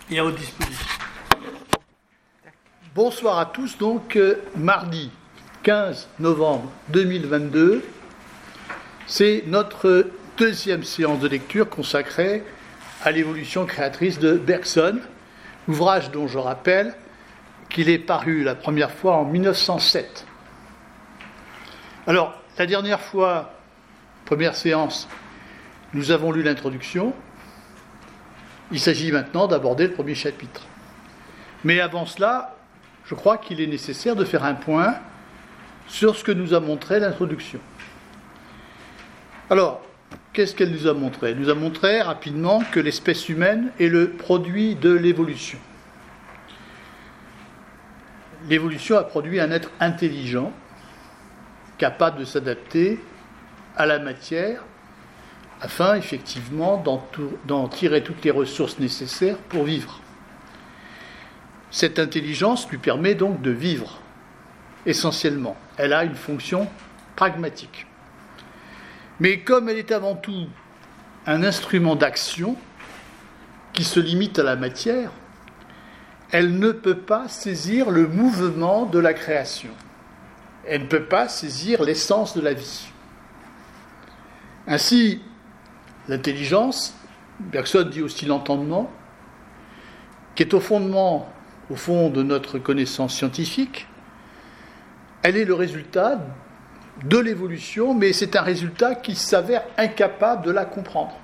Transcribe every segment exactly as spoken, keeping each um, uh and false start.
et à votre disposition. Bonsoir à tous, donc euh, mardi quinze novembre deux mille vingt-deux, c'est notre deuxième séance de lecture consacrée à l'évolution créatrice de Bergson, ouvrage dont je rappelle qu'il est paru la première fois en mille neuf cent sept. Alors, la dernière fois, première séance, nous avons lu l'introduction. Il s'agit maintenant d'aborder le premier chapitre. Mais avant cela, je crois qu'il est nécessaire de faire un point sur ce que nous a montré l'introduction. Alors, qu'est-ce qu'elle nous a montré ? Elle nous a montré rapidement que l'espèce humaine est le produit de l'évolution. L'évolution a produit un être intelligent, capable de s'adapter à la matière, afin effectivement d'en, tout, d'en tirer toutes les ressources nécessaires pour vivre. Cette intelligence lui permet donc de vivre, essentiellement. Elle a une fonction pragmatique. Mais comme elle est avant tout un instrument d'action qui se limite à la matière, elle ne peut pas saisir le mouvement de la création. Elle ne peut pas saisir l'essence de la vie. Ainsi, l'intelligence, Bergson dit aussi l'entendement, qui est au fondement, au fond de notre connaissance scientifique, elle est le résultat de l'évolution, mais c'est un résultat qui s'avère incapable de la comprendre.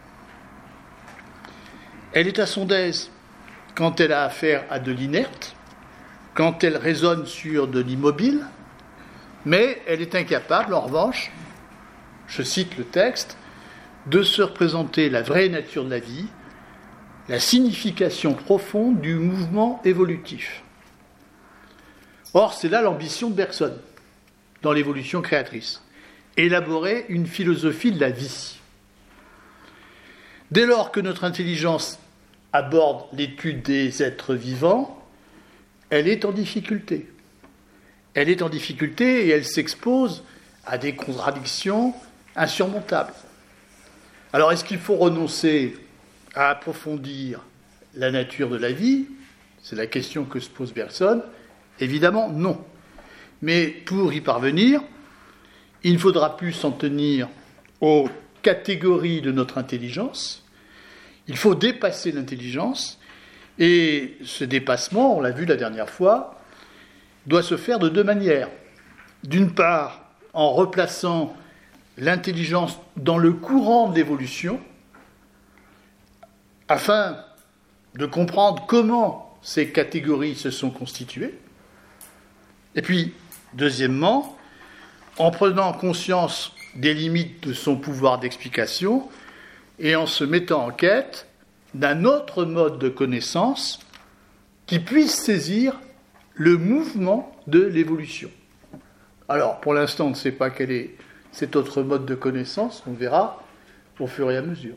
Elle est à son aise quand elle a affaire à de l'inerte, quand elle raisonne sur de l'immobile, mais elle est incapable, en revanche, je cite le texte, de se représenter la vraie nature de la vie, la signification profonde du mouvement évolutif. Or, c'est là l'ambition de Bergson, dans l'évolution créatrice, élaborer une philosophie de la vie. Dès lors que notre intelligence aborde l'étude des êtres vivants, elle est en difficulté. Elle est en difficulté et elle s'expose à des contradictions insurmontables. Alors, est-ce qu'il faut renoncer à approfondir la nature de la vie ? C'est la question que se pose Bergson. Évidemment, non. Mais pour y parvenir, il ne faudra plus s'en tenir aux catégories de notre intelligence. Il faut dépasser l'intelligence. Et ce dépassement, on l'a vu la dernière fois, doit se faire de deux manières. D'une part, en replaçant l'intelligence dans le courant de l'évolution, afin de comprendre comment ces catégories se sont constituées. Et puis, deuxièmement, en prenant conscience des limites de son pouvoir d'explication et en se mettant en quête d'un autre mode de connaissance qui puisse saisir le mouvement de l'évolution. Alors, pour l'instant, on ne sait pas quel est cet autre mode de connaissance, on verra au fur et à mesure.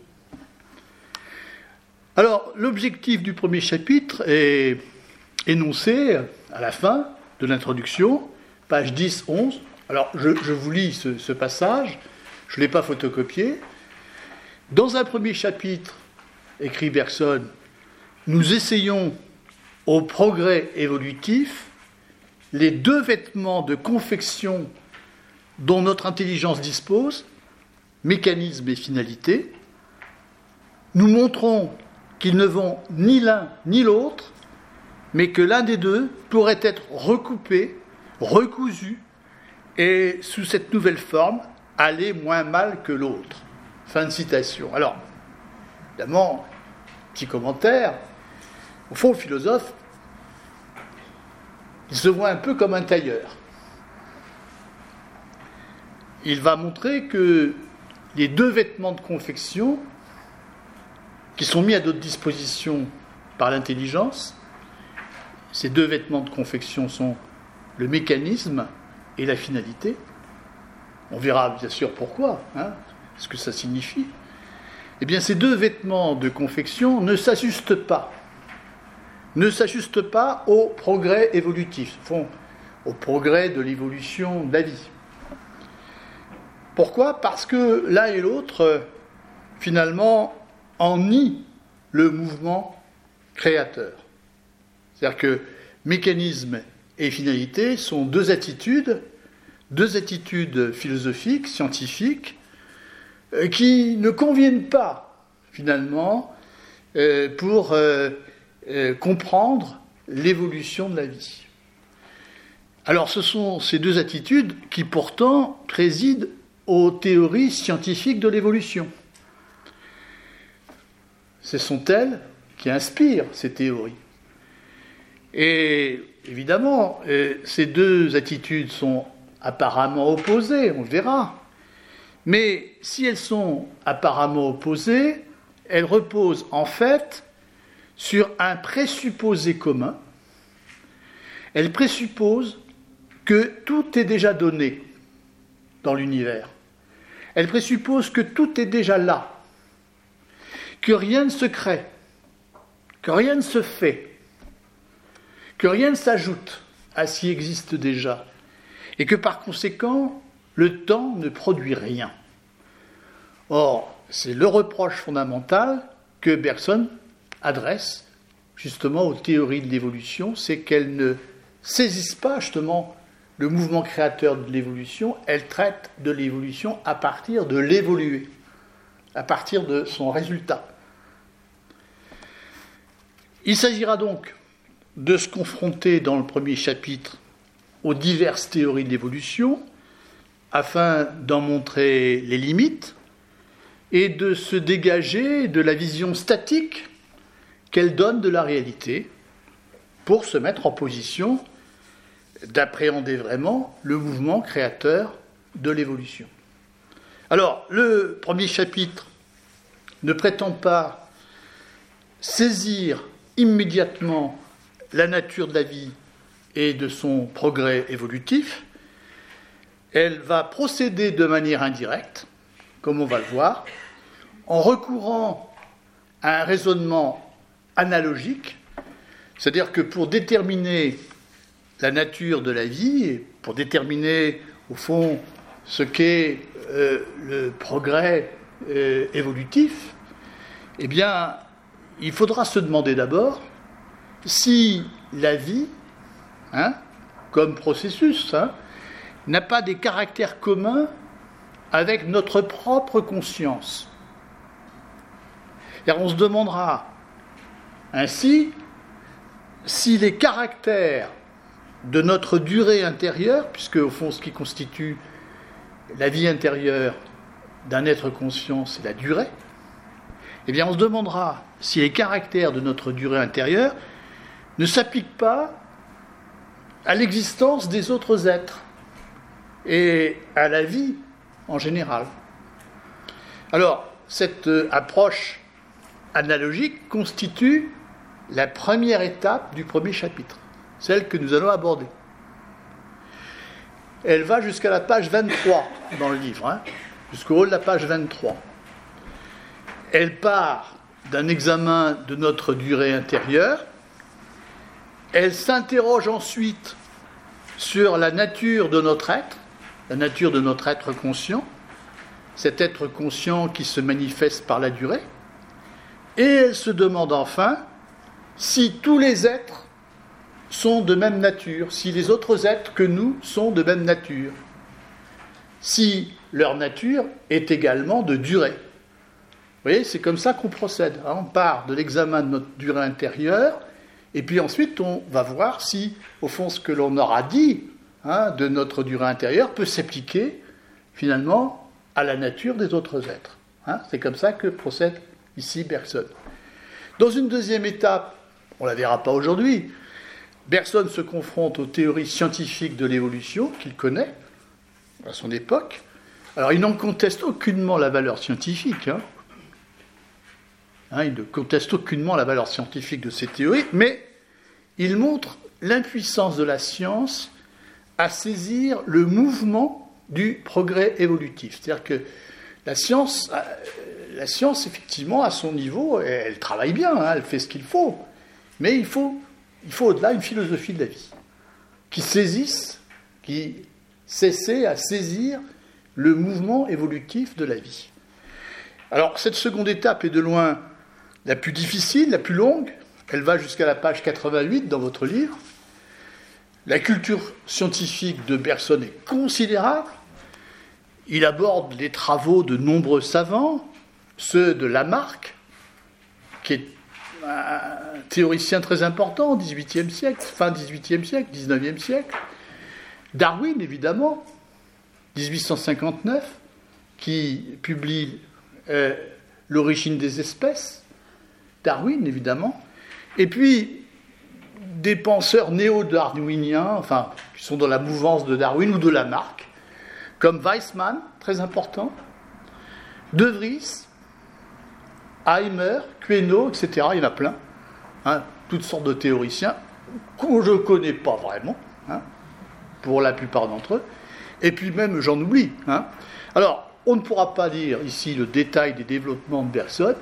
Alors, l'objectif du premier chapitre est énoncé à la fin de l'introduction, page dix onze. Alors, je, je vous lis ce, ce passage, je ne l'ai pas photocopié. Dans un premier chapitre, écrit Bergson, nous essayons au progrès évolutif les deux vêtements de confection dont notre intelligence dispose, mécanisme et finalité. Nous montrons qu'ils ne vont ni l'un ni l'autre, mais que l'un des deux pourrait être recoupé, recousu, et sous cette nouvelle forme, aller moins mal que l'autre. Fin de citation. Alors, évidemment, petit commentaire, au fond, le philosophe, il se voit un peu comme un tailleur. Il va montrer que les deux vêtements de confection qui sont mis à notre disposition par l'intelligence, ces deux vêtements de confection sont le mécanisme et la finalité. On verra bien sûr pourquoi, hein, ce que ça signifie. Eh bien, ces deux vêtements de confection ne s'ajustent pas. Ne s'ajustent pas au progrès évolutif, font au progrès de l'évolution de la vie. Pourquoi ? Parce que l'un et l'autre, finalement, en nient le mouvement créateur. C'est-à-dire que mécanisme et finalité sont deux attitudes, deux attitudes philosophiques, scientifiques, euh, qui ne conviennent pas, finalement, euh, pour euh, euh, comprendre l'évolution de la vie. Alors, ce sont ces deux attitudes qui, pourtant, président aux théories scientifiques de l'évolution. Ce sont elles qui inspirent ces théories. Et évidemment, ces deux attitudes sont apparemment opposées, on le verra. Mais si elles sont apparemment opposées, elles reposent en fait sur un présupposé commun. Elles présupposent que tout est déjà donné dans l'univers. Elles présupposent que tout est déjà là, que rien ne se crée, que rien ne se fait, que rien ne s'ajoute à ce qui existe déjà, et que par conséquent, le temps ne produit rien. Or, c'est le reproche fondamental que Bergson adresse justement aux théories de l'évolution, c'est qu'elles ne saisissent pas justement le mouvement créateur de l'évolution, elles traitent de l'évolution à partir de l'évolué, à partir de son résultat. Il s'agira donc de se confronter dans le premier chapitre aux diverses théories de l'évolution afin d'en montrer les limites et de se dégager de la vision statique qu'elle donne de la réalité pour se mettre en position d'appréhender vraiment le mouvement créateur de l'évolution. Alors, le premier chapitre ne prétend pas saisir immédiatement la nature de la vie et de son progrès évolutif. Elle va procéder de manière indirecte, comme on va le voir, en recourant à un raisonnement analogique, c'est-à-dire que pour déterminer la nature de la vie, et pour déterminer, au fond, ce qu'est euh, le progrès euh, évolutif, eh bien, il faudra se demander d'abord si la vie, hein, comme processus, hein, n'a pas des caractères communs avec notre propre conscience. Et on se demandera ainsi si les caractères de notre durée intérieure, puisque au fond ce qui constitue la vie intérieure d'un être conscient, c'est la durée, eh bien on se demandera si les caractères de notre durée intérieure ne s'appliquent pas à l'existence des autres êtres et à la vie en général. Alors, cette approche analogique constitue la première étape du premier chapitre, celle que nous allons aborder. Elle va jusqu'à la page vingt-trois dans le livre, hein, jusqu'au haut de la page vingt-trois. Elle part d'un examen de notre durée intérieure. Elle s'interroge ensuite sur la nature de notre être, la nature de notre être conscient, cet être conscient qui se manifeste par la durée. Et elle se demande enfin si tous les êtres sont de même nature, si les autres êtres que nous sont de même nature, si leur nature est également de durée. Vous voyez, c'est comme ça qu'on procède. On part de l'examen de notre durée intérieure, et puis ensuite on va voir si, au fond, ce que l'on aura dit hein, de notre durée intérieure peut s'appliquer, finalement, à la nature des autres êtres. Hein, c'est comme ça que procède ici Bergson. Dans une deuxième étape, on ne la verra pas aujourd'hui, Bergson se confronte aux théories scientifiques de l'évolution qu'il connaît à son époque. Alors, il n'en conteste aucunement la valeur scientifique. Hein. Hein, il ne conteste aucunement la valeur scientifique de ces théories, mais il montre l'impuissance de la science à saisir le mouvement du progrès évolutif. C'est-à-dire que la science, la science effectivement, à son niveau, elle travaille bien, hein, elle fait ce qu'il faut, mais il faut... Il faut au-delà une philosophie de la vie qui saisisse, qui s'essaie à saisir le mouvement évolutif de la vie. Alors, cette seconde étape est de loin la plus difficile, la plus longue, Elle va jusqu'à la page quatre-vingt-huit dans votre livre. La culture scientifique de Bergson est considérable. Il aborde les travaux de nombreux savants, ceux de Lamarck, qui est un théoricien très important au dix-huitième siècle, fin dix-huitième siècle, dix-neuvième siècle. Darwin, évidemment, dix-huit cent cinquante-neuf, qui publie euh, L'origine des espèces. Darwin, évidemment. Et puis, des penseurs néo-darwiniens, enfin, qui sont dans la mouvance de Darwin ou de Lamarck, comme Weizmann, très important, De Vries, Heimer, Queneau, et cetera. Il y en a plein. Hein, toutes sortes de théoriciens que je ne connais pas vraiment, hein, pour la plupart d'entre eux. Et puis même, j'en oublie. Hein. Alors, on ne pourra pas lire ici le détail des développements de Bergson,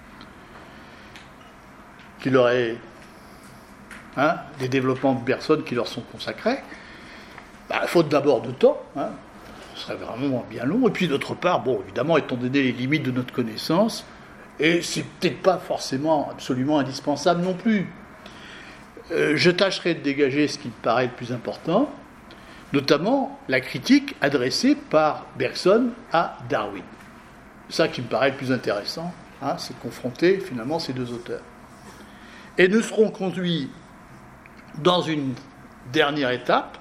qui leur est, hein, des développements de Bergson qui leur sont consacrés, bah, faute d'abord de temps, hein, ce serait vraiment bien long, et puis d'autre part, bon, évidemment, étant donné les limites de notre connaissance, et c'est peut-être pas forcément absolument indispensable non plus. Euh, je tâcherai de dégager ce qui me paraît le plus important, notamment la critique adressée par Bergson à Darwin. C'est ça qui me paraît le plus intéressant, hein, c'est de confronter finalement ces deux auteurs. Et nous serons conduits dans une dernière étape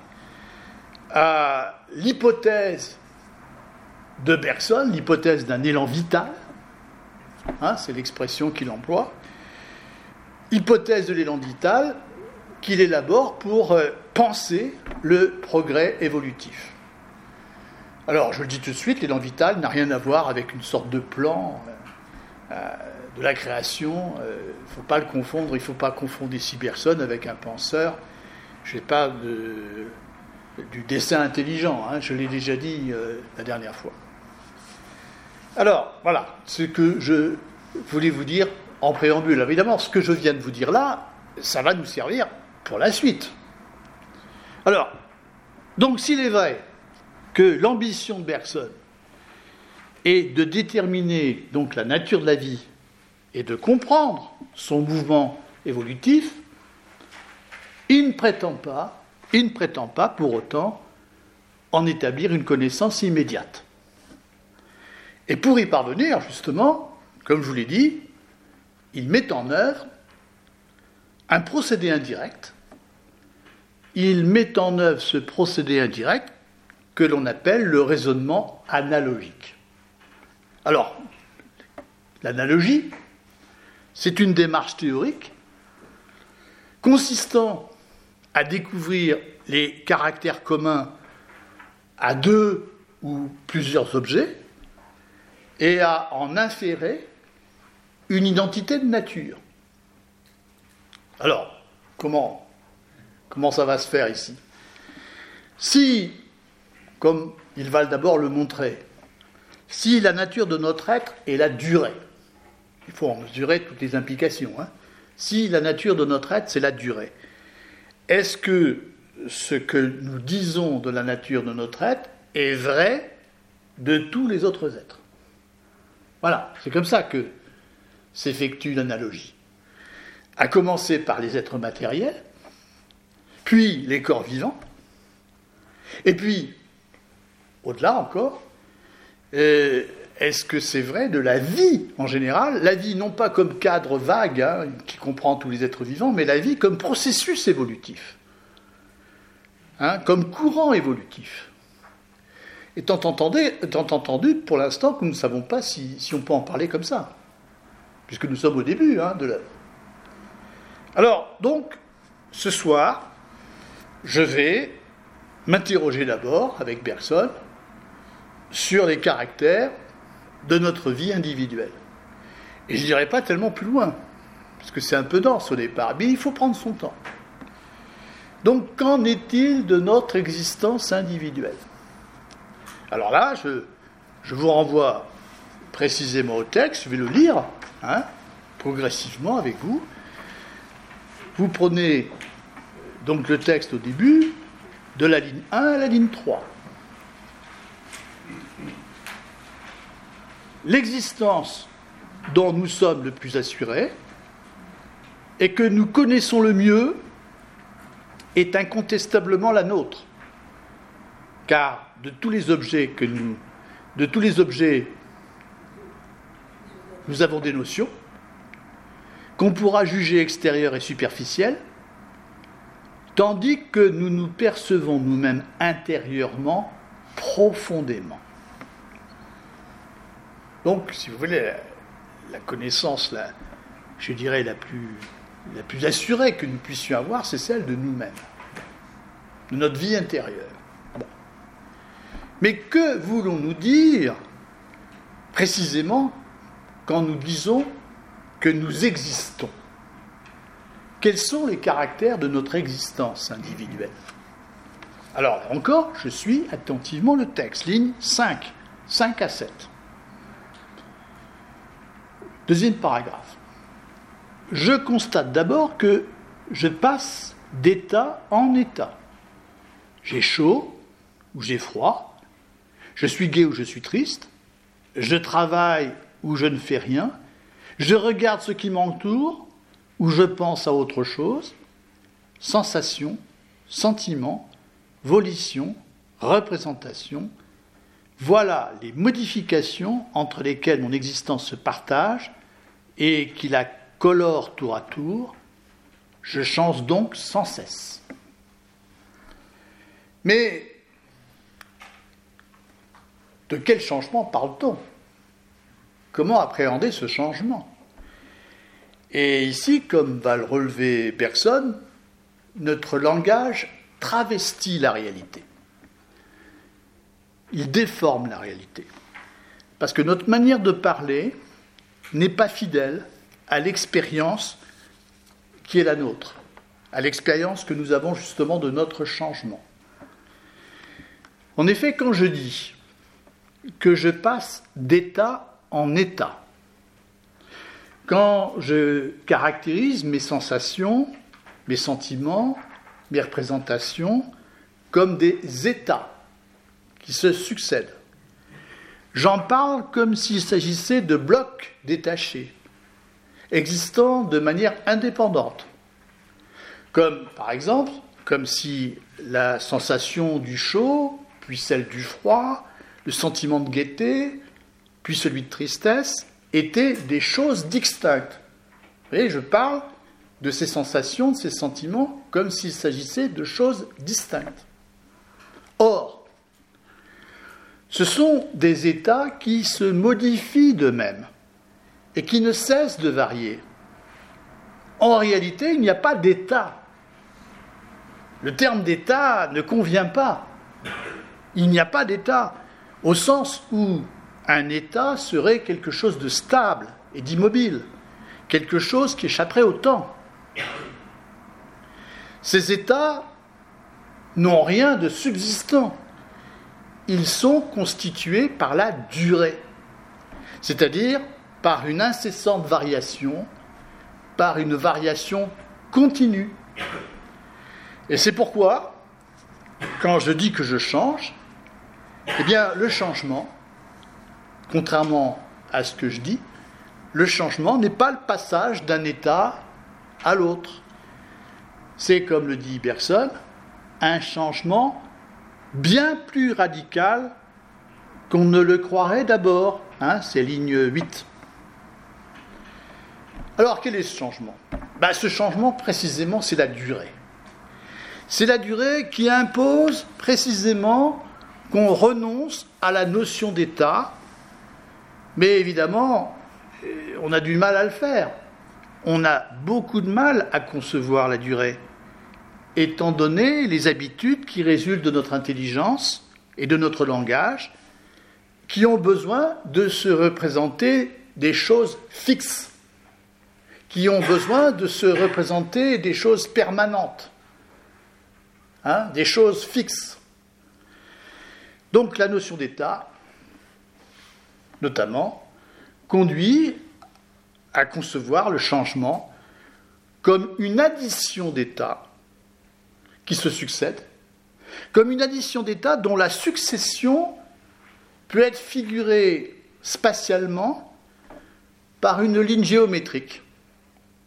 à l'hypothèse de Bergson, l'hypothèse d'un élan vital, hein, c'est l'expression qu'il emploie, hypothèse de l'élan vital qu'il élabore pour euh, penser le progrès évolutif. Alors, je le dis tout de suite, l'élan vital n'a rien à voir avec une sorte de plan euh, euh, de la création. Il euh, ne faut pas le confondre, il ne faut pas confondre ici Bergson avec un penseur, je ne sais pas, de, du dessin intelligent, hein, je l'ai déjà dit euh, la dernière fois. Alors, voilà, ce que je voulais vous dire en préambule. Évidemment, ce que je viens de vous dire là, ça va nous servir pour la suite. Alors, donc s'il est vrai que l'ambition de Bergson est de déterminer donc la nature de la vie et de comprendre son mouvement évolutif, il ne prétend pas, il ne prétend pas pour autant en établir une connaissance immédiate. Et pour y parvenir, justement, comme je vous l'ai dit, il met en œuvre un procédé indirect. Il met en œuvre ce procédé indirect que l'on appelle le raisonnement analogique. Alors, l'analogie, c'est une démarche théorique consistant à découvrir les caractères communs à deux ou plusieurs objets et à en inférer une identité de nature. Alors, comment Comment ça va se faire ici? Si, comme il va d'abord le montrer, si la nature de notre être est la durée, il faut en mesurer toutes les implications, hein, si la nature de notre être, c'est la durée, est-ce que ce que nous disons de la nature de notre être est vrai de tous les autres êtres? Voilà, c'est comme ça que s'effectue l'analogie. À commencer par les êtres matériels, puis les corps vivants, et puis, au-delà encore, euh, est-ce que c'est vrai de la vie en général? La vie non pas comme cadre vague, hein, qui comprend tous les êtres vivants, mais la vie comme processus évolutif, hein, comme courant évolutif. Étant entendu, étant entendu pour l'instant que nous ne savons pas si, si on peut en parler comme ça, puisque nous sommes au début hein, de l'œuvre. Alors, donc, ce soir, je vais m'interroger d'abord, avec Bergson, sur les caractères de notre vie individuelle. Et je n'irai pas tellement plus loin, parce que c'est un peu dense au départ, mais il faut prendre son temps. Donc, qu'en est-il de notre existence individuelle? Alors là, je, je vous renvoie précisément au texte, je vais le lire, hein, progressivement avec vous. Vous prenez donc le texte au début, de la ligne un à la ligne trois. L'existence dont nous sommes le plus assurés et que nous connaissons le mieux est incontestablement la nôtre. Car de tous les objets que nous, de tous les objets, nous avons des notions qu'on pourra juger extérieures et superficielles, tandis que nous nous percevons nous-mêmes intérieurement, profondément. Donc, si vous voulez, la, la connaissance, la, je dirais, la plus, la plus assurée que nous puissions avoir, c'est celle de nous-mêmes, de notre vie intérieure. Bon. Mais que voulons-nous dire, précisément, quand nous disons que nous existons? Quels sont les caractères de notre existence individuelle? Alors, là encore, je suis attentivement le texte, ligne cinq, cinq à sept. Deuxième paragraphe. Je constate d'abord que je passe d'état en état. J'ai chaud ou j'ai froid, je suis gai ou je suis triste, je travaille ou je ne fais rien, je regarde ce qui m'entoure ou je pense à autre chose, sensation, sentiment, volition, représentation, voilà les modifications entre lesquelles mon existence se partage et qui la colorent tour à tour. Je change donc sans cesse. Mais de quel changement parle-t-on? Comment appréhender ce changement? Et ici, comme va le relever Bergson, notre langage travestit la réalité. Il déforme la réalité. Parce que notre manière de parler n'est pas fidèle à l'expérience qui est la nôtre, à l'expérience que nous avons justement de notre changement. En effet, quand je dis que je passe d'état en état, quand je caractérise mes sensations, mes sentiments, mes représentations comme des états qui se succèdent, j'en parle comme s'il s'agissait de blocs détachés, existant de manière indépendante. Comme, par exemple, comme si la sensation du chaud, puis celle du froid, le sentiment de gaieté, puis celui de tristesse, étaient des choses distinctes. Vous voyez, je parle de ces sensations, de ces sentiments, comme s'il s'agissait de choses distinctes. Or, ce sont des états qui se modifient d'eux-mêmes et qui ne cessent de varier. En réalité, il n'y a pas d'état. Le terme d'état ne convient pas. Il n'y a pas d'état, au sens où un état serait quelque chose de stable et d'immobile, quelque chose qui échapperait au temps. Ces états n'ont rien de subsistant. Ils sont constitués par la durée, c'est-à-dire par une incessante variation, par une variation continue. Et c'est pourquoi, quand je dis que je change, eh bien, le changement, contrairement à ce que je dis, le changement n'est pas le passage d'un état à l'autre. C'est, comme le dit Bergson, un changement bien plus radical qu'on ne le croirait d'abord. Hein, c'est ligne huit. Alors, quel est ce changement? Ben, ce changement, précisément, c'est la durée. C'est la durée qui impose précisément qu'on renonce à la notion d'état, mais évidemment, on a du mal à le faire. On a beaucoup de mal à concevoir la durée, étant donné les habitudes qui résultent de notre intelligence et de notre langage, qui ont besoin de se représenter des choses fixes, qui ont besoin de se représenter des choses permanentes, hein, des choses fixes. Donc la notion d'état, notamment, conduit à concevoir le changement comme une addition d'états qui se succèdent, comme une addition d'états dont la succession peut être figurée spatialement par une ligne géométrique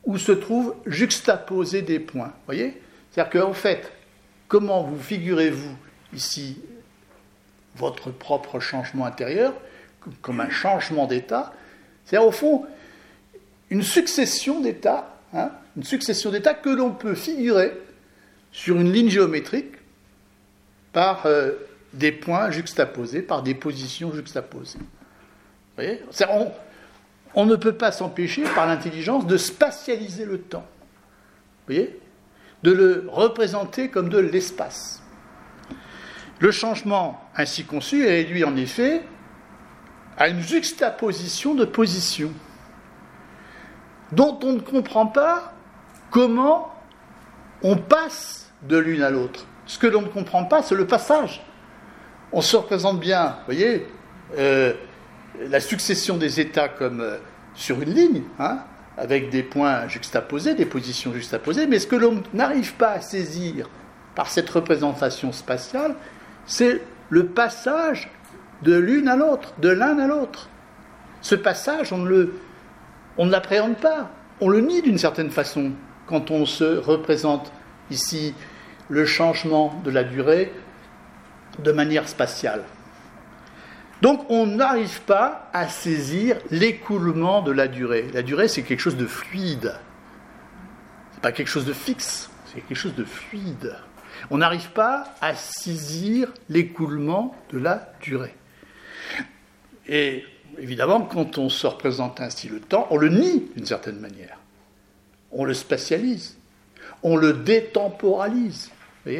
où se trouvent juxtaposés des points. Vous voyez ? C'est-à-dire qu'en fait, comment vous figurez-vous ici votre propre changement intérieur, comme un changement d'état ? C'est-à-dire, au fond, une succession d'états, hein, une succession d'états que l'on peut figurer sur une ligne géométrique par euh, des points juxtaposés, par des positions juxtaposées. Vous voyez ? on, on ne peut pas s'empêcher, par l'intelligence, de spatialiser le temps. Vous voyez ? De le représenter comme de l'espace. Le changement ainsi conçu est réduit en effet à une juxtaposition de positions dont on ne comprend pas comment on passe de l'une à l'autre. Ce que l'on ne comprend pas, c'est le passage. On se représente bien, vous voyez, euh, la succession des états comme euh, sur une ligne, hein, avec des points juxtaposés, des positions juxtaposées, mais ce que l'on n'arrive pas à saisir par cette représentation spatiale, c'est le passage de l'une à l'autre, de l'un à l'autre. Ce passage, on ne le, on ne l'appréhende pas, on le nie d'une certaine façon quand on se représente ici le changement de la durée de manière spatiale. Donc on n'arrive pas à saisir l'écoulement de la durée. La durée, c'est quelque chose de fluide. C'est pas quelque chose de fixe, c'est quelque chose de fluide. On n'arrive pas à saisir l'écoulement de la durée. Et évidemment, quand on se représente ainsi le temps, on le nie d'une certaine manière. On le spatialise. On le détemporalise. Vous voyez ?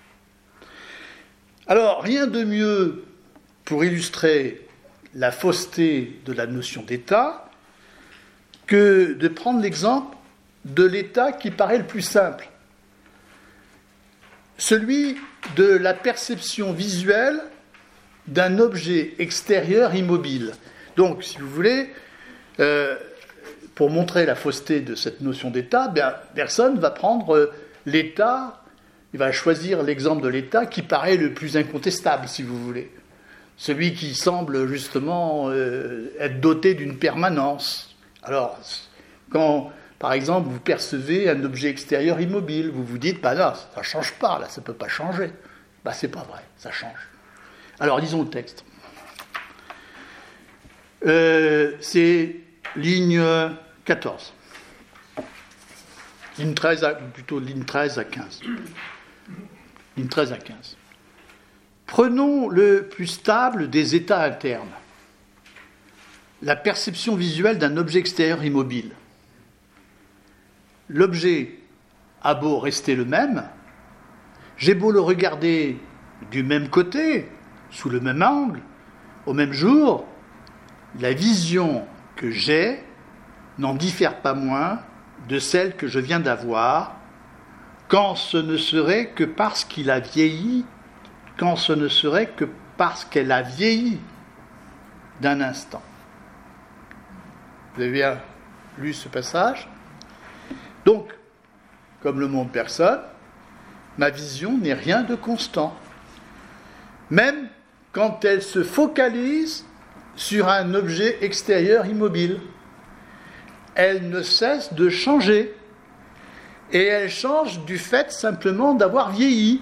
Alors, rien de mieux pour illustrer la fausseté de la notion d'état que de prendre l'exemple de l'état qui paraît le plus simple. Celui de la perception visuelle d'un objet extérieur immobile. Donc, si vous voulez, euh, pour montrer la fausseté de cette notion d'état, bien, personne ne va prendre euh, l'état, il va choisir l'exemple de l'état qui paraît le plus incontestable, si vous voulez. Celui qui semble justement euh, être doté d'une permanence. Alors, quand, par exemple, vous percevez un objet extérieur immobile, vous vous dites, bah non, ça ne change pas, là, ça ne peut pas changer. Bah, c'est pas vrai, ça change. Alors, lisons le texte. Euh, c'est ligne quatorze. Ligne treize à, plutôt ligne treize à quinze. Ligne treize à quinze. Prenons le plus stable des états internes. La perception visuelle d'un objet extérieur immobile. L'objet a beau rester le même, j'ai beau le regarder du même côté, sous le même angle, au même jour, la vision que j'ai n'en diffère pas moins de celle que je viens d'avoir, quand ce ne serait que parce qu'il a vieilli, quand ce ne serait que parce qu'elle a vieilli d'un instant. Vous avez bien lu ce passage ? Donc, comme le montre personne, ma vision n'est rien de constant. Même quand elle se focalise sur un objet extérieur immobile. Elle ne cesse de changer. Et elle change du fait simplement d'avoir vieilli.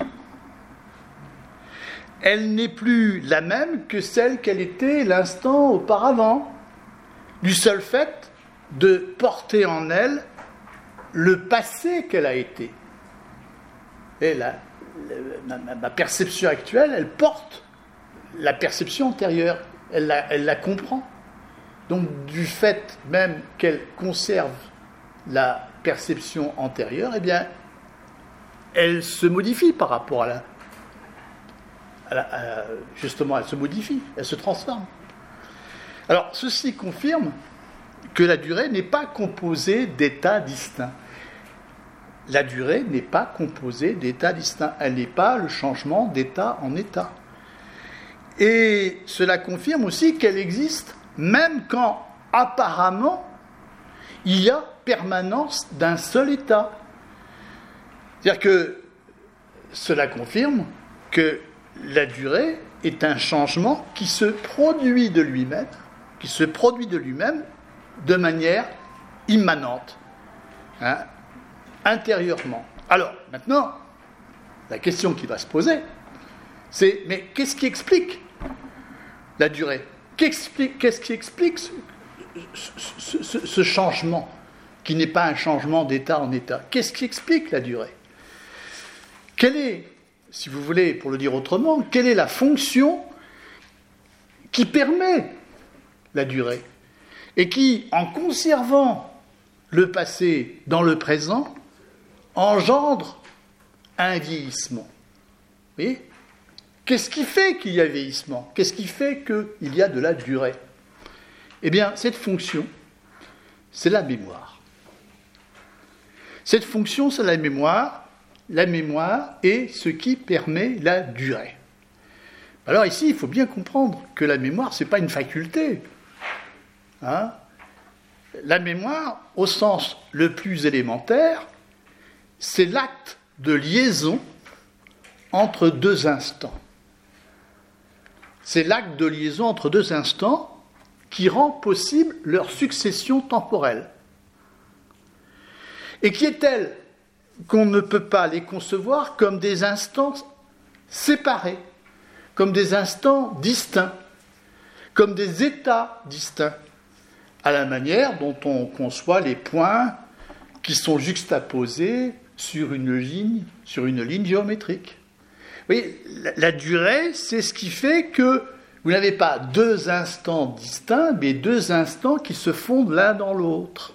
Elle n'est plus la même que celle qu'elle était l'instant auparavant, du seul fait de porter en elle le passé qu'elle a été. Et la, la, ma, ma perception actuelle, elle porte la perception antérieure, elle la, elle la comprend. Donc, du fait même qu'elle conserve la perception antérieure, eh bien, elle se modifie par rapport à la, à la à la, justement, elle se modifie, elle se transforme. Alors, ceci confirme que la durée n'est pas composée d'états distincts. La durée n'est pas composée d'états distincts. Elle n'est pas le changement d'état en état. Et cela confirme aussi qu'elle existe même quand, apparemment, il y a permanence d'un seul état. C'est-à-dire que cela confirme que la durée est un changement qui se produit de lui-même, qui se produit de lui-même de manière immanente. hein, intérieurement. Alors, maintenant, la question qui va se poser, c'est, mais qu'est-ce qui explique la durée ? Qu'est-ce qui explique ce, ce, ce, ce changement, qui n'est pas un changement d'état en état ? Qu'est-ce qui explique la durée ? Quelle est, si vous voulez, pour le dire autrement, quelle est la fonction qui permet la durée et qui, en conservant le passé dans le présent, engendre un vieillissement ? Vous voyez ? Qu'est-ce qui fait qu'il y a vieillissement ? Qu'est-ce qui fait qu'il y a de la durée ? Eh bien, cette fonction, c'est la mémoire. Cette fonction, c'est la mémoire. La mémoire est ce qui permet la durée. Alors ici, il faut bien comprendre que la mémoire, ce n'est pas une faculté. Hein ? La mémoire, au sens le plus élémentaire, c'est l'acte de liaison entre deux instants. C'est l'acte de liaison entre deux instants qui rend possible leur succession temporelle. Et qui est telle qu'on ne peut pas les concevoir comme des instants séparés, comme des instants distincts, comme des états distincts, à la manière dont on conçoit les points qui sont juxtaposés sur une ligne, sur une ligne géométrique. Vous voyez, la, la durée, c'est ce qui fait que vous n'avez pas deux instants distincts, mais deux instants qui se fondent l'un dans l'autre.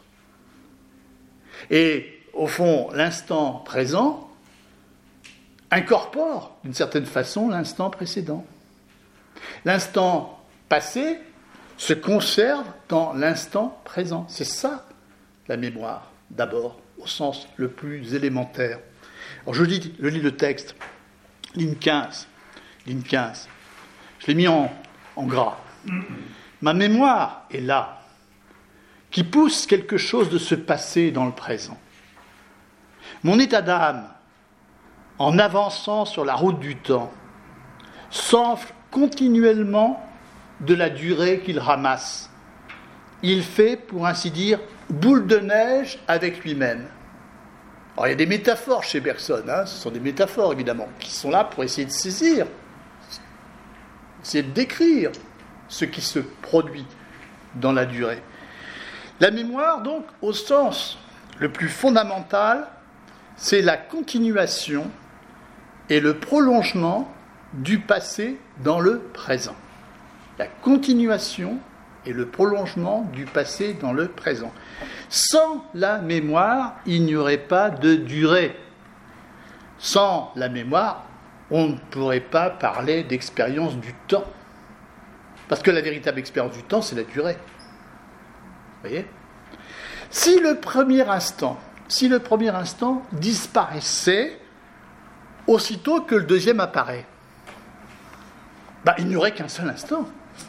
Et au fond, l'instant présent incorpore, d'une certaine façon, l'instant précédent. L'instant passé se conserve dans l'instant présent. C'est ça, la mémoire, d'abord, au sens le plus élémentaire. Alors je lis, je lis le texte, ligne quinze, ligne quinze. Je l'ai mis en, en gras. Ma mémoire est là, qui pousse quelque chose de ce passé dans le présent. Mon état d'âme, en avançant sur la route du temps, s'enfle continuellement de la durée qu'il ramasse. Il fait, pour ainsi dire, boule de neige avec lui-même. Alors, il y a des métaphores chez Bergson, hein, ce sont des métaphores, évidemment, qui sont là pour essayer de saisir, essayer de décrire ce qui se produit dans la durée. La mémoire, donc, au sens le plus fondamental, c'est la continuation et le prolongement du passé dans le présent. La continuation et le prolongement du passé dans le présent. Sans la mémoire, il n'y aurait pas de durée. Sans la mémoire, on ne pourrait pas parler d'expérience du temps. Parce que la véritable expérience du temps, c'est la durée. Vous voyez ? Si le premier instant, si le premier instant disparaissait aussitôt que le deuxième apparaît, bah, il n'y aurait qu'un seul instant.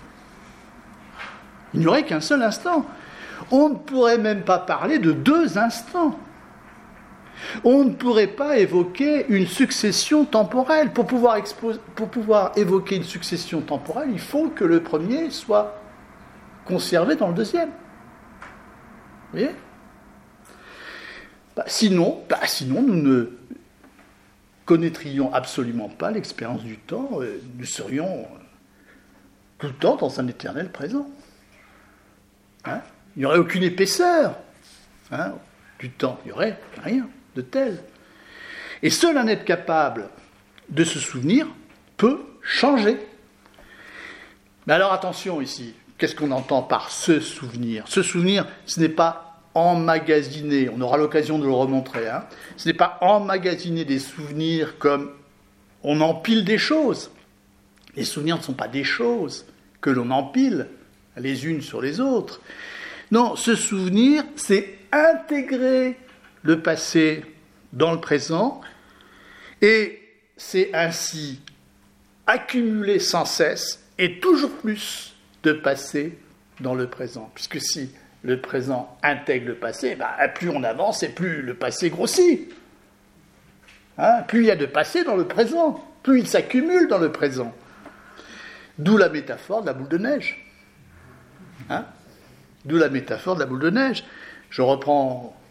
Il n'y aurait qu'un seul instant. On ne pourrait même pas parler de deux instants. On ne pourrait pas évoquer une succession temporelle. Pour pouvoir, expo- pour pouvoir évoquer une succession temporelle, il faut que le premier soit conservé dans le deuxième. Vous voyez ? Bah, sinon, bah, sinon, nous ne connaîtrions absolument pas l'expérience du temps. Nous serions tout le temps dans un éternel présent. Hein ? Il n'y aurait aucune épaisseur, hein, du temps. Il n'y aurait rien de tel. Et seul un être capable de se souvenir peut changer. Mais alors attention ici, qu'est-ce qu'on entend par se souvenir ? Se souvenir, ce n'est pas emmagasiner, on aura l'occasion de le remontrer, hein, ce n'est pas emmagasiner des souvenirs comme on empile des choses. Les souvenirs ne sont pas des choses que l'on empile les unes sur les autres. Non, se souvenir, c'est intégrer le passé dans le présent, et c'est ainsi accumuler sans cesse et toujours plus de passé dans le présent. Puisque si le présent intègre le passé, ben, plus on avance et plus le passé grossit. Hein, plus il y a de passé dans le présent, plus il s'accumule dans le présent. D'où la métaphore de la boule de neige. Hein ? D'où la métaphore de la boule de neige. Je reprends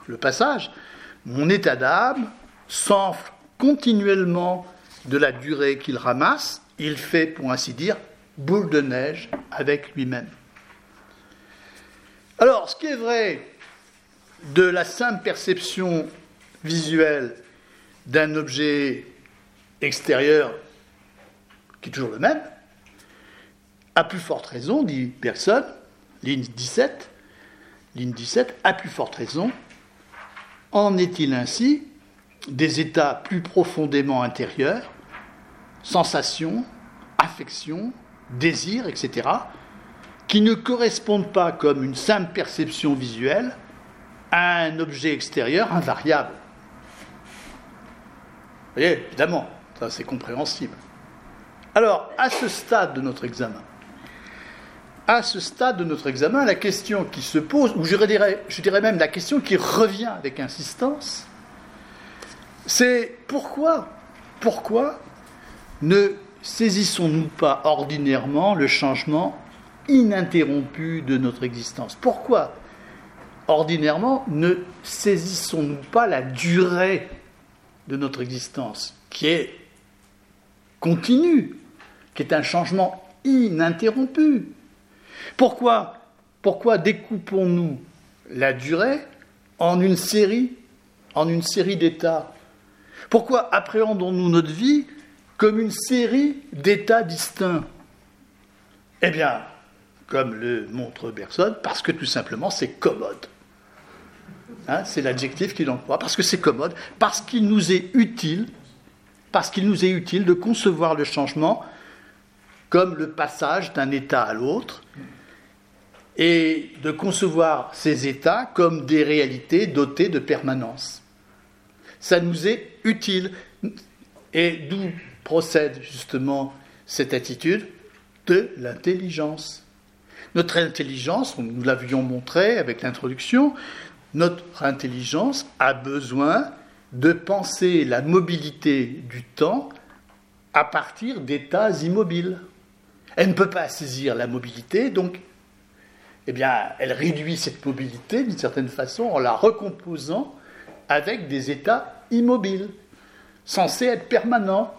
le passage, mon état d'âme s'enfle continuellement de la durée qu'il ramasse, il fait, pour ainsi dire, boule de neige avec lui-même. Alors, ce qui est vrai de la simple perception visuelle d'un objet extérieur qui est toujours le même, à plus forte raison, dit Bergson, ligne dix-sept, ligne dix-sept, à plus forte raison, en est-il ainsi des états plus profondément intérieurs, sensations, affections, désirs, et cetera, qui ne correspondent pas comme une simple perception visuelle à un objet extérieur invariable. Vous voyez, évidemment, ça c'est compréhensible. Alors, à ce stade de notre examen, à ce stade de notre examen, la question qui se pose, ou je dirais, je dirais même la question qui revient avec insistance, c'est pourquoi, pourquoi ne saisissons-nous pas ordinairement le changement ininterrompu de notre existence ? Pourquoi, ordinairement, ne saisissons-nous pas la durée de notre existence, qui est continue, qui est un changement ininterrompu ? Pourquoi, pourquoi découpons-nous la durée en une série, en une série d'états ? Pourquoi appréhendons-nous notre vie comme une série d'états distincts ? Eh bien, comme le montre Bergson, parce que tout simplement c'est commode. Hein, c'est l'adjectif qu'il emploie, parce que c'est commode, parce qu'il nous est utile, parce qu'il nous est utile de concevoir le changement comme le passage d'un état à l'autre, et de concevoir ces états comme des réalités dotées de permanence. Ça nous est utile. Et d'où procède justement cette attitude ? De l'intelligence. Notre intelligence, nous l'avions montré avec l'introduction, notre intelligence a besoin de penser la mobilité du temps à partir d'états immobiles. Elle ne peut pas saisir la mobilité, donc eh bien, elle réduit cette mobilité d'une certaine façon en la recomposant avec des états immobiles, censés être permanents.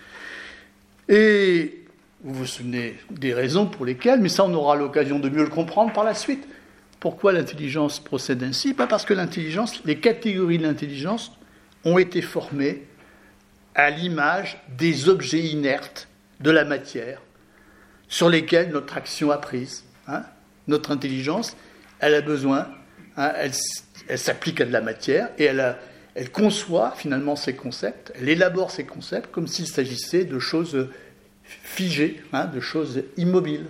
Et vous vous souvenez des raisons pour lesquelles, mais ça on aura l'occasion de mieux le comprendre par la suite. Pourquoi l'intelligence procède ainsi ? Pas parce que l'intelligence, les catégories de l'intelligence ont été formées à l'image des objets inertes de la matière sur lesquels notre action a prise. Hein ? Notre intelligence, elle a besoin, hein, elle, elle s'applique à de la matière et elle, a, elle conçoit finalement ces concepts, elle élabore ces concepts comme s'il s'agissait de choses figées, hein, de choses immobiles.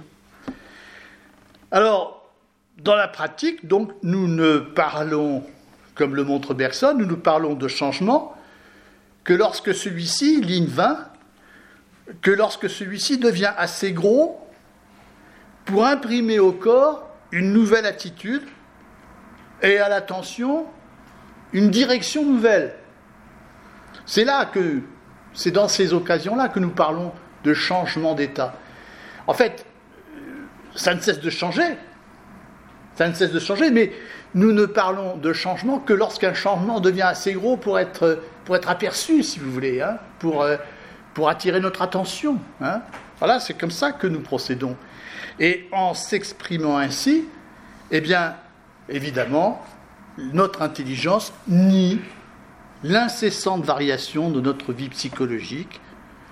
Alors, dans la pratique, donc, nous ne parlons, comme le montre Bergson, nous nous parlons de changement que lorsque celui-ci, ligne vingt, que lorsque celui-ci devient assez gros pour imprimer au corps une nouvelle attitude et à l'attention une direction nouvelle. C'est là que, c'est dans ces occasions-là que nous parlons de changement d'état. En fait, ça ne cesse de changer, ça ne cesse de changer, mais nous ne parlons de changement que lorsqu'un changement devient assez gros pour être, pour être aperçu, si vous voulez, hein, pour, pour attirer notre attention. Hein. Voilà, c'est comme ça que nous procédons. Et en s'exprimant ainsi, eh bien, évidemment, notre intelligence nie l'incessante variation de notre vie psychologique.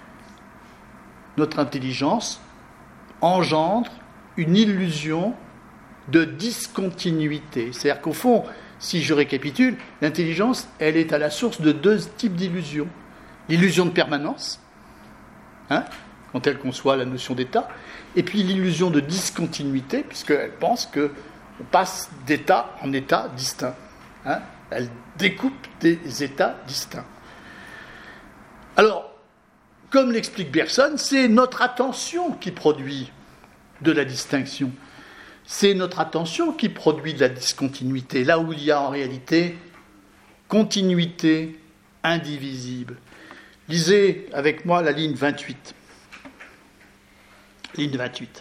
Notre intelligence engendre une illusion de discontinuité. C'est-à-dire qu'au fond, si je récapitule, l'intelligence, elle est à la source de deux types d'illusions. L'illusion de permanence, hein, quand elle conçoit la notion d'état, et puis l'illusion de discontinuité, puisqu'elle pense qu'on passe d'état en état distinct. Hein, elle découpe des états distincts. Alors, comme l'explique Bergson, c'est notre attention qui produit de la distinction. C'est notre attention qui produit de la discontinuité, là où il y a en réalité continuité indivisible. Lisez avec moi la ligne vingt-huit. Ligne vingt-huit.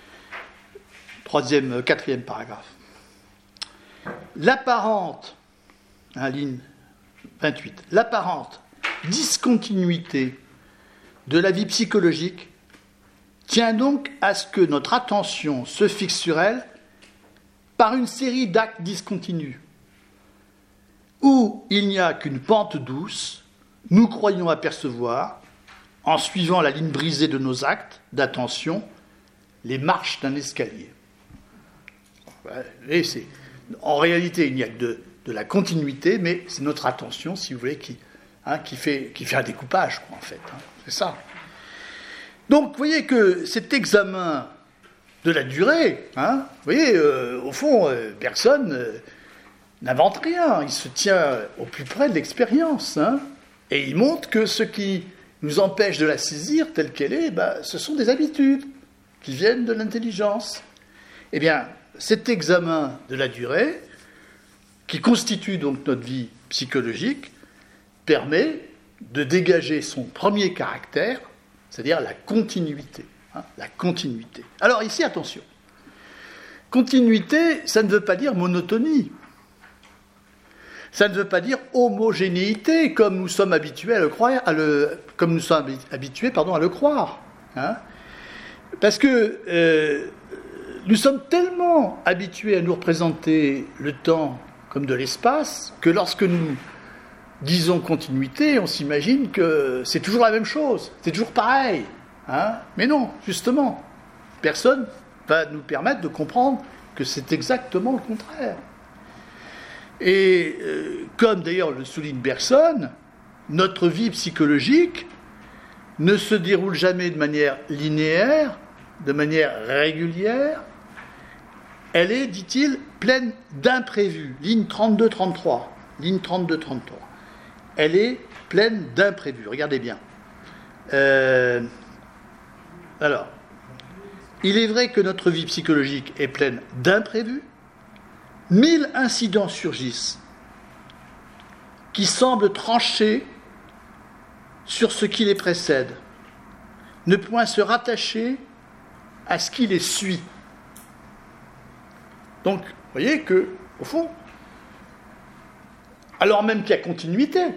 Troisième, quatrième paragraphe. L'apparente hein, ligne vingt-huit. L'apparente discontinuité de la vie psychologique tient donc à ce que notre attention se fixe sur elle par une série d'actes discontinus, où il n'y a qu'une pente douce, nous croyons apercevoir, en suivant la ligne brisée de nos actes d'attention, les marches d'un escalier. Et c'est, en réalité, il n'y a que de, de la continuité, mais c'est notre attention, si vous voulez, qui, hein, qui, fait, qui fait un découpage, quoi, en fait. Hein, c'est ça. Donc, vous voyez que cet examen de la durée, hein, vous voyez, euh, au fond, euh, personne euh, n'invente rien. Il se tient au plus près de l'expérience. Hein, et il montre que ce qui nous empêche de la saisir telle qu'elle est, bah, ce sont des habitudes qui viennent de l'intelligence. Eh bien, cet examen de la durée, qui constitue donc notre vie psychologique, permet de dégager son premier caractère, c'est-à-dire la continuité. Hein, la continuité. Alors ici, attention. Continuité, ça ne veut pas dire monotonie. Ça ne veut pas dire homogénéité, comme nous sommes habitués à le croire, à le, comme nous sommes habitués, pardon, à le croire. Hein. Parce que euh, nous sommes tellement habitués à nous représenter le temps comme de l'espace que lorsque nous disons continuité, on s'imagine que c'est toujours la même chose, c'est toujours pareil. Hein. Mais non, justement, personne va nous permettre de comprendre que c'est exactement le contraire. Et euh, comme d'ailleurs le souligne Bergson, notre vie psychologique ne se déroule jamais de manière linéaire, de manière régulière. Elle est, dit-il, pleine d'imprévus. Ligne trente-deux trente-trois. Ligne trente-deux trente-trois. Elle est pleine d'imprévus. Regardez bien. Euh, alors, il est vrai que notre vie psychologique est pleine d'imprévus. Mille incidents surgissent qui semblent trancher sur ce qui les précède, ne point se rattacher à ce qui les suit. Donc, vous voyez que, au fond, alors même qu'il y a continuité,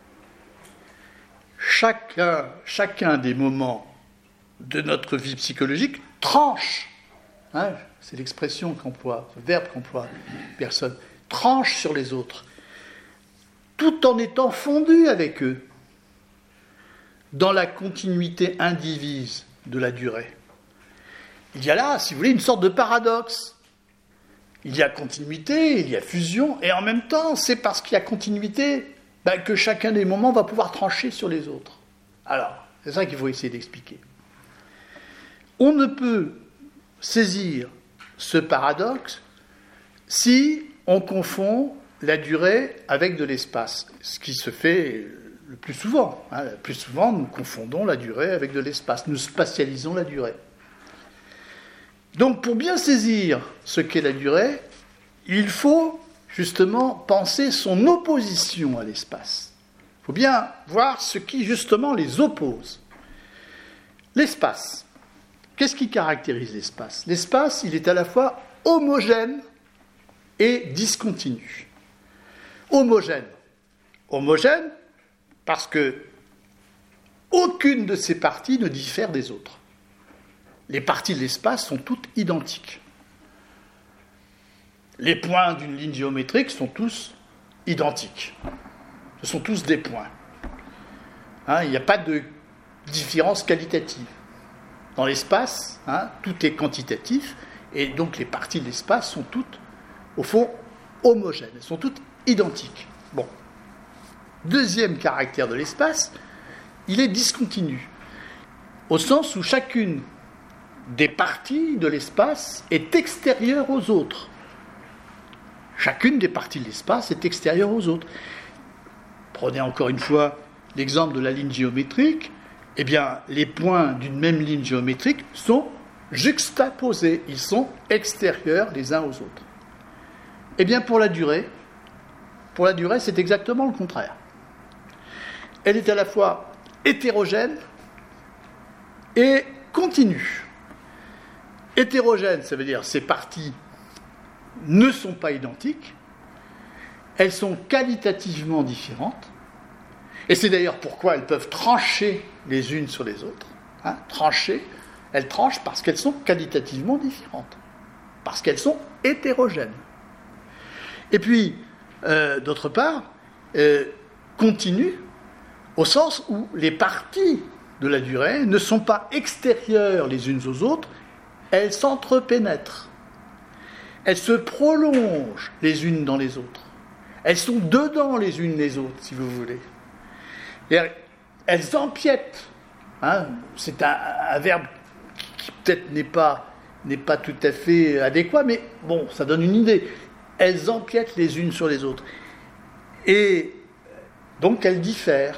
chacun, chacun des moments de notre vie psychologique tranche. Hein, c'est l'expression qu'emploie, le verbe qu'emploie personne, tranche sur les autres, tout en étant fondu avec eux, dans la continuité indivise de la durée. Il y a là, si vous voulez, une sorte de paradoxe. Il y a continuité, il y a fusion, et en même temps, c'est parce qu'il y a continuité ben, que chacun des moments va pouvoir trancher sur les autres. Alors, c'est ça qu'il faut essayer d'expliquer. On ne peut saisir ce paradoxe si on confond la durée avec de l'espace, ce qui se fait le plus souvent. Hein. Le plus souvent, nous confondons la durée avec de l'espace, nous spatialisons la durée. Donc, pour bien saisir ce qu'est la durée, il faut justement penser son opposition à l'espace. Il faut bien voir ce qui justement les oppose. L'espace. Qu'est-ce qui caractérise l'espace ? L'espace, il est à la fois homogène et discontinu. Homogène. Homogène parce que aucune de ces parties ne diffère des autres. Les parties de l'espace sont toutes identiques. Les points d'une ligne géométrique sont tous identiques. Ce sont tous des points. Hein, il n'y a pas de différence qualitative. Dans l'espace, hein, tout est quantitatif, et donc les parties de l'espace sont toutes, au fond, homogènes. Elles sont toutes identiques. Bon. Deuxième caractère de l'espace, il est discontinu, au sens où chacune des parties de l'espace est extérieure aux autres. Chacune des parties de l'espace est extérieure aux autres. Prenez encore une fois l'exemple de la ligne géométrique. Eh bien, les points d'une même ligne géométrique sont juxtaposés. Ils sont extérieurs les uns aux autres. Eh bien, pour la durée, pour la durée, c'est exactement le contraire. Elle est à la fois hétérogène et continue. Hétérogène, ça veut dire ces parties ne sont pas identiques. elles sont qualitativement différentes, et c'est d'ailleurs pourquoi elles peuvent trancher les unes sur les autres. Hein, trancher, elles tranchent parce qu'elles sont qualitativement différentes, parce qu'elles sont hétérogènes. Et puis, euh, d'autre part, euh, continues au sens où les parties de la durée ne sont pas extérieures les unes aux autres, elles s'entrepénètrent. Elles se prolongent les unes dans les autres. Elles sont dedans les unes les autres, si vous voulez. Et elles empiètent. Hein, c'est un, un verbe qui peut-être n'est pas, n'est pas tout à fait adéquat, mais bon, ça donne une idée. Elles empiètent les unes sur les autres. Et donc elles diffèrent.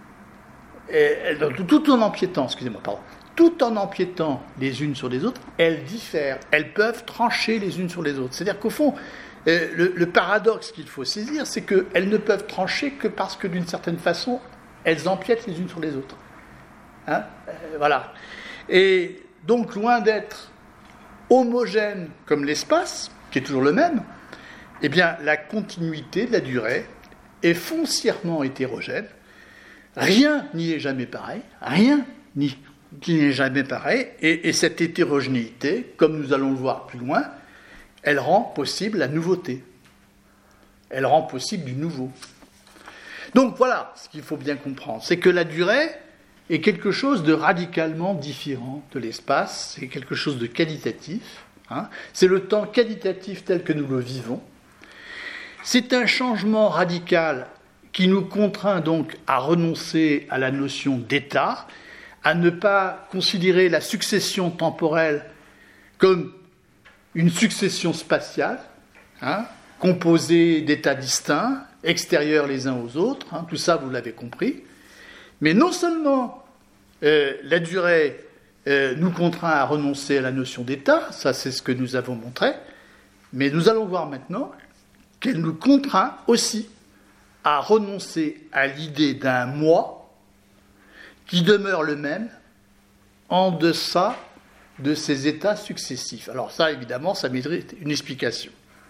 Et, tout en empiétant, excusez-moi, pardon. Tout en empiétant les unes sur les autres, elles diffèrent. Elles peuvent trancher les unes sur les autres. C'est-à-dire qu'au fond, euh, le, le paradoxe qu'il faut saisir, c'est qu'elles ne peuvent trancher que parce que, d'une certaine façon, elles empiètent les unes sur les autres. Hein, euh, voilà. Et donc, loin d'être homogène comme l'espace, qui est toujours le même, eh bien, la continuité de la durée est foncièrement hétérogène. Rien n'y est jamais pareil. Rien n'y n'est jamais pareil. Et, et cette hétérogénéité, comme nous allons le voir plus loin, elle rend possible la nouveauté. Elle rend possible du nouveau. Donc voilà ce qu'il faut bien comprendre. C'est que la durée est quelque chose de radicalement différent de l'espace. C'est quelque chose de qualitatif. Hein. C'est le temps qualitatif tel que nous le vivons. C'est un changement radical qui nous contraint donc à renoncer à la notion d'état, à ne pas considérer la succession temporelle comme une succession spatiale, hein, composée d'états distincts, extérieurs les uns aux autres, hein, tout ça vous l'avez compris. Mais non seulement euh, la durée euh, nous contraint à renoncer à la notion d'état, ça c'est ce que nous avons montré, mais nous allons voir maintenant qu'elle nous contraint aussi à renoncer à l'idée d'un moi qui demeure le même en deçà de ces états successifs. Alors ça, évidemment, ça mérite une explication.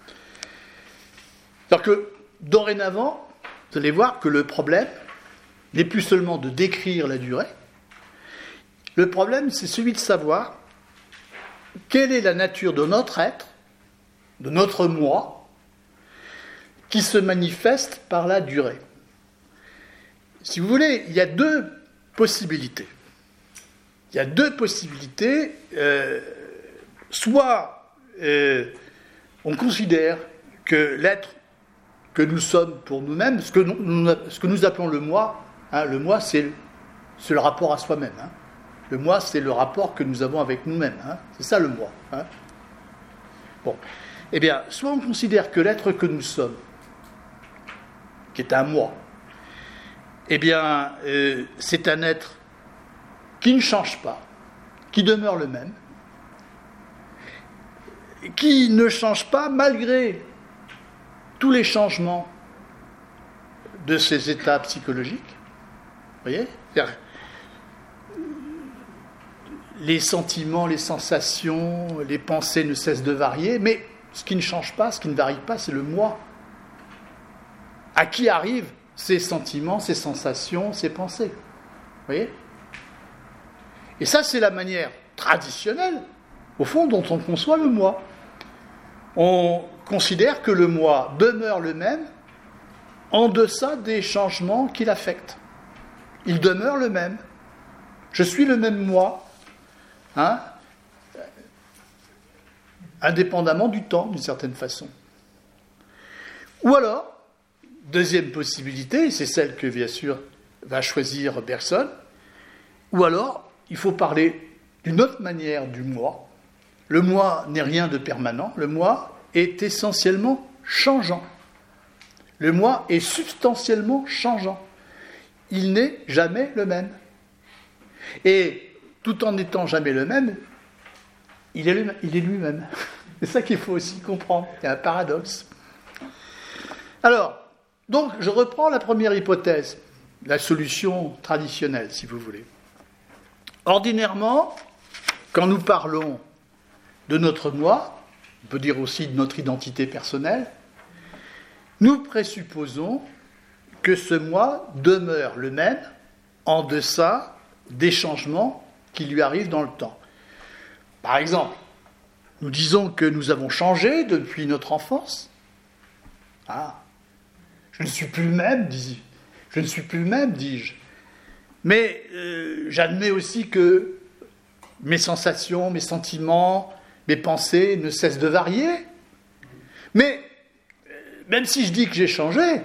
Alors que, dorénavant, vous allez voir que le problème n'est plus seulement de décrire la durée, le problème, c'est celui de savoir quelle est la nature de notre être, de notre moi, qui se manifeste par la durée. Si vous voulez, il y a deux possibilités. Il y a deux possibilités. Euh, soit euh, on considère que l'être que nous sommes pour nous-mêmes, ce que nous, ce que nous appelons le moi, hein, le moi c'est, c'est le rapport à soi-même. Hein. Le moi c'est le rapport que nous avons avec nous-mêmes. Hein. C'est ça le moi. Hein. Bon. Eh bien, soit on considère que l'être que nous sommes, qui est un moi, eh bien, euh, c'est un être qui ne change pas, qui demeure le même, qui ne change pas malgré tous les changements de ses états psychologiques. Vous voyez ? C'est-à-dire, les sentiments, les sensations, les pensées ne cessent de varier, mais ce qui ne change pas, ce qui ne varie pas, c'est le moi. À qui arrivent ces sentiments, ces sensations, ces pensées. Vous voyez ? Et ça, c'est la manière traditionnelle, au fond, dont on conçoit le moi. On considère que le moi demeure le même en deçà des changements qui l'affectent. Il demeure le même. Je suis le même moi, hein, indépendamment du temps, d'une certaine façon. Ou alors, deuxième possibilité, c'est celle que, bien sûr, va choisir Bergson, ou alors, il faut parler d'une autre manière du moi. Le moi n'est rien de permanent, le moi est essentiellement changeant. Le moi est substantiellement changeant. Il n'est jamais le même. Et tout en n'étant jamais le même, il est, lui- il est lui-même. C'est ça qu'il faut aussi comprendre. Il y a un paradoxe. Alors, donc, je reprends la première hypothèse, la solution traditionnelle, si vous voulez. Ordinairement, quand nous parlons de notre moi, on peut dire aussi de notre identité personnelle, nous présupposons que ce moi demeure le même en deçà des changements qui lui arrivent dans le temps. Par exemple, nous disons que nous avons changé depuis notre enfance. Ah, je ne suis plus le même, dis-je. Je ne suis plus le même, dis-je. Mais euh, j'admets aussi que mes sensations, mes sentiments, mes pensées ne cessent de varier. Mais euh, même si je dis que j'ai changé,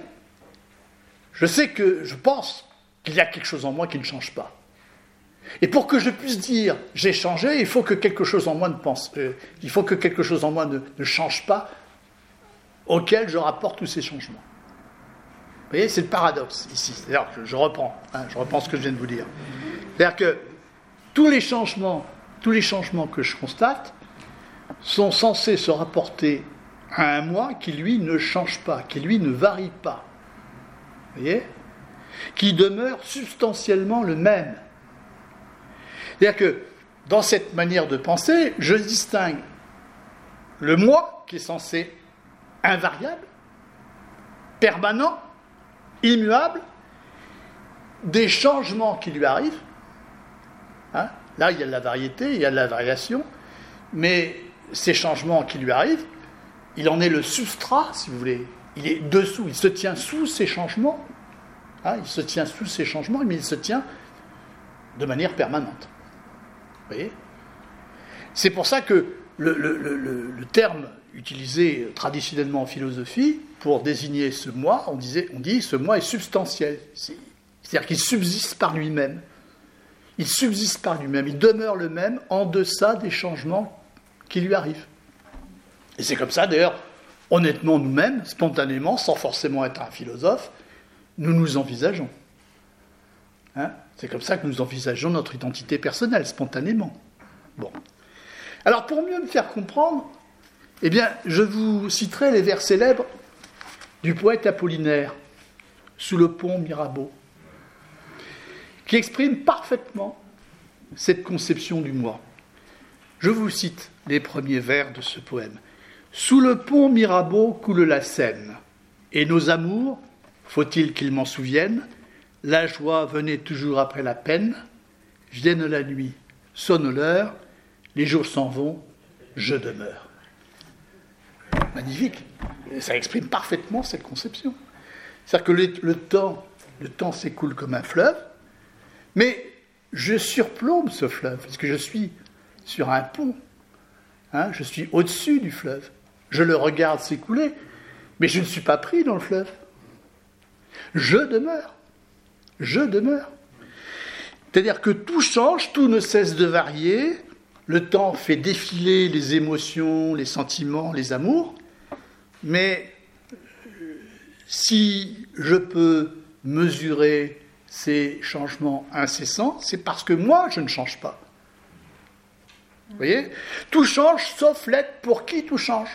je sais que, je pense qu'il y a quelque chose en moi qui ne change pas. Et pour que je puisse dire j'ai changé, il faut que quelque chose en moi ne pense, euh, il faut que quelque chose en moi ne, ne change pas, auquel je rapporte tous ces changements. Vous voyez, c'est le paradoxe ici. C'est-à-dire que je reprends, hein, je reprends ce que je viens de vous dire. C'est-à-dire que tous les changements, tous les changements que je constate sont censés se rapporter à un moi qui, lui, ne change pas, qui, lui, ne varie pas. Vous voyez ? Qui demeure substantiellement le même. C'est-à-dire que, dans cette manière de penser, je distingue le moi, qui est censé invariable, permanent, immuable, des changements qui lui arrivent. Hein ? Là, il y a de la variété, il y a de la variation, mais ces changements qui lui arrivent, il en est le substrat, si vous voulez. Il est dessous, il se tient sous ces changements. Hein ? Il se tient sous ces changements, mais il se tient de manière permanente. Vous voyez ? C'est pour ça que le, le, le, le terme utilisé traditionnellement en philosophie pour désigner ce moi, on, disait, on dit ce moi est substantiel. C'est, c'est-à-dire qu'il subsiste par lui-même. Il subsiste par lui-même, il demeure le même en deçà des changements qui lui arrivent. Et c'est comme ça, d'ailleurs, honnêtement, nous-mêmes, spontanément, sans forcément être un philosophe, nous nous envisageons. Hein ? C'est comme ça que nous envisageons notre identité personnelle, spontanément. Bon. Alors, pour mieux me faire comprendre, eh bien, je vous citerai les vers célèbres du poète Apollinaire, sous le pont Mirabeau, qui expriment parfaitement cette conception du moi. Je vous cite les premiers vers de ce poème. « Sous le pont Mirabeau coule la Seine, et nos amours, faut-il qu'ils m'en souviennent, la joie venait toujours après la peine, vienne la nuit, sonne l'heure, les jours s'en vont, je demeure. » Magnifique. Ça exprime parfaitement cette conception. C'est-à-dire que le, le temps, le temps s'écoule comme un fleuve, mais je surplombe ce fleuve, parce que je suis sur un pont. Hein, je suis au-dessus du fleuve. Je le regarde s'écouler, mais je ne suis pas pris dans le fleuve. Je demeure. Je demeure. C'est-à-dire que tout change, tout ne cesse de varier. Le temps fait défiler les émotions, les sentiments, les amours. Mais si je peux mesurer ces changements incessants, c'est parce que moi, je ne change pas. Vous voyez ? Tout change, sauf l'être pour qui tout change.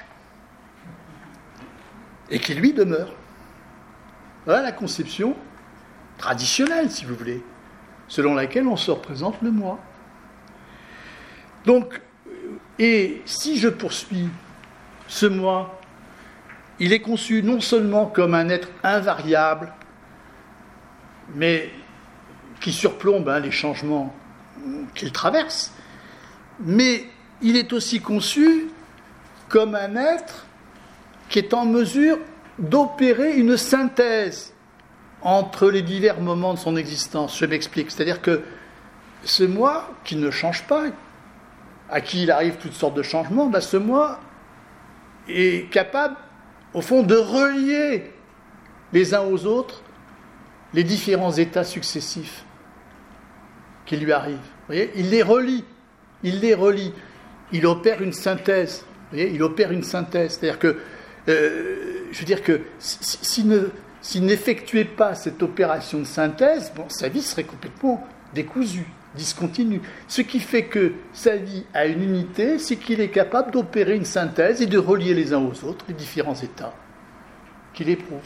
Et qui, lui, demeure. Voilà la conception traditionnelle, si vous voulez, selon laquelle on se représente le moi. Donc, et si je poursuis ce moi, il est conçu non seulement comme un être invariable, mais qui surplombe hein, les changements qu'il traverse, mais il est aussi conçu comme un être qui est en mesure d'opérer une synthèse entre les divers moments de son existence. Je m'explique. C'est-à-dire que ce moi qui ne change pas, à qui il arrive toutes sortes de changements, ben ce moi est capable, au fond, de relier les uns aux autres les différents états successifs qui lui arrivent. Vous voyez ? Il les relie. Il les relie. Il opère une synthèse. Vous voyez ? Il opère une synthèse. C'est-à-dire que, euh, je veux dire que si, si ne, s'il n'effectuait pas cette opération de synthèse, bon, sa vie serait complètement décousue, discontinue. Ce qui fait que sa vie a une unité, c'est qu'il est capable d'opérer une synthèse et de relier les uns aux autres les différents états qu'il éprouve.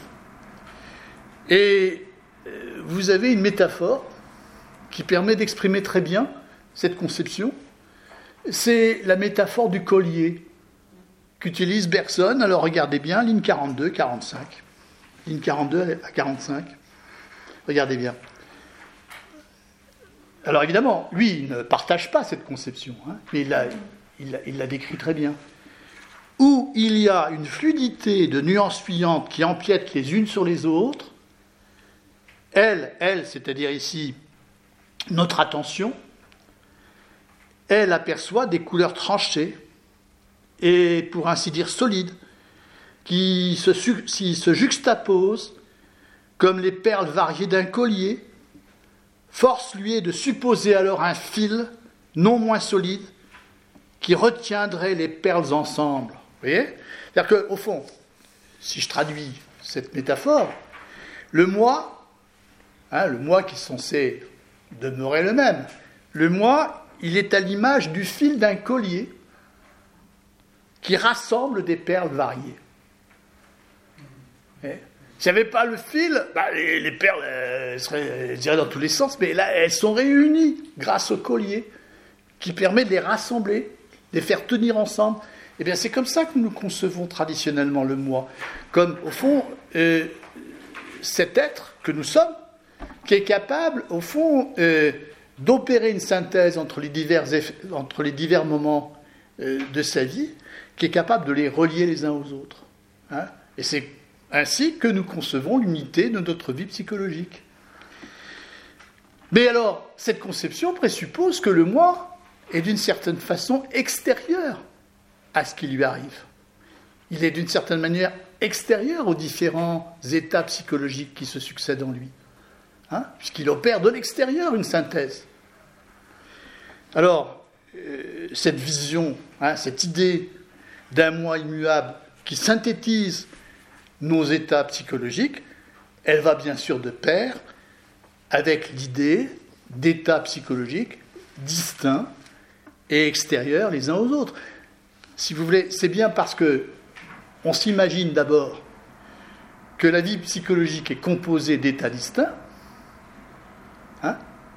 Et vous avez une métaphore qui permet d'exprimer très bien cette conception. C'est la métaphore du collier qu'utilise Bergson. Alors regardez bien, ligne quarante-deux quarante-cinq. ligne quarante-deux à quarante-cinq. Regardez bien. Alors évidemment, lui, il ne partage pas cette conception, hein, mais il la, il, la, il la décrit très bien. Où il y a une fluidité de nuances fuyantes qui empiètent les unes sur les autres, elle, elle, c'est-à-dire ici notre attention, elle aperçoit des couleurs tranchées et, pour ainsi dire, solides, qui se, qui se juxtaposent comme les perles variées d'un collier. Force lui est de supposer alors un fil non moins solide qui retiendrait les perles ensemble. Vous voyez ? C'est-à-dire qu'au fond, si je traduis cette métaphore, le moi, hein, le moi qui est censé demeurer le même, le moi, il est à l'image du fil d'un collier qui rassemble des perles variées. S'il n'y avait pas le fil, bah, les, les perles euh, seraient je dirais, dans tous les sens, mais là, elles sont réunies grâce au collier qui permet de les rassembler, de les faire tenir ensemble. Eh bien, c'est comme ça que nous concevons traditionnellement le moi, comme, au fond, euh, cet être que nous sommes, qui est capable, au fond, euh, d'opérer une synthèse entre les divers, eff- entre les divers moments euh, de sa vie, qui est capable de les relier les uns aux autres. Hein ? Et c'est ainsi que nous concevons l'unité de notre vie psychologique. Mais alors, cette conception présuppose que le moi est d'une certaine façon extérieur à ce qui lui arrive. Il est d'une certaine manière extérieur aux différents états psychologiques qui se succèdent en lui, hein, puisqu'il opère de l'extérieur une synthèse. Alors, euh, cette vision, hein, cette idée d'un moi immuable qui synthétise nos états psychologiques, elle va bien sûr de pair avec l'idée d'états psychologiques distincts et extérieurs les uns aux autres. Si vous voulez, c'est bien parce que on s'imagine d'abord que la vie psychologique est composée d'états distincts, hein,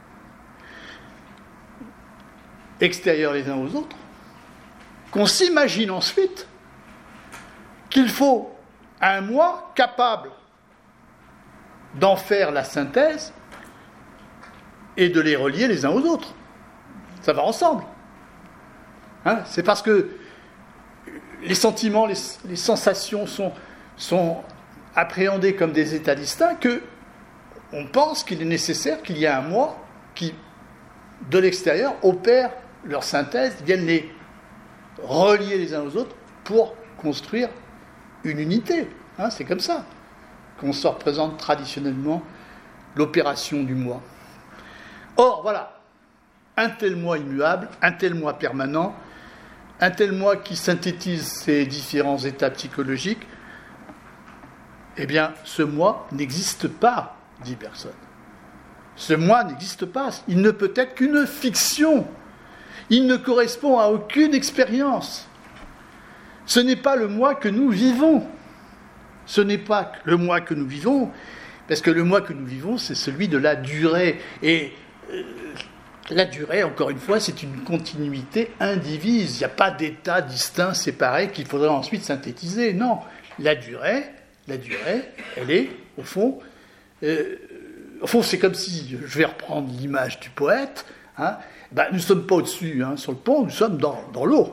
extérieurs les uns aux autres, qu'on s'imagine ensuite qu'il faut un moi capable d'en faire la synthèse et de les relier les uns aux autres. Ça va ensemble. Hein, c'est parce que les sentiments, les, les sensations sont, sont appréhendés comme des états distincts que on pense qu'il est nécessaire qu'il y ait un moi qui, de l'extérieur, opère leur synthèse, vienne les relier les uns aux autres pour construire une unité. Hein, c'est comme ça qu'on se représente traditionnellement l'opération du moi. Or, voilà, un tel moi immuable, un tel moi permanent, un tel moi qui synthétise ces différents états psychologiques, eh bien, ce moi n'existe pas, dit Bergson. Ce moi n'existe pas. Il ne peut être qu'une fiction. Il ne correspond à aucune expérience. Ce n'est pas le moi que nous vivons. Ce n'est pas le moi que nous vivons, parce que le moi que nous vivons, c'est celui de la durée. Et euh, la durée, encore une fois, c'est une continuité indivise. Il n'y a pas d'état distinct, séparé, qu'il faudrait ensuite synthétiser. Non, la durée, la durée, elle est, au fond, euh, au fond, c'est comme si, je vais reprendre l'image du poète, hein, ben, nous ne sommes pas au-dessus, hein, sur le pont, nous sommes dans, dans l'eau.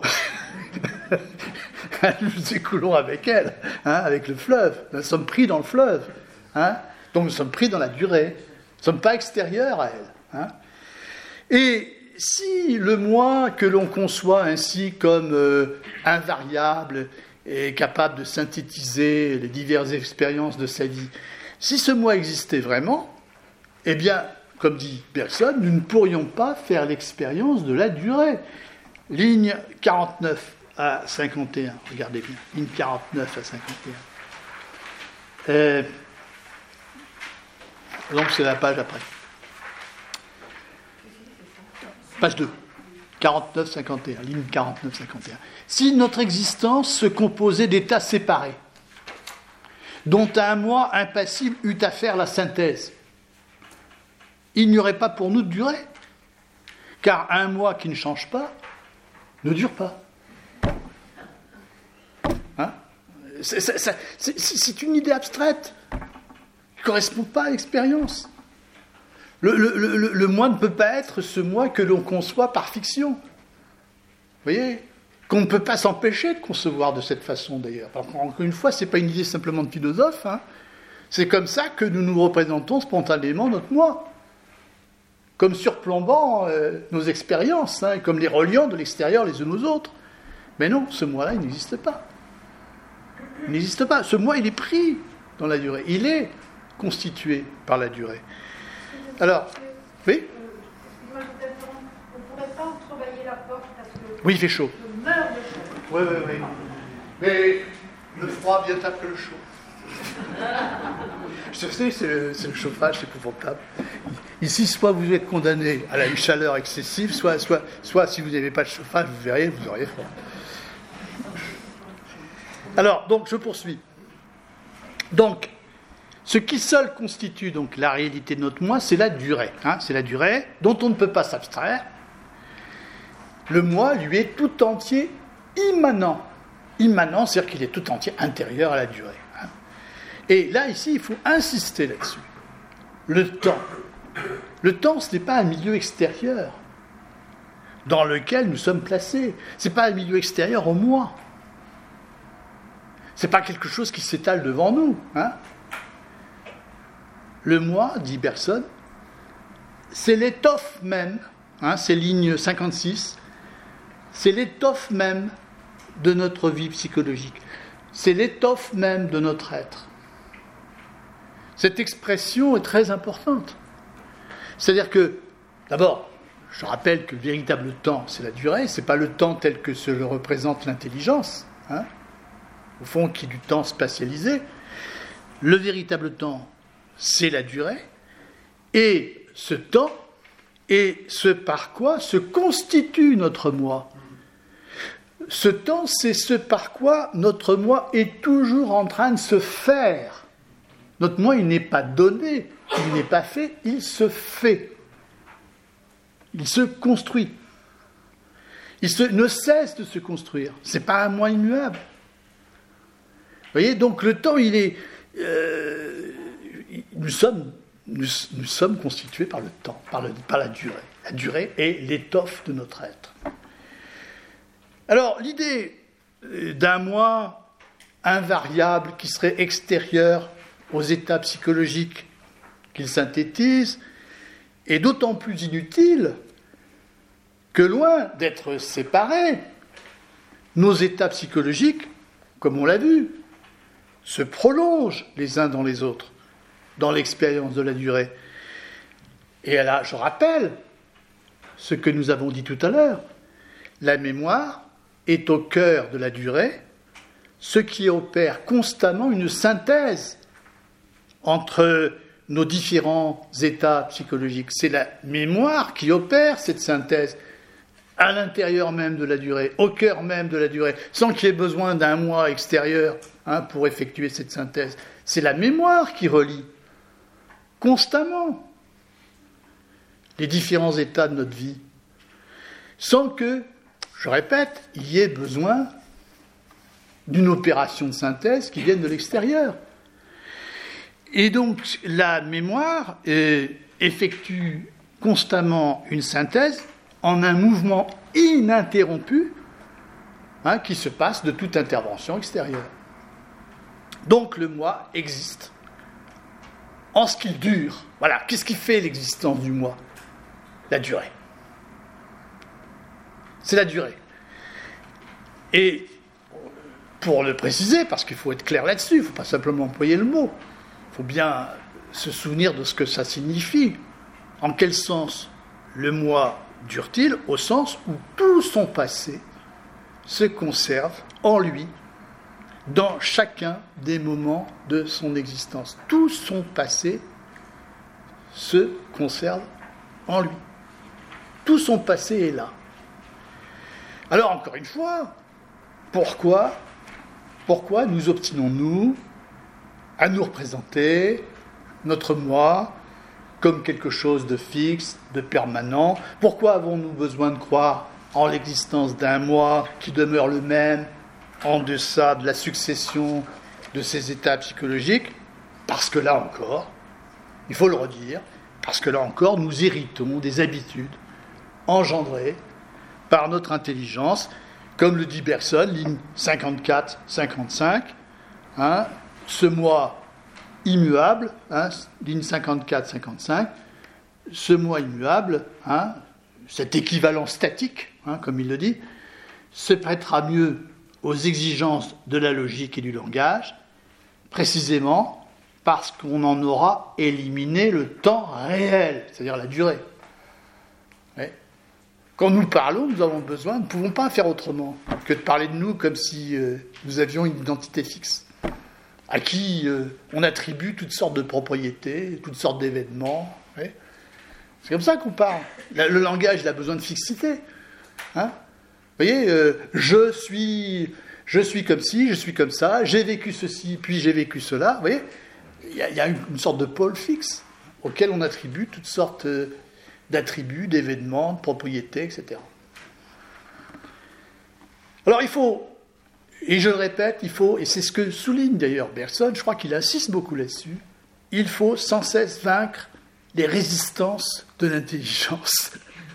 Nous écoulons avec elle, hein, avec le fleuve. Nous sommes pris dans le fleuve. Hein, donc nous sommes pris dans la durée. Nous ne sommes pas extérieurs à elle. Hein. Et si le moi que l'on conçoit ainsi comme euh, invariable et capable de synthétiser les diverses expériences de sa vie, si ce moi existait vraiment, eh bien, comme dit Bergson, nous ne pourrions pas faire l'expérience de la durée. Ligne quarante-neuf à cinquante et un, regardez bien, ligne quarante-neuf à cinquante et un. Euh, donc c'est la page après. Page deux, quarante-neuf cinquante et un, ligne quarante-neuf cinquante et un. Si notre existence se composait d'états séparés, dont un moi impassible eut à faire la synthèse, il n'y aurait pas pour nous de durée, car un moi qui ne change pas ne dure pas. Hein ? c'est, c'est, c'est, c'est, c'est une idée abstraite. ne correspond pas à l'expérience. Le, le, le, le moi ne peut pas être ce moi que l'on conçoit par fiction. Vous voyez ? Qu'on ne peut pas s'empêcher de concevoir de cette façon, d'ailleurs. Encore une fois, ce n'est pas une idée simplement de philosophe. Hein. C'est comme ça que nous nous représentons spontanément notre moi. Comme surplombant euh, nos expériences, hein, comme les reliant de l'extérieur les unes aux autres. Mais non, ce moi-là, il n'existe pas. Il n'existe pas. Ce moi, il est pris dans la durée. Il est constitué par la durée. Alors, oui ? On ne pourrait pas entrebâiller la porte parce que oui, il fait chaud. je meurs de chaud. Oui, oui, oui. Mais le froid vient après le chaud. Je sais, c'est le, c'est le chauffage, c'est épouvantable. Ici, soit vous êtes condamné à la chaleur excessive, soit, soit, soit si vous n'avez pas de chauffage, vous verriez, vous auriez froid. Alors, donc, je poursuis. Donc, ce qui seul constitue donc la réalité de notre moi, c'est la durée. Hein, c'est la durée dont on ne peut pas s'abstraire. Le moi, lui, est tout entier immanent. Immanent, c'est-à-dire qu'il est tout entier intérieur à la durée. Hein. Et là, ici, il faut insister là-dessus. Le temps. Le temps, ce n'est pas un milieu extérieur dans lequel nous sommes placés. Ce n'est pas un milieu extérieur au moi. Ce n'est pas quelque chose qui s'étale devant nous. Hein. Le moi, dit Bergson, c'est l'étoffe même, hein, c'est ligne cinquante-six, c'est l'étoffe même de notre vie psychologique. C'est l'étoffe même de notre être. Cette expression est très importante. C'est-à-dire que, d'abord, je rappelle que le véritable temps, c'est la durée, ce n'est pas le temps tel que se le représente l'intelligence, hein, au fond, qui est du temps spatialisé. Le véritable temps, c'est la durée, et ce temps est ce par quoi se constitue notre moi. Ce temps, c'est ce par quoi notre moi est toujours en train de se faire. Notre moi, il n'est pas donné, il n'est pas fait, il se fait. Il se construit. Il se, ne cesse de se construire. Ce n'est pas un moi immuable. Vous voyez, donc le temps, il est... Euh, nous, sommes, nous, nous sommes constitués par le temps, par, le, par la durée. La durée est l'étoffe de notre être. Alors, l'idée d'un moi invariable qui serait extérieur aux états psychologiques qu'il synthétise est d'autant plus inutile que loin d'être séparés, nos états psychologiques, comme on l'a vu, se prolongent les uns dans les autres, dans l'expérience de la durée. Et là, je rappelle ce que nous avons dit tout à l'heure. La mémoire est au cœur de la durée, ce qui opère constamment une synthèse entre nos différents états psychologiques. C'est la mémoire qui opère cette synthèse à l'intérieur même de la durée, au cœur même de la durée, sans qu'il y ait besoin d'un moi extérieur hein, pour effectuer cette synthèse. C'est la mémoire qui relie constamment les différents états de notre vie, sans que, je répète, il y ait besoin d'une opération de synthèse qui vienne de l'extérieur. Et donc, la mémoire euh, effectue constamment une synthèse en un mouvement ininterrompu hein, qui se passe de toute intervention extérieure. Donc, le moi existe en ce qu'il dure. Voilà, qu'est-ce qui fait l'existence du moi ? La durée. C'est la durée. Et pour le préciser, parce qu'il faut être clair là-dessus, il ne faut pas simplement employer le mot, il faut bien se souvenir de ce que ça signifie. En quel sens le moi dure-t-il ? Au sens où tout son passé se conserve en lui dans chacun des moments de son existence. Tout son passé se conserve en lui. Tout son passé est là. Alors, encore une fois, pourquoi, pourquoi nous obstinons-nous à nous représenter notre moi comme quelque chose de fixe, de permanent ? Pourquoi avons-nous besoin de croire en l'existence d'un moi qui demeure le même en deçà de la succession de ces états psychologiques ? parce que là encore, il faut le redire, parce que là encore, nous héritons des habitudes engendrées par notre intelligence, comme le dit Bergson, ligne cinquante-quatre cinquante-cinq, hein, ce moi immuable, hein, ligne cinquante-quatre cinquante-cinq, ce moi immuable, hein, cet équivalent statique, hein, comme il le dit, se prêtera mieux aux exigences de la logique et du langage, précisément parce qu'on en aura éliminé le temps réel, c'est-à-dire la durée. Ouais. Quand nous parlons, nous avons besoin, nous ne pouvons pas faire autrement que de parler de nous comme si euh, nous avions une identité fixe, à qui euh, on attribue toutes sortes de propriétés, toutes sortes d'événements. Ouais. C'est comme ça qu'on parle. Le langage, il a besoin de fixité. Hein ? Vous voyez, euh, je suis, je suis comme ci, je suis comme ça, j'ai vécu ceci, puis j'ai vécu cela. Vous voyez, il y a, il y a une, une sorte de pôle fixe auquel on attribue toutes sortes euh, d'attributs, d'événements, de propriétés, et cetera. Alors il faut, et je le répète, il faut, et c'est ce que souligne d'ailleurs Bergson, je crois qu'il insiste beaucoup là-dessus, il faut sans cesse vaincre les résistances de l'intelligence.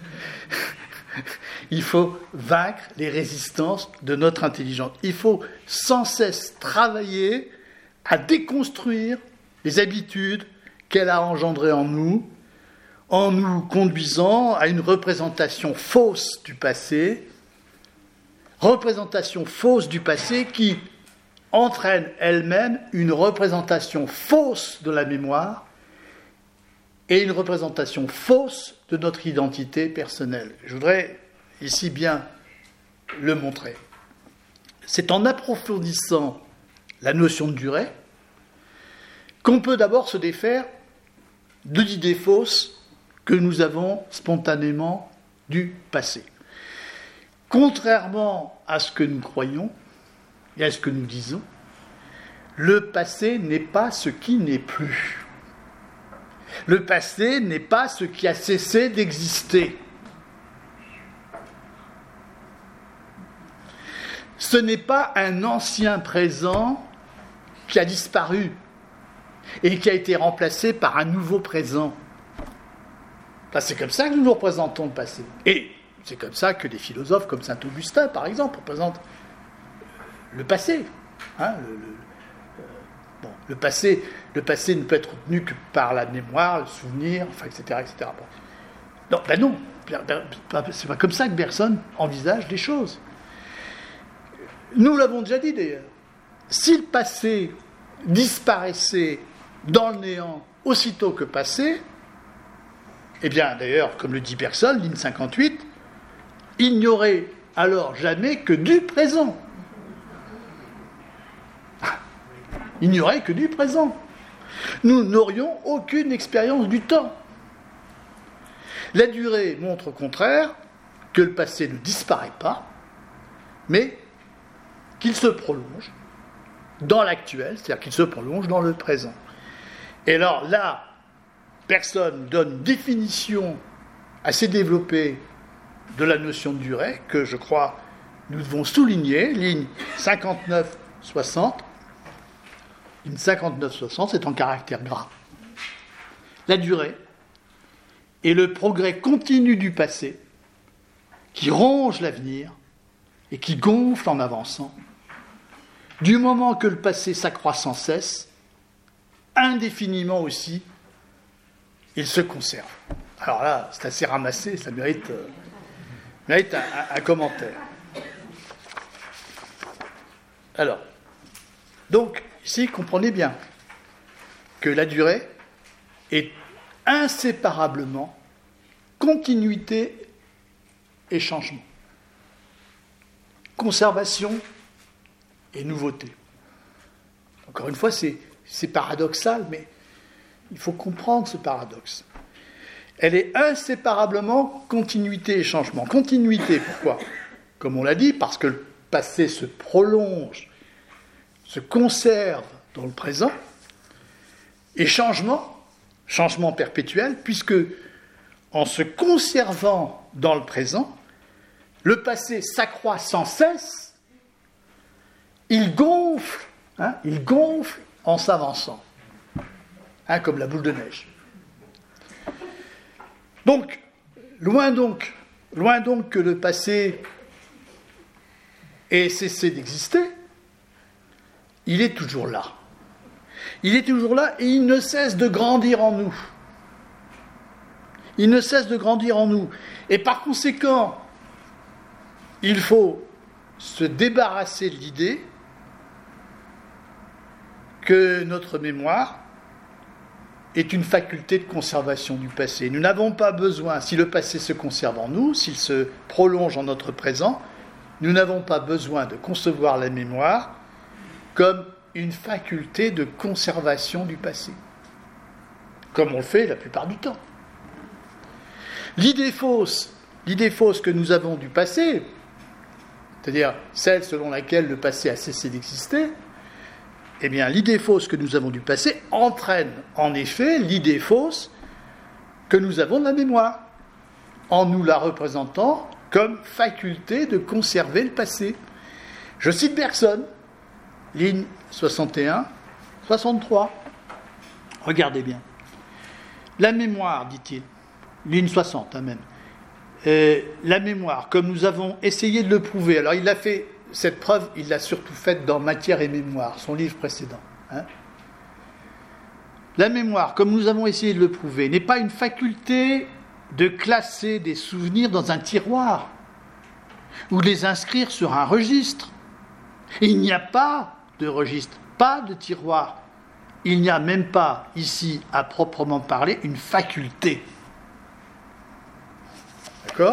Il faut vaincre les résistances de notre intelligence. Il faut sans cesse travailler à déconstruire les habitudes qu'elle a engendrées en nous, en nous conduisant à une représentation fausse du passé, représentation fausse du passé qui entraîne elle-même une représentation fausse de la mémoire et une représentation fausse de notre identité personnelle. Je voudrais ici bien le montrer. C'est en approfondissant la notion de durée qu'on peut d'abord se défaire de l'idée fausse que nous avons spontanément du passé. Contrairement à ce que nous croyons et à ce que nous disons, le passé n'est pas ce qui n'est plus. Le passé n'est pas ce qui a cessé d'exister. Ce n'est pas un ancien présent qui a disparu et qui a été remplacé par un nouveau présent. Enfin, c'est comme ça que nous nous représentons le passé. Et c'est comme ça que des philosophes comme saint Augustin, par exemple, représentent le passé. Hein, le, le, bon, le, passé le passé ne peut être retenu que par la mémoire, le souvenir, enfin, et cetera et cetera. Bon. Non, ben non, c'est pas comme ça que Bergson envisage les choses. Nous l'avons déjà dit d'ailleurs. Si le passé disparaissait dans le néant aussitôt que passé, eh bien d'ailleurs, comme le dit Bergson, ligne cinquante-huit, il n'y aurait alors jamais que du présent. Il n'y aurait que du présent. Nous n'aurions aucune expérience du temps. La durée montre au contraire que le passé ne disparaît pas, mais qu'il se prolonge dans l'actuel, c'est-à-dire qu'il se prolonge dans le présent. Et alors là, personne donne une définition assez développée de la notion de durée, que je crois nous devons souligner, ligne cinquante-neuf soixante. Ligne cinquante-neuf soixante, c'est en caractère gras. La durée est le progrès continu du passé qui ronge l'avenir et qui gonfle en avançant. Du moment que le passé s'accroît sans cesse, indéfiniment aussi, il se conserve. Alors là, c'est assez ramassé, ça mérite, euh, mérite un, un, un commentaire. Alors, donc, ici, comprenez bien que la durée est inséparablement continuité et changement. Conservation et nouveauté. Encore une fois, c'est, c'est paradoxal, mais il faut comprendre ce paradoxe. Elle est inséparablement continuité et changement. Continuité, pourquoi ? Comme on l'a dit, parce que le passé se prolonge, se conserve dans le présent, et changement, changement perpétuel, puisque en se conservant dans le présent, le passé s'accroît sans cesse, il gonfle, hein, il gonfle en s'avançant. hein, comme la boule de neige. Donc, loin donc, loin donc que le passé ait cessé d'exister, il est toujours là. Il est toujours là et il ne cesse de grandir en nous. Il ne cesse de grandir en nous. Et par conséquent, il faut se débarrasser de l'idée que notre mémoire est une faculté de conservation du passé. Nous n'avons pas besoin, si le passé se conserve en nous, s'il se prolonge en notre présent, nous n'avons pas besoin de concevoir la mémoire comme une faculté de conservation du passé, comme on le fait la plupart du temps. L'idée fausse, l'idée fausse que nous avons du passé, c'est-à-dire celle selon laquelle le passé a cessé d'exister, eh bien, l'idée fausse que nous avons du passé entraîne en effet l'idée fausse que nous avons de la mémoire, en nous la représentant comme faculté de conserver le passé. Je cite Bergson, ligne soixante et un, soixante-trois. Regardez bien. La mémoire, dit-il, ligne soixante, hein, même. Euh, la mémoire, comme nous avons essayé de le prouver, alors il a fait cette preuve, il l'a surtout faite dans Matière et mémoire, son livre précédent. Hein. La mémoire, comme nous avons essayé de le prouver, n'est pas une faculté de classer des souvenirs dans un tiroir ou de les inscrire sur un registre. Il n'y a pas de registre, pas de tiroir. Il n'y a même pas, ici, à proprement parler, une faculté. D'accord ?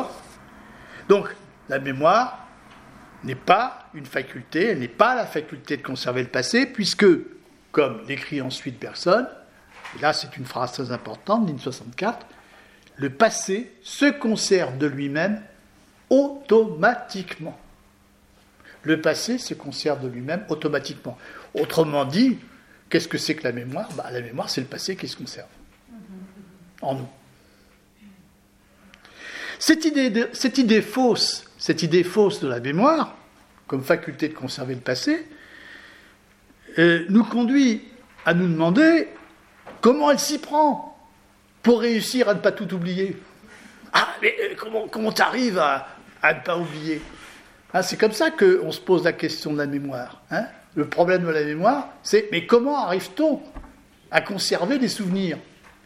Donc, la mémoire n'est pas une faculté, elle n'est pas la faculté de conserver le passé, puisque, comme l'écrit ensuite Bergson, et là c'est une phrase très importante, ligne soixante-quatre, le passé se conserve de lui-même automatiquement. Le passé se conserve de lui-même automatiquement. Autrement dit, qu'est-ce que c'est que la mémoire ? Bah, la mémoire, c'est le passé qui se conserve en nous. Cette idée, de, cette idée fausse, cette idée fausse de la mémoire, comme faculté de conserver le passé, euh, nous conduit à nous demander comment elle s'y prend pour réussir à ne pas tout oublier. Ah, mais euh, comment, comment tu arrives à, à ne pas oublier ? Hein, c'est comme ça qu'on se pose la question de la mémoire. Hein ? Le problème de la mémoire, c'est mais comment arrive-t-on à conserver des souvenirs ?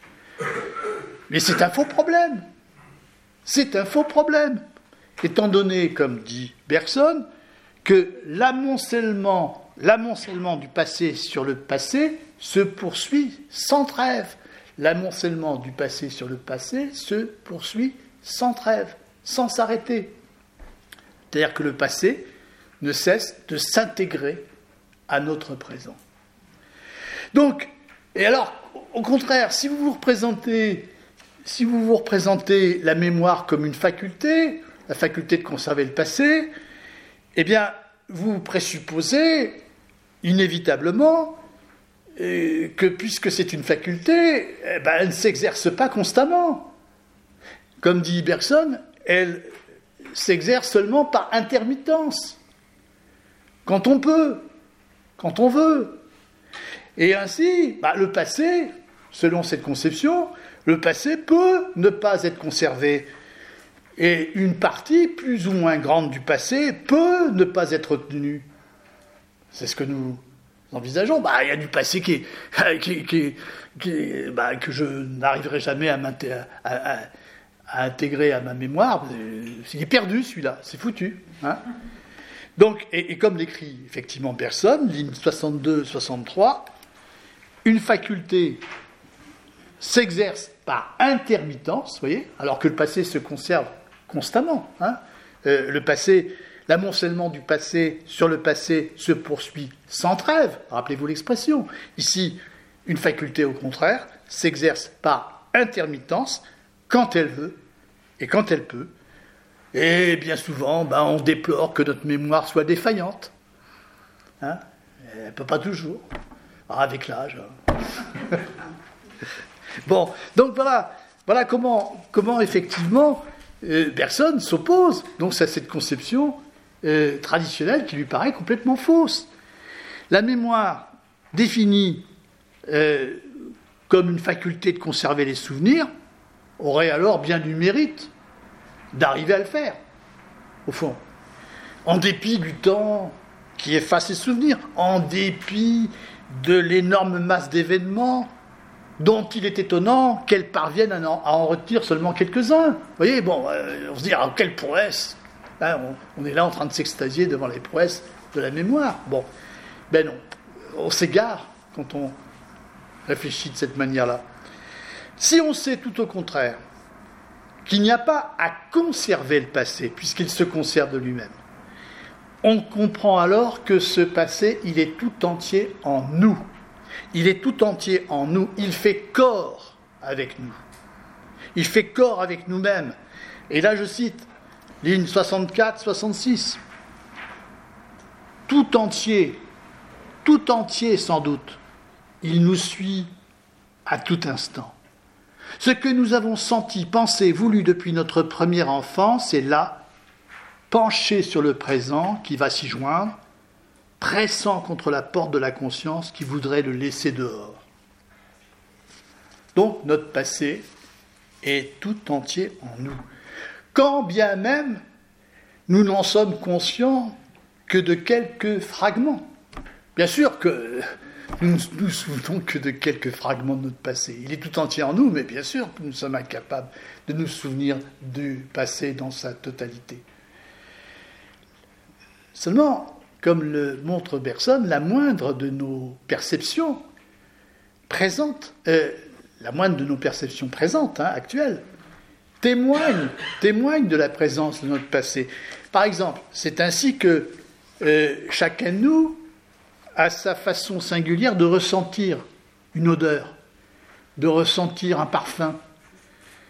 Mais c'est un faux problème. C'est un faux problème, étant donné, comme dit Bergson, que l'amoncellement, l'amoncellement du passé sur le passé se poursuit sans trêve. L'amoncellement du passé sur le passé se poursuit sans trêve, sans s'arrêter. C'est-à-dire que le passé ne cesse de s'intégrer à notre présent. Donc, et alors, au contraire, si vous vous représentez... Si vous vous représentez la mémoire comme une faculté, la faculté de conserver le passé, eh bien, vous présupposez inévitablement euh, que puisque c'est une faculté, eh ben, elle ne s'exerce pas constamment. Comme dit Bergson, elle s'exerce seulement par intermittence, quand on peut, quand on veut. Et ainsi, bah, le passé, selon cette conception, le passé peut ne pas être conservé. Et une partie plus ou moins grande du passé peut ne pas être retenue. C'est ce que nous envisageons. Bah, il y a du passé qui est, qui, qui, qui, bah, que je n'arriverai jamais à, à, à, à intégrer à ma mémoire. Il est perdu, celui-là. C'est foutu. Hein. Donc, et, et comme l'écrit effectivement Bergson, ligne soixante-deux soixante-trois, une faculté s'exerce par intermittence, vous voyez, alors que le passé se conserve constamment. Hein. Euh, le passé, l'amoncellement du passé sur le passé se poursuit sans trêve. Rappelez-vous l'expression. Ici, une faculté, au contraire, s'exerce par intermittence quand elle veut et quand elle peut. Et bien souvent, ben, on déplore que notre mémoire soit défaillante. Hein. Elle ne peut pas toujours. Ah, avec l'âge. Hein. Bon, donc voilà, voilà comment, comment effectivement euh, Bergson s'oppose donc à cette conception euh, traditionnelle qui lui paraît complètement fausse. La mémoire définit euh, comme une faculté de conserver les souvenirs, aurait alors bien du mérite d'arriver à le faire, au fond. En dépit du temps qui efface les souvenirs, en dépit de l'énorme masse d'événements dont il est étonnant qu'elles parviennent à en, à en retenir seulement quelques-uns. Vous voyez, bon, euh, on se dit, ah, quelle prouesse, hein, on, on est là en train de s'extasier devant les prouesses de la mémoire. Bon, ben non, on s'égare quand on réfléchit de cette manière-là. Si on sait tout au contraire qu'il n'y a pas à conserver le passé, puisqu'il se conserve de lui-même, on comprend alors que ce passé, il est tout entier en nous. Il est tout entier en nous. Il fait corps avec nous. Il fait corps avec nous-mêmes. Et là, je cite, ligne soixante-quatre soixante-six. Tout entier, tout entier sans doute, il nous suit à tout instant. Ce que nous avons senti, pensé, voulu depuis notre première enfance est là, penché sur le présent qui va s'y joindre, pressant contre la porte de la conscience qui voudrait le laisser dehors. Donc notre passé est tout entier en nous. Quand bien même nous n'en sommes conscients que de quelques fragments. Bien sûr que nous ne nous souvenons que de quelques fragments de notre passé. Il est tout entier en nous, mais bien sûr que nous sommes incapables de nous souvenir du passé dans sa totalité. Seulement, comme le montre Bergson, la moindre de nos perceptions présentes, euh, la moindre de nos perceptions présentes, hein, actuelles, témoigne, témoigne de la présence de notre passé. Par exemple, c'est ainsi que euh, chacun de nous a sa façon singulière de ressentir une odeur, de ressentir un parfum. Pourquoi ?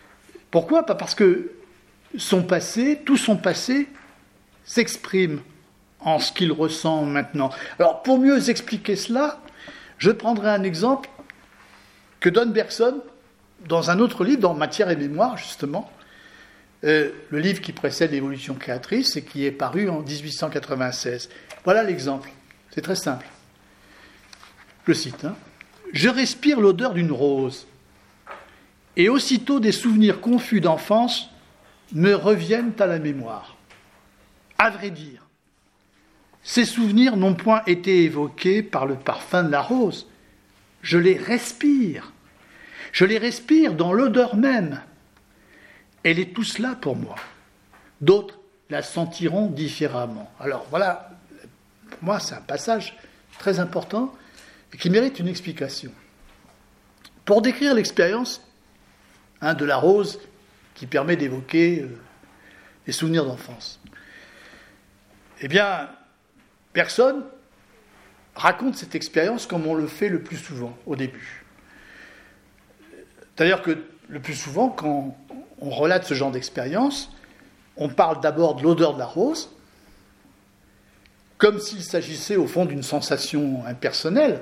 Pas parce que son passé, tout son passé, s'exprime en ce qu'il ressent maintenant. Alors, pour mieux expliquer cela, je prendrai un exemple que donne Bergson dans un autre livre, dans Matière et Mémoire, justement, euh, le livre qui précède l'évolution créatrice et qui est paru en dix-huit cent quatre-vingt-seize. Voilà l'exemple. C'est très simple. Je cite, hein. « Je respire l'odeur d'une rose, et aussitôt des souvenirs confus d'enfance me reviennent à la mémoire. À vrai dire, ces souvenirs n'ont point été évoqués par le parfum de la rose. Je les respire. Je les respire dans l'odeur même. Elle est tout cela pour moi. D'autres la sentiront différemment. » Alors voilà, pour moi c'est un passage très important et qui mérite une explication. Pour décrire l'expérience hein, de la rose qui permet d'évoquer euh, les souvenirs d'enfance, eh bien, Bergson raconte cette expérience comme on le fait le plus souvent au début. C'est-à-dire que le plus souvent, quand on relate ce genre d'expérience, on parle d'abord de l'odeur de la rose, comme s'il s'agissait au fond d'une sensation impersonnelle,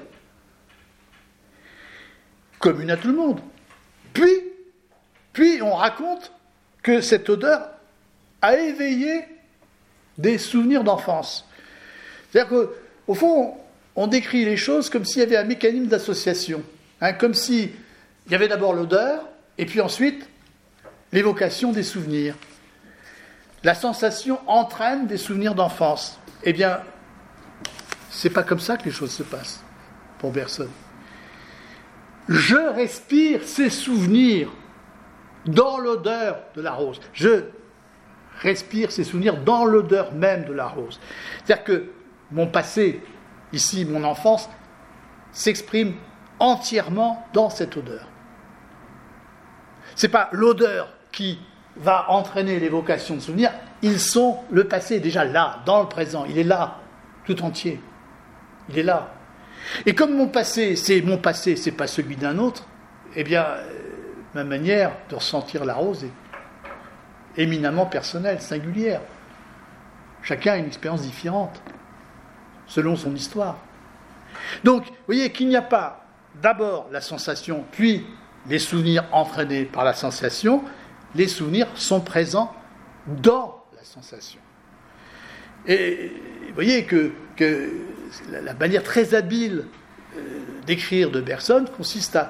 commune à tout le monde. Puis, puis on raconte que cette odeur a éveillé des souvenirs d'enfance. C'est-à-dire qu'au fond, on décrit les choses comme s'il y avait un mécanisme d'association, hein, comme s'il y avait d'abord l'odeur, et puis ensuite l'évocation des souvenirs. La sensation entraîne des souvenirs d'enfance. Eh bien, c'est pas comme ça que les choses se passent pour Bergson. Je respire ces souvenirs dans l'odeur de la rose. Je respire ces souvenirs dans l'odeur même de la rose. C'est-à-dire que mon passé, ici mon enfance, s'exprime entièrement dans cette odeur. Ce n'est pas l'odeur qui va entraîner l'évocation de souvenirs, ils sont, le passé est déjà là, dans le présent, il est là, tout entier. Il est là. Et comme mon passé, c'est mon passé, c'est pas celui d'un autre, eh bien, euh, ma manière de ressentir la rose est éminemment personnelle, singulière. Chacun a une expérience différente, selon son histoire. Donc, vous voyez qu'il n'y a pas d'abord la sensation, puis les souvenirs entraînés par la sensation. Les souvenirs sont présents dans la sensation. Et vous voyez que, que la, la manière très habile euh, d'écrire de Bergson consiste à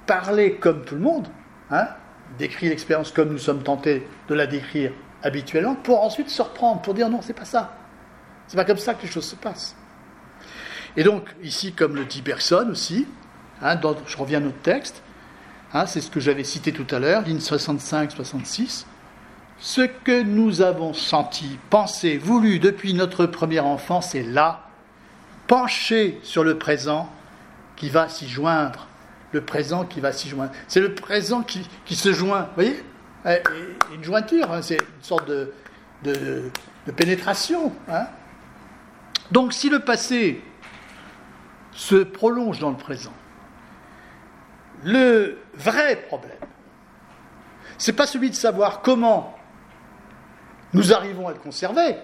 parler comme tout le monde, hein, décrire l'expérience comme nous sommes tentés de la décrire habituellement, pour ensuite se reprendre, pour dire non, c'est pas ça. C'est pas comme ça que les choses se passent. Et donc, ici, comme le dit Bergson aussi, hein, dans, je reviens à notre texte, hein, c'est ce que j'avais cité tout à l'heure, ligne soixante-cinq soixante-six, ce que nous avons senti, pensé, voulu depuis notre première enfance est là, penché sur le présent qui va s'y joindre. Le présent qui va s'y joindre. C'est le présent qui, qui se joint. Vous voyez ? Et une jointure, hein, c'est une sorte de, de, de pénétration. Hein. Donc, si le passé se prolonge dans le présent, le vrai problème, c'est pas celui de savoir comment nous arrivons à le conserver.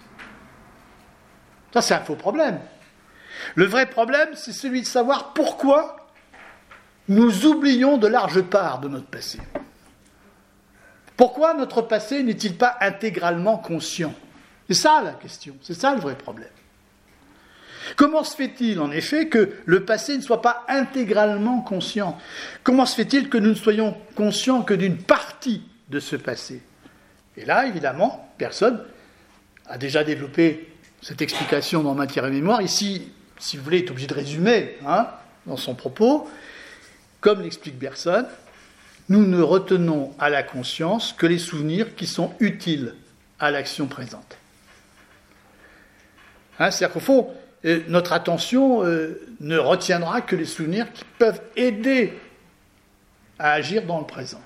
Ça, c'est un faux problème. Le vrai problème, c'est celui de savoir pourquoi nous oublions de larges parts de notre passé. Pourquoi notre passé n'est-il pas intégralement conscient ? C'est ça la question, c'est ça le vrai problème. Comment se fait-il, en effet, que le passé ne soit pas intégralement conscient ? Comment se fait-il que nous ne soyons conscients que d'une partie de ce passé ? Et là, évidemment, personne a déjà développé cette explication dans Matière et Mémoire. Ici, si vous voulez, il est obligé de résumer hein, dans son propos. Comme l'explique Bergson, nous ne retenons à la conscience que les souvenirs qui sont utiles à l'action présente. Hein, c'est-à-dire qu'au fond, euh, notre attention euh, ne retiendra que les souvenirs qui peuvent aider à agir dans le présent.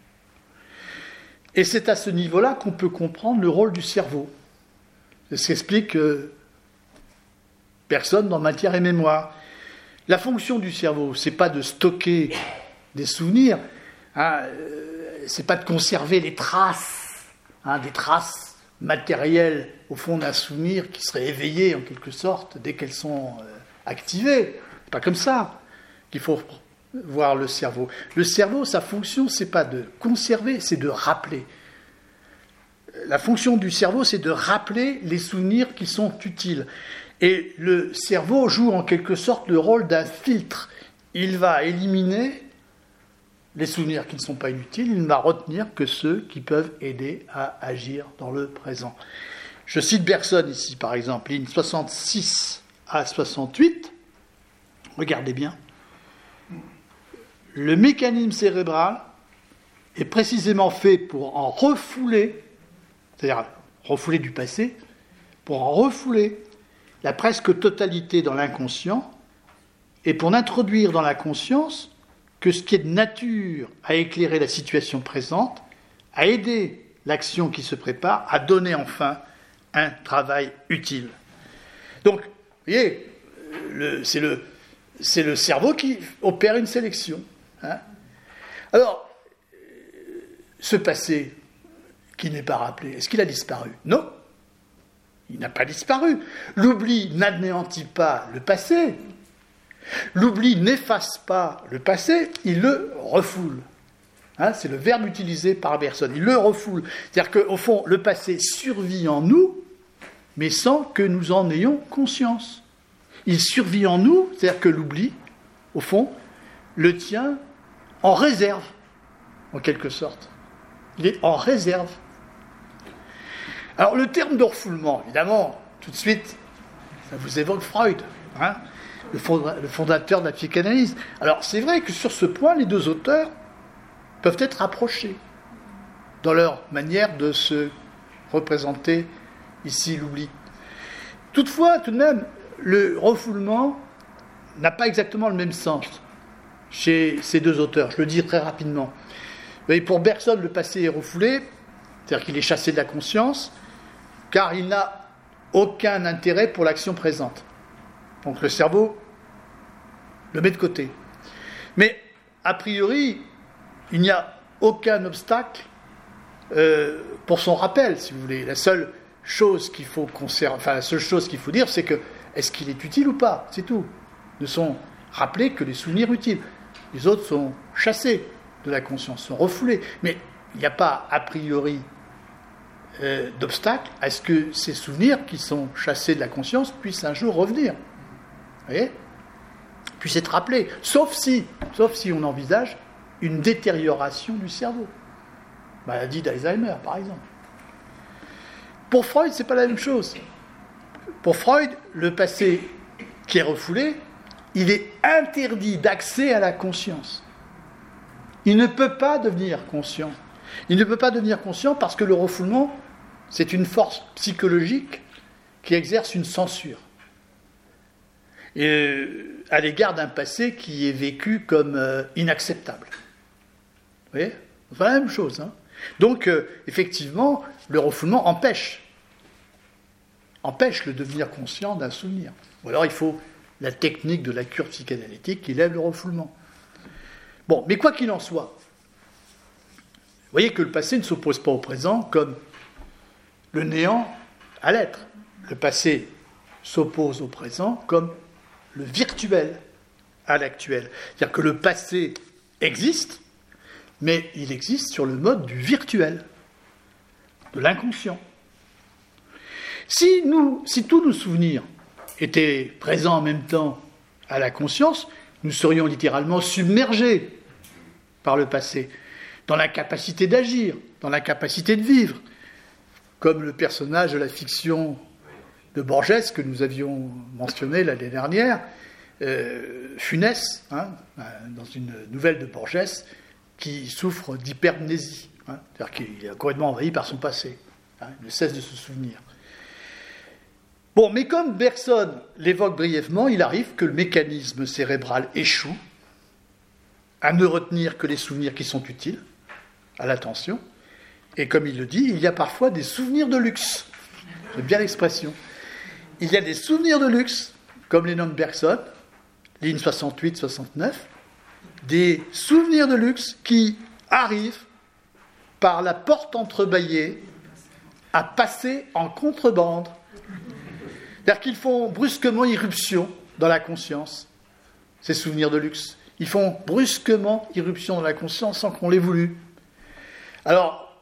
Et c'est à ce niveau-là qu'on peut comprendre le rôle du cerveau. C'est ce qu'explique euh, Bergson dans Matière et Mémoire. La fonction du cerveau, c'est pas de stocker des souvenirs, hein, euh, c'est pas de conserver les traces, hein, des traces matérielles au fond d'un souvenir qui serait éveillé en quelque sorte dès qu'elles sont euh, activées. C'est pas comme ça qu'il faut voir le cerveau. Le cerveau, sa fonction, c'est pas de conserver, c'est de rappeler. La fonction du cerveau, c'est de rappeler les souvenirs qui sont utiles. Et le cerveau joue en quelque sorte le rôle d'un filtre. Il va éliminer les souvenirs qui ne sont pas inutiles, il ne va retenir que ceux qui peuvent aider à agir dans le présent. Je cite Bergson ici, par exemple, ligne soixante-six à soixante-huit. Regardez bien. Le mécanisme cérébral est précisément fait pour en refouler, c'est-à-dire refouler du passé, pour en refouler la presque totalité dans l'inconscient, et pour n'introduire dans la conscience que ce qui est de nature à éclairer la situation présente, à aider l'action qui se prépare, à donner enfin un travail utile. Donc, vous voyez, le, c'est, le, c'est le cerveau qui opère une sélection. Hein. Alors, ce passé qui n'est pas rappelé, est-ce qu'il a disparu ? Non. Il n'a pas disparu. L'oubli n'anéantit pas le passé. L'oubli n'efface pas le passé, il le refoule. Hein, c'est le verbe utilisé par Bergson. Il le refoule. C'est-à-dire qu'au fond, le passé survit en nous, mais sans que nous en ayons conscience. Il survit en nous, c'est-à-dire que l'oubli, au fond, le tient en réserve, en quelque sorte. Il est en réserve. Alors, le terme de refoulement, évidemment, tout de suite, ça vous évoque Freud, hein, le fondateur de la psychanalyse. Alors, c'est vrai que sur ce point, les deux auteurs peuvent être approchés dans leur manière de se représenter ici l'oubli. Toutefois, tout de même, le refoulement n'a pas exactement le même sens chez ces deux auteurs. Je le dis très rapidement. Mais pour Bergson, le passé est refoulé, c'est-à-dire qu'il est chassé de la conscience, car il n'a aucun intérêt pour l'action présente. Donc le cerveau le met de côté. Mais, a priori, il n'y a aucun obstacle euh, pour son rappel, si vous voulez. La seule chose qu'il faut conserver, enfin la seule chose qu'il faut dire, c'est que est-ce qu'il est utile ou pas ? C'est tout. Ne sont rappelés que les souvenirs utiles. Les autres sont chassés de la conscience, sont refoulés. Mais il n'y a pas, a priori, euh, d'obstacle à ce que ces souvenirs qui sont chassés de la conscience puissent un jour revenir. Vous voyez ? puisse être rappelé, sauf si, sauf si on envisage une détérioration du cerveau. Maladie d'Alzheimer, par exemple. Pour Freud, ce n'est pas la même chose. Pour Freud, le passé qui est refoulé, il est interdit d'accès à la conscience. Il ne peut pas devenir conscient. Il ne peut pas devenir conscient parce que le refoulement, c'est une force psychologique qui exerce une censure. Et à l'égard d'un passé qui est vécu comme euh, inacceptable. Vous voyez ? C'est pas la même chose. Hein. Donc, euh, effectivement, le refoulement empêche, empêche le devenir conscient d'un souvenir. Ou alors, il faut la technique de la cure psychanalytique qui lève le refoulement. Bon, mais quoi qu'il en soit, vous voyez que le passé ne s'oppose pas au présent comme le néant à l'être. Le passé s'oppose au présent comme le virtuel à l'actuel. C'est-à-dire que le passé existe, mais il existe sur le mode du virtuel, de l'inconscient. Si, nous, si tous nos souvenirs étaient présents en même temps à la conscience, nous serions littéralement submergés par le passé, dans l'incapacité d'agir, dans l'incapacité de vivre, comme le personnage de la fiction de Borges que nous avions mentionné l'année dernière, euh, Funès, hein, dans une nouvelle de Borges, qui souffre d'hypermnésie, hein, c'est-à-dire qu'il est complètement envahi par son passé, hein, il ne cesse de se souvenir. Bon, mais comme Bergson l'évoque brièvement, il arrive que le mécanisme cérébral échoue à ne retenir que les souvenirs qui sont utiles à l'attention, et comme il le dit, il y a parfois des souvenirs de luxe. J'aime bien l'expression. Il y a des souvenirs de luxe, comme les nomme Bergson, ligne soixante-huit soixante-neuf, des souvenirs de luxe qui arrivent par la porte entrebâillée à passer en contrebande. C'est-à-dire qu'ils font brusquement irruption dans la conscience, ces souvenirs de luxe. Ils font brusquement irruption dans la conscience sans qu'on l'ait voulu. Alors,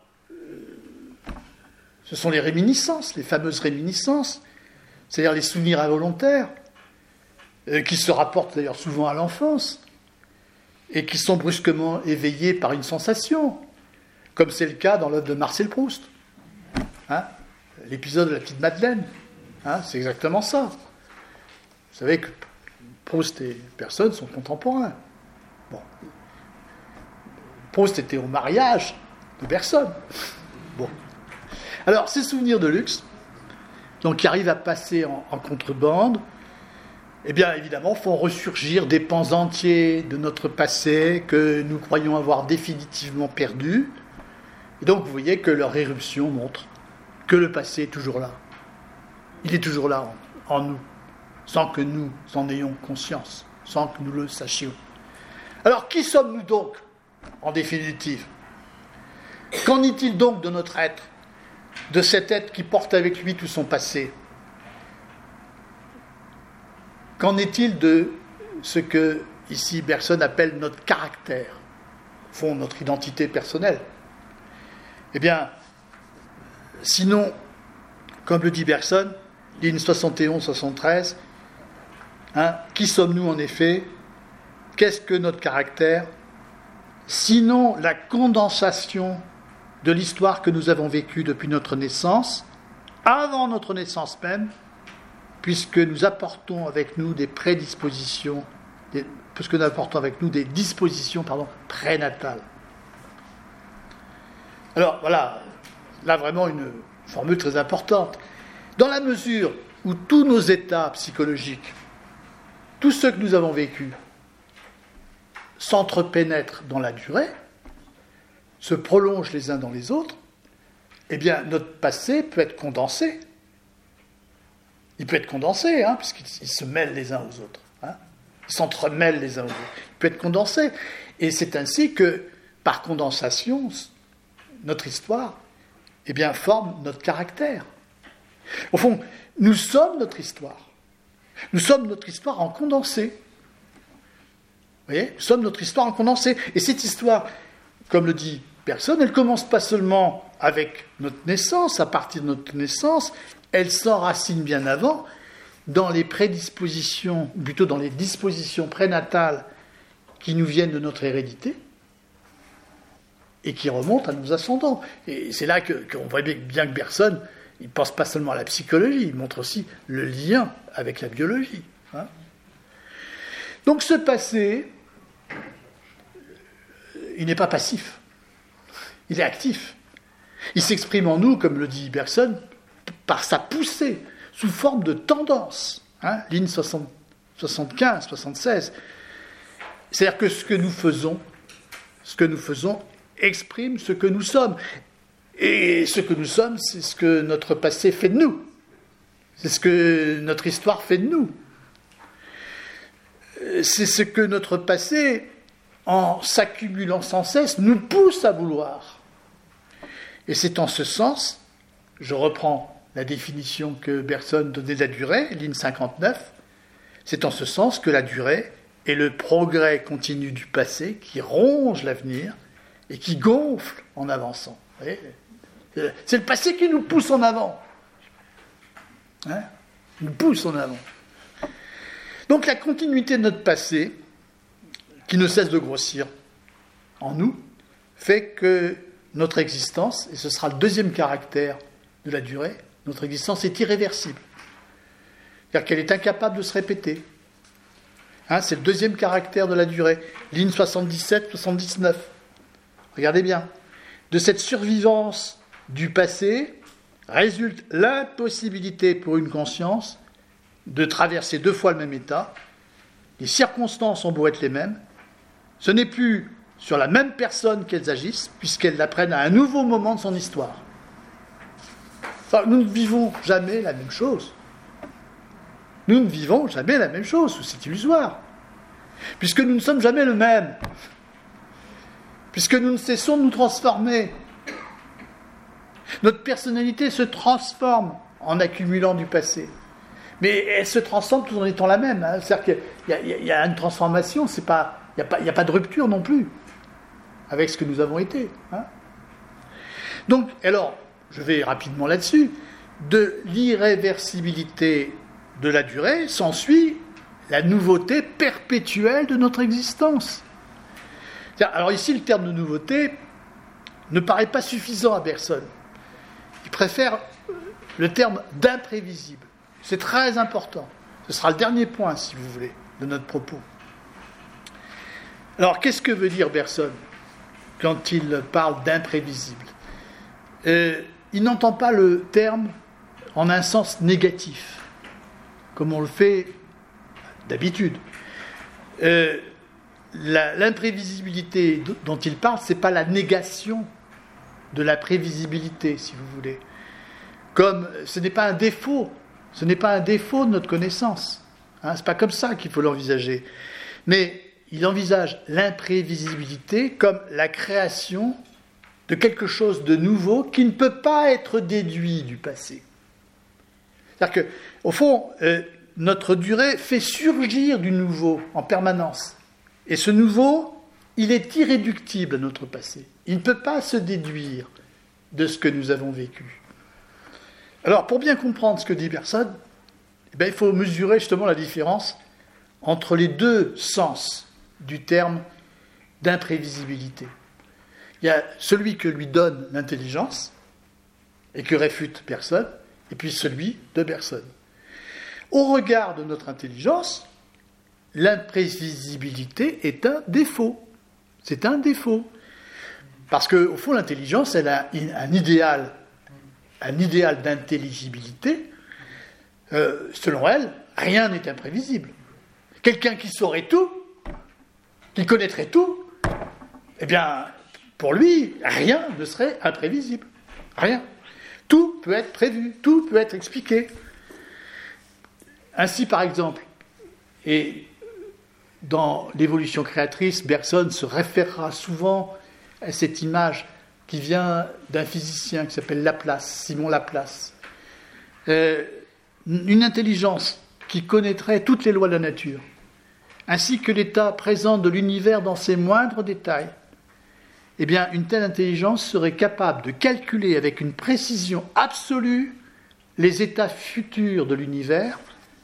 ce sont les réminiscences, les fameuses réminiscences, c'est-à-dire les souvenirs involontaires, euh, qui se rapportent d'ailleurs souvent à l'enfance, et qui sont brusquement éveillés par une sensation, comme c'est le cas dans l'œuvre de Marcel Proust. Hein, l'épisode de la petite Madeleine, hein, c'est exactement ça. Vous savez que Proust et Bergson sont contemporains. Bon. Proust était au mariage de Bergson. Bon. Alors, ces souvenirs de luxe, donc qui arrivent à passer en, en contrebande, eh bien, évidemment, font ressurgir des pans entiers de notre passé que nous croyons avoir définitivement perdus. Et donc, vous voyez que leur éruption montre que le passé est toujours là. Il est toujours là en, en nous, sans que nous en ayons conscience, sans que nous le sachions. Alors, qui sommes-nous donc, en définitive ? Qu'en est-il donc de notre être, de cet être qui porte avec lui tout son passé ? Qu'en est-il de ce que, ici, Bergson appelle notre caractère, au fond, notre identité personnelle ? Eh bien, sinon, comme le dit Bergson, ligne soixante et onze soixante-treize, hein, qui sommes-nous en effet ? Qu'est-ce que notre caractère ? Sinon la condensation de l'histoire que nous avons vécue depuis notre naissance, avant notre naissance même, puisque nous apportons avec nous des prédispositions, des, puisque nous apportons avec nous des dispositions pardon, prénatales. Alors voilà, là vraiment une formule très importante. Dans la mesure où tous nos états psychologiques, tous ceux que nous avons vécus, s'entrepénètrent dans la durée, se prolongent les uns dans les autres, eh bien notre passé peut être condensé. Il peut être condensé, hein, puisqu'ils se mêlent les uns aux autres. Hein. Ils s'entremêlent les uns aux autres. Il peut être condensé. Et c'est ainsi que, par condensation, notre histoire eh bien, forme notre caractère. Au fond, nous sommes notre histoire. Nous sommes notre histoire en condensé. Vous voyez ? Nous sommes notre histoire en condensé. Et cette histoire, comme le dit Bergson, elle ne commence pas seulement avec notre naissance, à partir de notre naissance, elle s'enracine bien avant, dans les prédispositions, ou plutôt dans les dispositions prénatales qui nous viennent de notre hérédité et qui remontent à nos ascendants. Et c'est là que, qu'on voit bien que Bergson, il ne pense pas seulement à la psychologie, il montre aussi le lien avec la biologie. Hein. Donc ce passé, il n'est pas passif, il est actif. Il s'exprime en nous, comme le dit Bergson, par sa poussée, sous forme de tendance. Hein, ligne soixante, soixante-quinze, soixante-seize. C'est-à-dire que ce que nous faisons, ce que nous faisons exprime ce que nous sommes. Et ce que nous sommes, c'est ce que notre passé fait de nous. C'est ce que notre histoire fait de nous. C'est ce que notre passé, en s'accumulant sans cesse, nous pousse à vouloir. Et c'est en ce sens, je reprends la définition que Bergson donnait de la durée, ligne cinquante-neuf, c'est en ce sens que la durée est le progrès continu du passé qui ronge l'avenir et qui gonfle en avançant. Vous voyez ? C'est le passé qui nous pousse en avant. Hein ? Il nous pousse en avant. Donc la continuité de notre passé, qui ne cesse de grossir en nous, fait que notre existence, et ce sera le deuxième caractère de la durée, notre existence est irréversible. C'est-à-dire qu'elle est incapable de se répéter. Hein, c'est le deuxième caractère de la durée. Ligne soixante-dix-sept soixante-dix-neuf. Regardez bien. De cette survivance du passé résulte l'impossibilité pour une conscience de traverser deux fois le même état. Les circonstances ont beau être les mêmes. Ce n'est plus sur la même personne qu'elles agissent, puisqu'elles l'apprennent à un nouveau moment de son histoire. Enfin, nous ne vivons jamais la même chose. Nous ne vivons jamais la même chose, c'est illusoire. Puisque nous ne sommes jamais le même. Puisque nous ne cessons de nous transformer. Notre personnalité se transforme en accumulant du passé. Mais elle se transforme tout en étant la même. Hein. C'est-à-dire qu'il y a, il y a, il y a une transformation, c'est pas, il n'y a pas, il y a pas de rupture non plus avec ce que nous avons été. Hein. Donc, alors, je vais rapidement là-dessus, de l'irréversibilité de la durée s'ensuit la nouveauté perpétuelle de notre existence. Alors ici, le terme de nouveauté ne paraît pas suffisant à Bergson. Il préfère le terme d'imprévisible. C'est très important. Ce sera le dernier point, si vous voulez, de notre propos. Alors, qu'est-ce que veut dire Bergson quand il parle d'imprévisible ? euh, Il n'entend pas le terme en un sens négatif, comme on le fait d'habitude. Euh, la, l'imprévisibilité dont il parle, ce n'est pas la négation de la prévisibilité, si vous voulez. Comme ce n'est pas un défaut, ce n'est pas un défaut de notre connaissance. Hein, ce n'est pas comme ça qu'il faut l'envisager. Mais il envisage l'imprévisibilité comme la création de quelque chose de nouveau qui ne peut pas être déduit du passé. C'est-à-dire qu'au fond, euh, notre durée fait surgir du nouveau en permanence. Et ce nouveau, il est irréductible à notre passé. Il ne peut pas se déduire de ce que nous avons vécu. Alors, pour bien comprendre ce que dit Bergson, eh bien, il faut mesurer justement la différence entre les deux sens du terme d'imprévisibilité. Il y a celui que lui donne l'intelligence et que réfute Bergson, et puis celui de Bergson. Au regard de notre intelligence, l'imprévisibilité est un défaut. C'est un défaut. Parce qu'au fond, l'intelligence, elle a un idéal, un idéal d'intelligibilité. Euh, selon elle, rien n'est imprévisible. Quelqu'un qui saurait tout, qui connaîtrait tout, eh bien, pour lui, rien ne serait imprévisible. Rien. Tout peut être prévu, tout peut être expliqué. Ainsi, par exemple, et dans l'évolution créatrice, Bergson se référera souvent à cette image qui vient d'un physicien qui s'appelle Laplace, Simon Laplace. Euh, une intelligence qui connaîtrait toutes les lois de la nature, ainsi que l'état présent de l'univers dans ses moindres détails, eh bien, une telle intelligence serait capable de calculer avec une précision absolue les états futurs de l'univers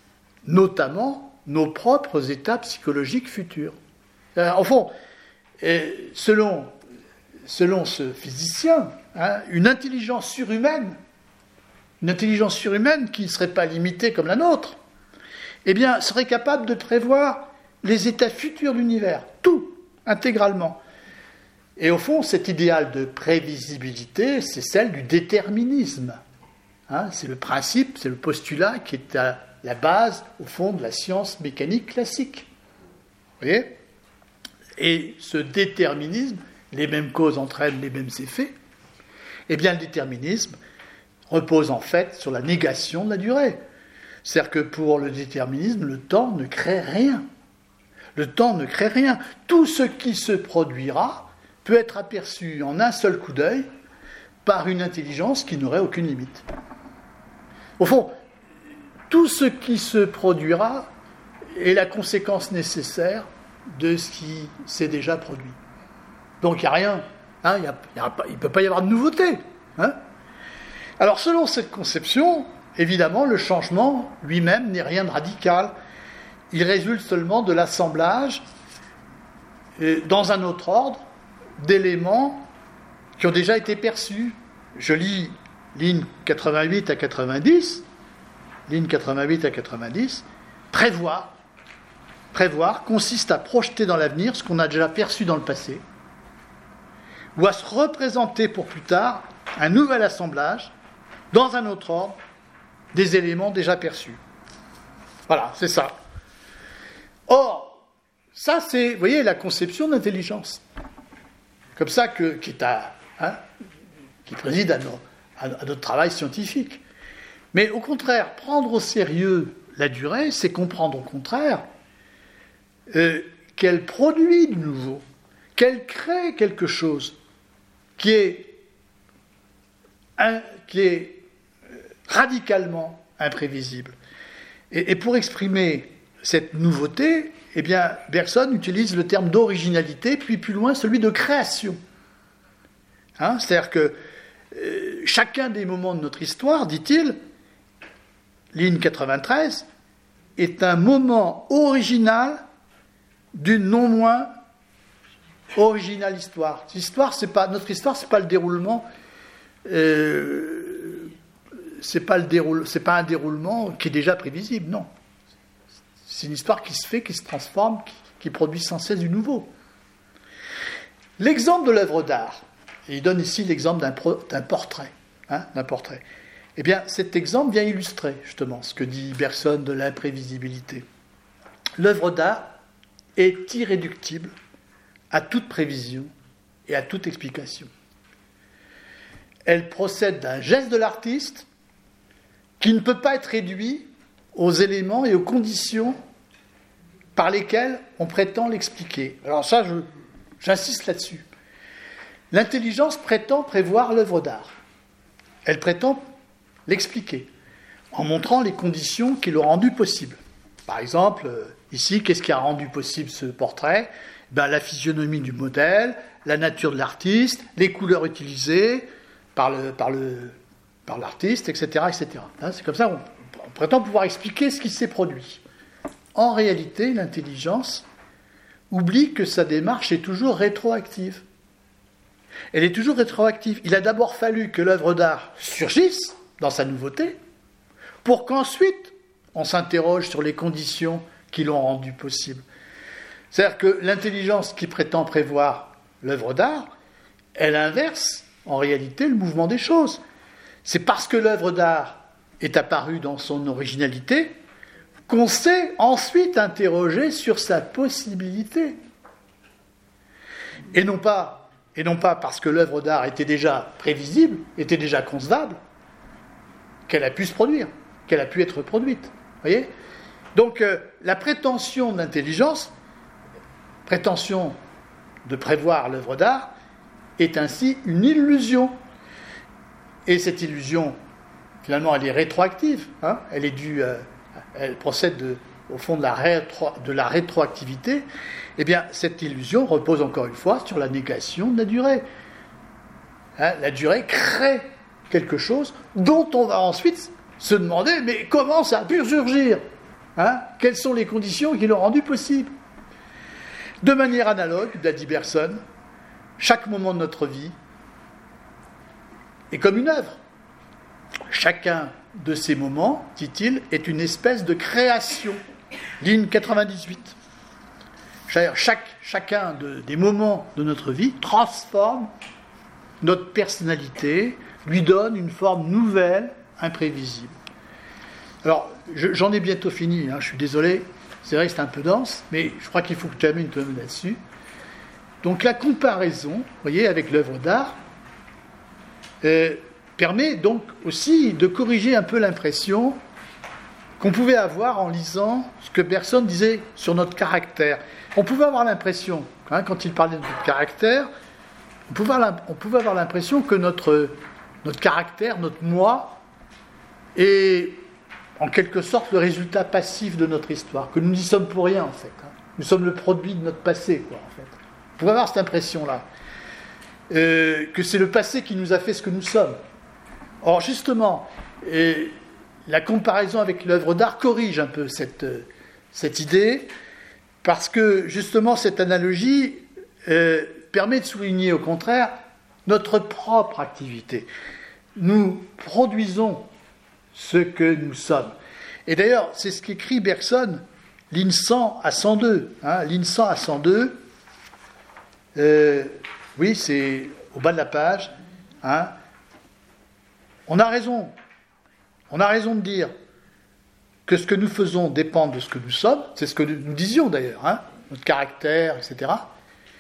notamment nos propres états psychologiques futurs. En fond, selon, selon ce physicien, hein, une intelligence surhumaine, une intelligence surhumaine qui ne serait pas limitée comme la nôtre, eh bien, serait capable de prévoir les états futurs de l'univers, tout, intégralement. Et au fond, cet idéal de prévisibilité, c'est celle du déterminisme. Hein, c'est le principe, c'est le postulat qui est à la base, au fond, de la science mécanique classique. Vous voyez ? Et ce déterminisme, les mêmes causes entraînent les mêmes effets, eh bien, le déterminisme repose en fait sur la négation de la durée. C'est-à-dire que pour le déterminisme, le temps ne crée rien. Le temps ne crée rien. Tout ce qui se produira peut être aperçu en un seul coup d'œil par une intelligence qui n'aurait aucune limite. Au fond, tout ce qui se produira est la conséquence nécessaire de ce qui s'est déjà produit. Donc il n'y a rien, hein, il y a, il y a, il ne peut pas y avoir de nouveauté. Hein. Alors selon cette conception, évidemment, le changement lui-même n'est rien de radical. Il résulte seulement de l'assemblage, euh, dans un autre ordre, d'éléments qui ont déjà été perçus. Je lis ligne quatre-vingt-huit à quatre-vingt-dix, ligne quatre-vingt-huit à quatre-vingt-dix, prévoir. Prévoir consiste à projeter dans l'avenir ce qu'on a déjà perçu dans le passé, ou à se représenter pour plus tard un nouvel assemblage, dans un autre ordre, des éléments déjà perçus. Voilà, c'est ça. Or, ça c'est, vous voyez, la conception d'intelligence. Comme ça que, qui, est à, hein, qui préside à, nos, à, à notre travail scientifique. Mais au contraire, prendre au sérieux la durée, c'est comprendre au contraire euh, qu'elle produit du nouveau, qu'elle crée quelque chose qui est, un, qui est radicalement imprévisible. Et, et pour exprimer cette nouveauté, eh bien, Bergson utilise le terme d'originalité, puis plus loin celui de création. Hein, c'est-à-dire que euh, chacun des moments de notre histoire, dit-il, ligne quatre-vingt-treize, est un moment original d'une non moins originale histoire. L'histoire, c'est pas, notre histoire, c'est pas le déroulement... Euh, c'est pas, le déroule, c'est pas un déroulement qui est déjà prévisible, non. C'est une histoire qui se fait, qui se transforme, qui, qui produit sans cesse du nouveau. L'exemple de l'œuvre d'art, et il donne ici l'exemple d'un, pro, d'un portrait, hein, d'un portrait. Eh bien, cet exemple vient illustrer, justement, ce que dit Bergson de l'imprévisibilité. L'œuvre d'art est irréductible à toute prévision et à toute explication. Elle procède d'un geste de l'artiste qui ne peut pas être réduit aux éléments et aux conditions par lesquelles on prétend l'expliquer. Alors ça, je, j'insiste là-dessus. L'intelligence prétend prévoir l'œuvre d'art. Elle prétend l'expliquer en montrant les conditions qui l'ont rendu possible. Par exemple, ici, qu'est-ce qui a rendu possible ce portrait ? Ben, la physionomie du modèle, la nature de l'artiste, les couleurs utilisées par le... Par le par l'artiste, et cetera, et cetera. Hein, c'est comme ça, on, on prétend pouvoir expliquer ce qui s'est produit. En réalité, l'intelligence oublie que sa démarche est toujours rétroactive. Elle est toujours rétroactive. Il a d'abord fallu que l'œuvre d'art surgisse dans sa nouveauté, pour qu'ensuite on s'interroge sur les conditions qui l'ont rendue possible. C'est-à-dire que l'intelligence qui prétend prévoir l'œuvre d'art, elle inverse en réalité le mouvement des choses. C'est parce que l'œuvre d'art est apparue dans son originalité qu'on s'est ensuite interrogé sur sa possibilité. Et non pas, et non pas parce que l'œuvre d'art était déjà prévisible, était déjà concevable, qu'elle a pu se produire, qu'elle a pu être produite. Voyez ? Donc euh, la prétention d'intelligence, prétention de prévoir l'œuvre d'art, est ainsi une illusion. Et cette illusion, finalement, elle est rétroactive. Hein, elle est due, euh, elle procède de, au fond de la, rétro, de la rétroactivité. Eh bien, cette illusion repose encore une fois sur la négation de la durée. Hein, la durée crée quelque chose dont on va ensuite se demander, mais comment ça a pu surgir ? Hein? Quelles sont les conditions qui l'ont rendu possible? De manière analogue, l'a dit Bergson, chaque moment de notre vie est comme une œuvre. Chacun de ces moments, dit-il, est une espèce de création. Ligne quatre-vingt-dix-huit. Chaque, chacun de, des moments de notre vie transforme notre personnalité, lui donne une forme nouvelle, imprévisible. Alors, je, j'en ai bientôt fini, hein, je suis désolé, c'est vrai que c'est un peu dense, mais je crois qu'il faut que tu amènes toi-même là-dessus. Donc la comparaison, vous voyez, avec l'œuvre d'art, euh, permet donc aussi de corriger un peu l'impression qu'on pouvait avoir en lisant ce que Bergson disait sur notre caractère. On pouvait avoir l'impression, hein, quand il parlait de notre caractère, on pouvait avoir, on pouvait avoir l'impression que notre, notre caractère, notre moi, est en quelque sorte le résultat passif de notre histoire, que nous n'y sommes pour rien en fait. Hein. Nous sommes le produit de notre passé, quoi, en fait. On pouvait avoir cette impression-là, euh, que c'est le passé qui nous a fait ce que nous sommes. Or, justement, euh, la comparaison avec l'œuvre d'art corrige un peu cette, euh, cette idée, parce que, justement, cette analogie euh, permet de souligner, au contraire, notre propre activité. Nous produisons ce que nous sommes. Et d'ailleurs, c'est ce qu'écrit Bergson, ligne cent à cent deux. Hein, ligne cent à cent deux, euh, oui, c'est au bas de la page. Hein, on a raison. On a raison de dire que ce que nous faisons dépend de ce que nous sommes. C'est ce que nous disions d'ailleurs, hein, notre caractère, et cetera.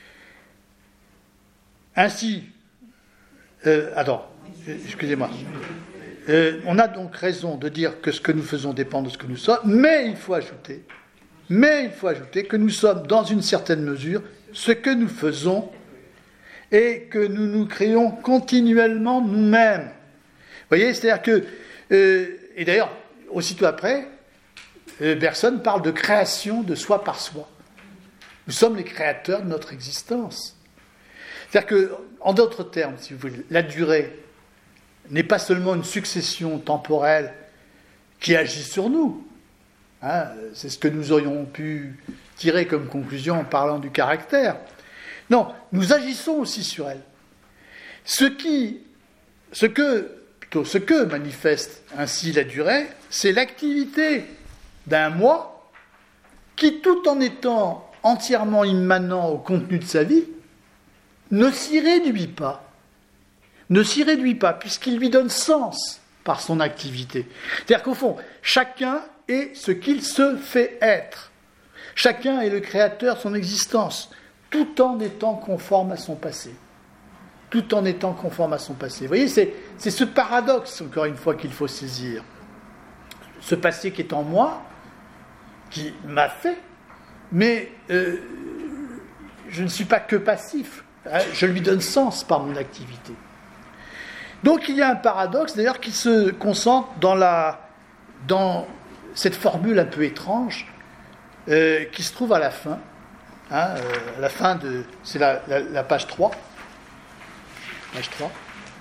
Ainsi, euh, attends, excusez-moi. Euh, on a donc raison de dire que ce que nous faisons dépend de ce que nous sommes, mais il faut ajouter, mais il faut ajouter que nous sommes dans une certaine mesure ce que nous faisons et que nous nous créons continuellement nous-mêmes. Vous voyez, c'est-à-dire que, euh, et d'ailleurs, aussitôt après, euh, Bergson parle de création de soi par soi. Nous sommes les créateurs de notre existence. C'est-à-dire que, en d'autres termes, si vous voulez, la durée n'est pas seulement une succession temporelle qui agit sur nous. Hein, c'est ce que nous aurions pu tirer comme conclusion en parlant du caractère. Non, nous agissons aussi sur elle. Ce qui, ce que, plutôt, ce que manifeste ainsi la durée, c'est l'activité d'un moi qui, tout en étant entièrement immanent au contenu de sa vie, ne s'y réduit pas. ne s'y réduit pas, puisqu'il lui donne sens par son activité. C'est-à-dire qu'au fond, chacun est ce qu'il se fait être. Chacun est le créateur de son existence, tout en étant conforme à son passé. Tout en étant conforme à son passé. Vous voyez, c'est, c'est ce paradoxe, encore une fois, qu'il faut saisir. Ce passé qui est en moi, qui m'a fait, mais euh, je ne suis pas que passif. Hein, je lui donne sens par mon activité. Donc il y a un paradoxe, d'ailleurs, qui se concentre dans, la, dans cette formule un peu étrange euh, qui se trouve à la fin. Hein, euh, à la fin de... C'est la, la, la page trois. Page trois.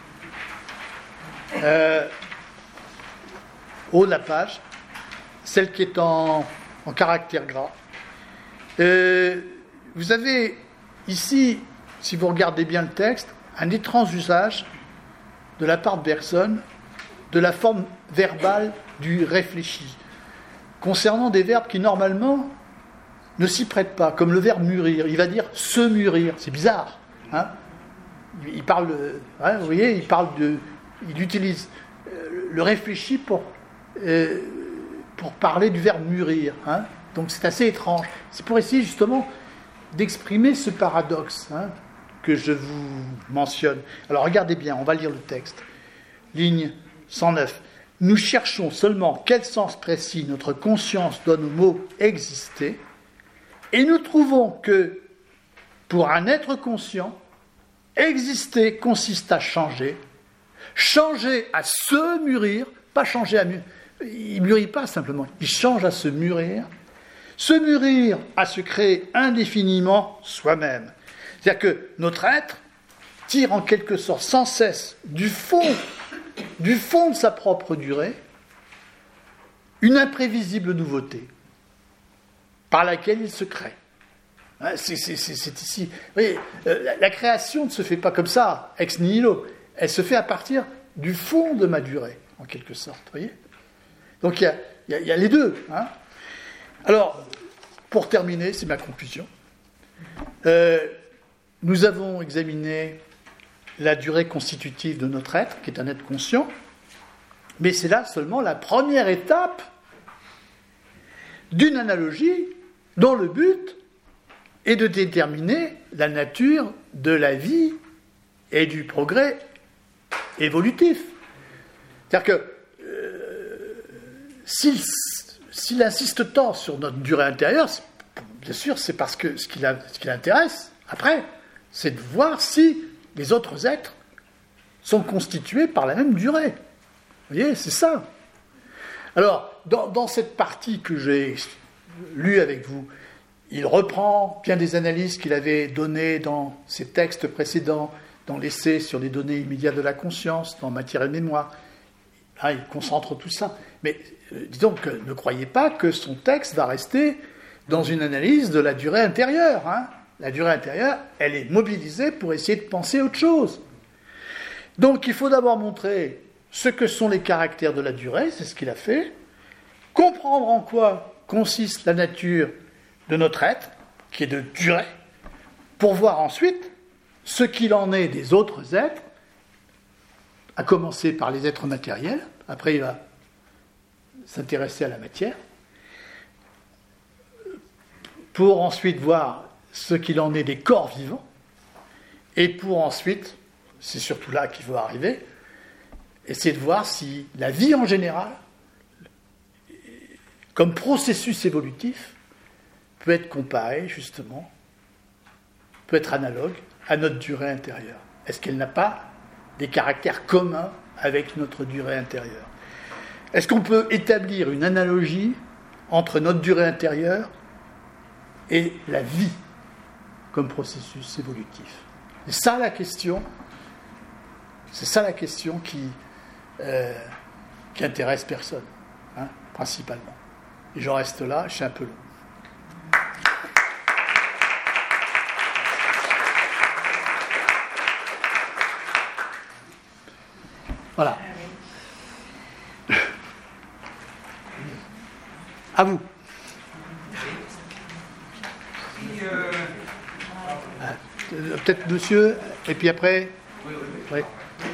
Euh, haut de la page, celle qui est en, en caractère gras. Euh, vous avez ici, si vous regardez bien le texte, un étrange usage de la part de Bergson de la forme verbale du réfléchi, concernant des verbes qui normalement ne s'y prêtent pas, comme le verbe mûrir. Il va dire se mûrir, c'est bizarre. Hein, il parle, hein, vous voyez, il parle de, il utilise le réfléchi pour euh, pour parler du verbe mûrir. Hein, donc c'est assez étrange. C'est pour essayer justement d'exprimer ce paradoxe. Hein, que je vous mentionne. Alors regardez bien, on va lire le texte. Ligne cent neuf. Nous cherchons seulement quel sens précis notre conscience donne au mot « exister » et nous trouvons que, pour un être conscient, exister consiste à changer, changer à se mûrir, pas changer à mûrir, il ne mûrit pas simplement, il change à se mûrir, se mûrir à se créer indéfiniment soi-même. C'est-à-dire que notre être tire en quelque sorte sans cesse du fond, du fond de sa propre durée une imprévisible nouveauté. par laquelle il se crée. Hein, c'est, c'est, c'est, c'est ici. Vous voyez, euh, la, la création ne se fait pas comme ça, ex nihilo. Elle se fait à partir du fond de ma durée, en quelque sorte. Vous voyez ? Donc il y a, y, a, y a les deux. Hein. Alors, pour terminer, c'est ma conclusion. Euh, nous avons examiné la durée constitutive de notre être, qui est un être conscient, mais c'est là seulement la première étape d'une analogie dont le but est de déterminer la nature de la vie et du progrès évolutif. C'est-à-dire que euh, s'il, s'il insiste tant sur notre durée intérieure, bien sûr, c'est parce que ce qui, la, ce qui l'intéresse, après, c'est de voir si les autres êtres sont constitués par la même durée. Vous voyez, c'est ça. Alors, dans, dans cette partie que j'ai lue avec vous, il reprend bien des analyses qu'il avait données dans ses textes précédents, dans l'essai sur les données immédiates de la conscience, dans Matière et Mémoire. Là, il concentre tout ça. Mais euh, disons que ne croyez pas que son texte va rester dans une analyse de la durée intérieure. Hein. La durée intérieure, elle est mobilisée pour essayer de penser autre chose. Donc, il faut d'abord montrer ce que sont les caractères de la durée, c'est ce qu'il a fait, comprendre en quoi consiste la nature de notre être, qui est de durée, pour voir ensuite ce qu'il en est des autres êtres, à commencer par les êtres matériels, après il va s'intéresser à la matière, pour ensuite voir ce qu'il en est des corps vivants, et pour ensuite, c'est surtout là qu'il faut arriver, essayer de voir si la vie en général, comme processus évolutif, peut être comparée justement, peut être analogue à notre durée intérieure. Est-ce qu'elle n'a pas des caractères communs avec notre durée intérieure ? Est-ce qu'on peut établir une analogie entre notre durée intérieure et la vie comme processus évolutif ? C'est ça la question. C'est ça la question qui, euh, qui intéresse personne, hein, principalement. Et j'en reste là, je suis un peu long. Voilà. À vous. Si, euh... ah, peut-être monsieur, et puis après. Oui, oui, oui. Ouais.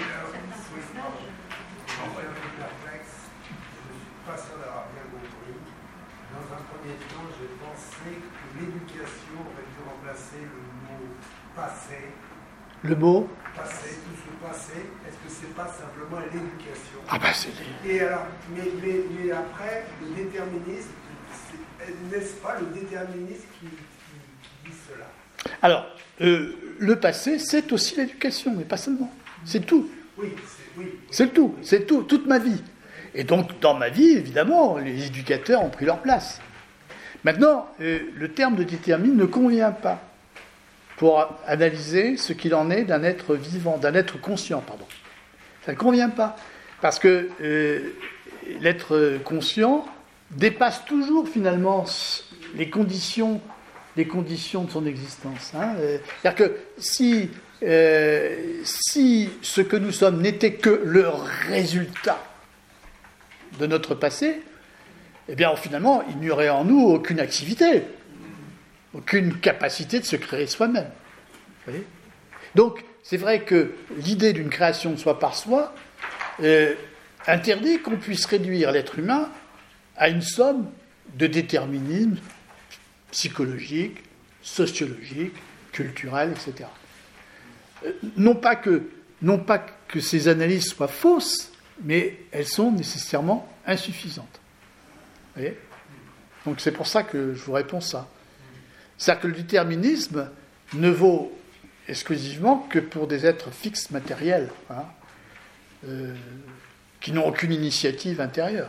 Dans un premier temps, j'ai pensé que l'éducation aurait dû remplacer le mot passé. Le mot Passé, tout ce passé, est-ce que c'est pas simplement l'éducation ? Ah ben c'est... Et alors, mais, mais, mais après, le déterminisme, c'est, n'est-ce pas le déterminisme qui, qui, qui dit cela ? Alors, euh, le passé, c'est aussi l'éducation, mais pas seulement. C'est tout. Oui, c'est, oui, oui. C'est tout, c'est tout, toute ma vie. Et donc, dans ma vie, évidemment, les éducateurs ont pris leur place. Maintenant, euh, le terme de déterminisme ne convient pas pour analyser ce qu'il en est d'un être vivant, d'un être conscient, pardon. Ça ne convient pas. Parce que euh, l'être conscient dépasse toujours, finalement, les conditions, les conditions de son existence. Hein. C'est-à-dire que si, euh, si ce que nous sommes n'était que le résultat de notre passé, eh bien, finalement, il n'y aurait en nous aucune activité, aucune capacité de se créer soi-même. Vous voyez ? Donc, c'est vrai que l'idée d'une création de soi par soi euh, interdit qu'on puisse réduire l'être humain à une somme de déterminismes psychologiques, sociologiques, culturels, et cetera. Euh, non pas que, non pas que ces analyses soient fausses, mais elles sont nécessairement insuffisantes. Vous voyez ? Donc c'est pour ça que je vous réponds ça. C'est-à-dire que le déterminisme ne vaut exclusivement que pour des êtres fixes matériels, hein, euh, qui n'ont aucune initiative intérieure.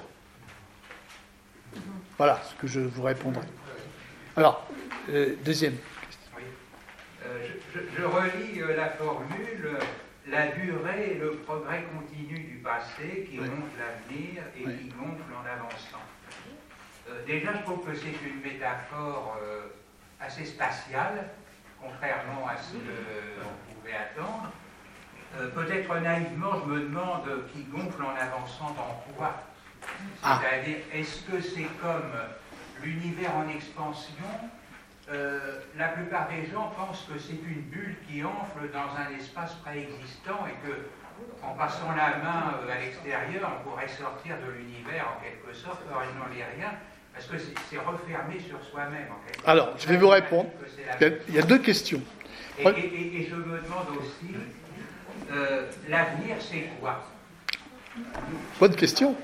Voilà ce que je vous répondrai. Alors, euh, deuxième question. Oui. Euh, je, je, je relis euh, la formule, euh, la durée et le progrès continu du passé qui oui. montre l'avenir et oui. qui gonfle en avançant. Euh, déjà, je trouve que c'est une métaphore euh, assez spatiale, contrairement à ce qu'on pouvait attendre. Euh, peut-être naïvement, je me demande qui gonfle en avançant dans quoi. Ah. C'est-à-dire, est-ce que c'est comme l'univers en expansion? euh, La plupart des gens pensent que c'est une bulle qui enfle dans un espace préexistant et que, en passant la main euh, à l'extérieur, on pourrait sortir de l'univers en quelque sorte. Or, il n'en est rien, parce que c'est, c'est refermé sur soi-même. En quelque Alors, sorte. je vais vous répondre. Il y a, il y a deux questions. Et, et, et, et je me demande aussi, euh, l'avenir, c'est quoi? Bonne question.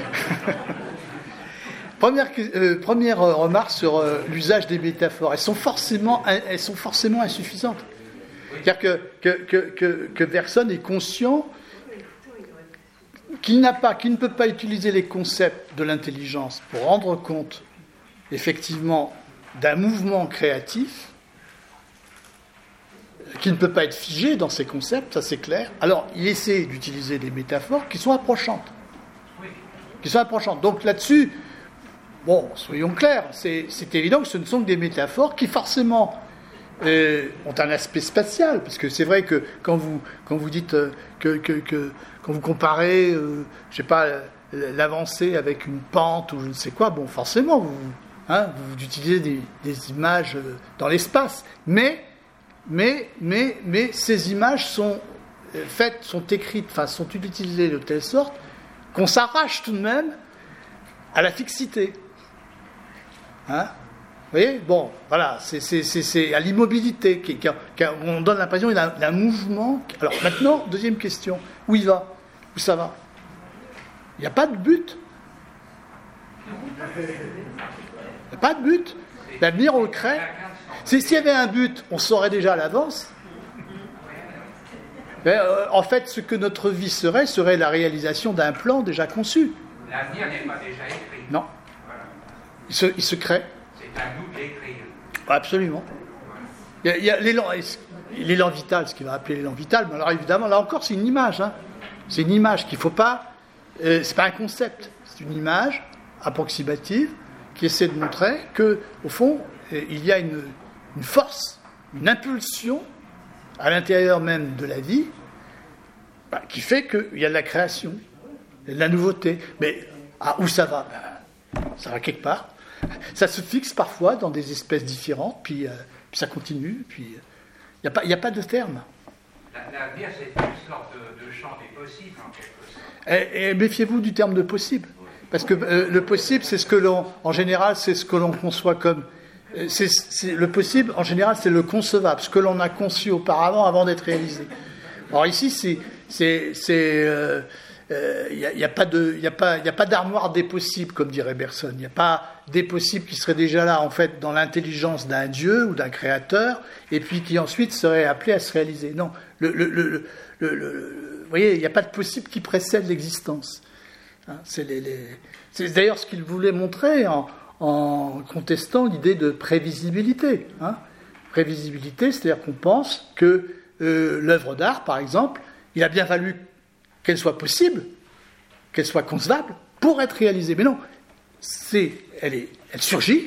Première, euh, première remarque sur euh, l'usage des métaphores. Elles sont forcément, elles sont forcément insuffisantes. C'est-à-dire que, que, que, que, que personne n'est conscient qu'il n'a pas, qu'il ne peut pas utiliser les concepts de l'intelligence pour rendre compte, effectivement, d'un mouvement créatif, qui ne peut pas être figé dans ces concepts, ça c'est clair. Alors, il essaie d'utiliser des métaphores qui sont approchantes. Qui sont approchantes. Donc là-dessus, bon, soyons clairs, c'est, c'est évident que ce ne sont que des métaphores qui forcément euh, ont un aspect spatial, parce que c'est vrai que quand vous, quand vous dites euh, que, que, que quand vous comparez, euh, je sais pas, l'avancée avec une pente ou je ne sais quoi, bon, forcément, vous, hein, vous utilisez des, des images dans l'espace, mais Mais, mais, mais ces images sont faites, sont écrites, enfin, sont utilisées de telle sorte qu'on s'arrache tout de même à la fixité. Hein? Vous voyez? Bon, voilà, c'est, c'est, c'est, c'est à l'immobilité qui, qui, qui, on donne l'impression d'un, d'un mouvement. Alors maintenant, deuxième question, où il va? Où ça va? Il n'y a pas de but. Il n'y a pas de but. L'avenir, on le crée. Si, s'il y avait un but, on saurait déjà à l'avance. Mais, euh, en fait, ce que notre vie serait, serait la réalisation d'un plan déjà conçu. L'avenir n'est pas déjà écrit. Non. Voilà. Il se, il se crée. C'est à nous de l'écrire. Absolument. Il y a, il y a l'élan, l'élan vital, ce qu'il va appeler l'élan vital. Mais alors évidemment, là encore, c'est une image. Hein. C'est une image qu'il ne faut pas... Euh, c'est pas un concept. C'est une image approximative qui essaie de montrer que, au fond, euh, il y a une... une force, une impulsion à l'intérieur même de la vie bah, qui fait qu'il y a de la création, il y a de la nouveauté. Mais ah, où ça va? Ben, ça va quelque part. Ça se fixe parfois dans des espèces différentes, puis, euh, puis ça continue, puis il euh, n'y a pas, y a pas de terme. L'avenir, c'est une sorte de, de champ des possibles, en quelque sorte. Et, et méfiez-vous du terme de possible, parce que euh, le possible, c'est ce que l'on, en général, c'est ce que l'on conçoit comme C'est, c'est, le possible, en général, c'est le concevable, ce que l'on a conçu auparavant avant d'être réalisé. Alors ici, c'est, c'est, c'est, euh, euh, y a, y a pas de, y a pas, y a pas d'armoire des possibles, comme dirait Bergson. Il n'y a pas des possibles qui seraient déjà là, en fait, dans l'intelligence d'un dieu ou d'un créateur, et puis qui ensuite seraient appelés à se réaliser. Non, le, le, le, le, le, le vous voyez, il n'y a pas de possible qui précède l'existence. Hein, c'est, les, les, c'est d'ailleurs ce qu'il voulait montrer en en contestant l'idée de prévisibilité. Hein. Prévisibilité, c'est-à-dire qu'on pense que euh, l'œuvre d'art, par exemple, il a bien fallu qu'elle soit possible, qu'elle soit concevable, pour être réalisée. Mais non, c'est, elle, est, elle surgit,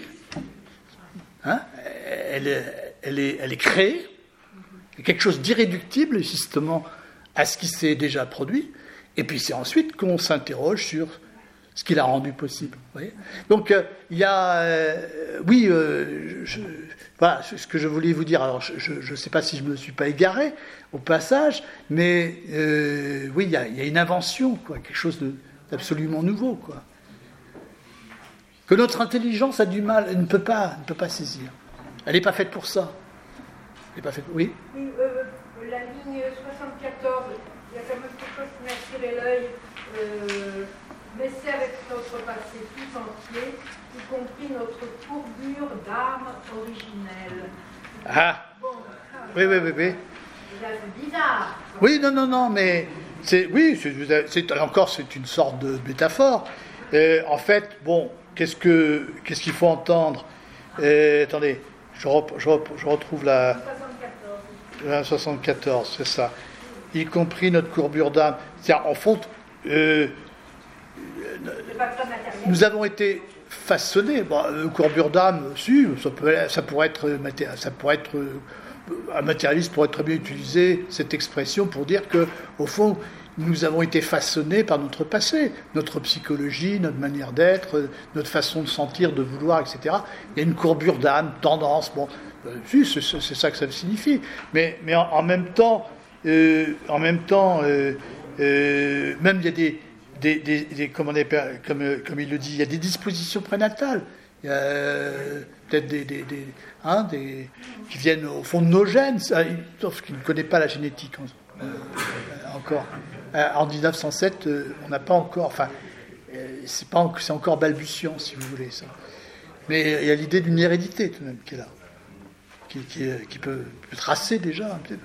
hein, elle, elle, est, elle est créée, c'est quelque chose d'irréductible, justement, à ce qui s'est déjà produit, et puis c'est ensuite qu'on s'interroge sur ce qui l'a rendu possible. Vous voyez. Donc, euh, il y a... Euh, oui, euh, je, voilà ce que je voulais vous dire. Alors, je ne sais pas si je ne me suis pas égaré au passage, mais euh, oui, il y, a, il y a une invention, quoi, quelque chose de, d'absolument nouveau, quoi, que notre intelligence a du mal, elle ne peut pas, ne peut pas saisir. Elle n'est pas faite pour ça. Elle n'est pas faite... Oui. Oui, euh, la ligne soixante-quatorze, il y a quand même quelque chose qui m'a tiré l'œil. Euh, Baisser avec notre passé tout entier, y compris notre courbure d'âme originelle. Ah bon, oui, oui, oui, oui. C'est bizarre. Oui, non, non, non, mais c'est, oui, c'est, c'est, encore, c'est une sorte de métaphore. Euh, en fait, bon, qu'est-ce, que, qu'est-ce qu'il faut entendre? euh, Attendez, je, rep, je, rep, je retrouve la... soixante-quatorze. La soixante-quatorze, c'est ça. Y compris notre courbure d'âme. C'est-à-dire, en fond... Euh, nous avons été façonner. Bon, euh, courbure d'âme, si, ça, peut, ça, pourrait être, ça pourrait être... Un matérialiste pourrait très bien utiliser cette expression pour dire que, au fond, nous avons été façonnés par notre passé, notre psychologie, notre manière d'être, notre façon de sentir, de vouloir, et cetera. Il y a une courbure d'âme, tendance, bon, euh, si, c'est, c'est ça que ça signifie. Mais, mais en, en même temps, euh, en même temps, euh, euh, même il y a des, des, des, des comme, on est, comme, comme il le dit, il y a des dispositions prénatales. Il y a euh, peut-être des, des, des, hein, des qui viennent au fond de nos gènes, ça, sauf qu'il ne connaît pas la génétique euh, encore. Euh, en dix-neuf cent sept, euh, on n'a pas encore, enfin, euh, c'est, pas, c'est encore balbutiant, si vous voulez, ça. Mais il y a l'idée d'une hérédité, tout de même, qui est là, qui, qui, qui peut, peut tracer déjà un petit peu.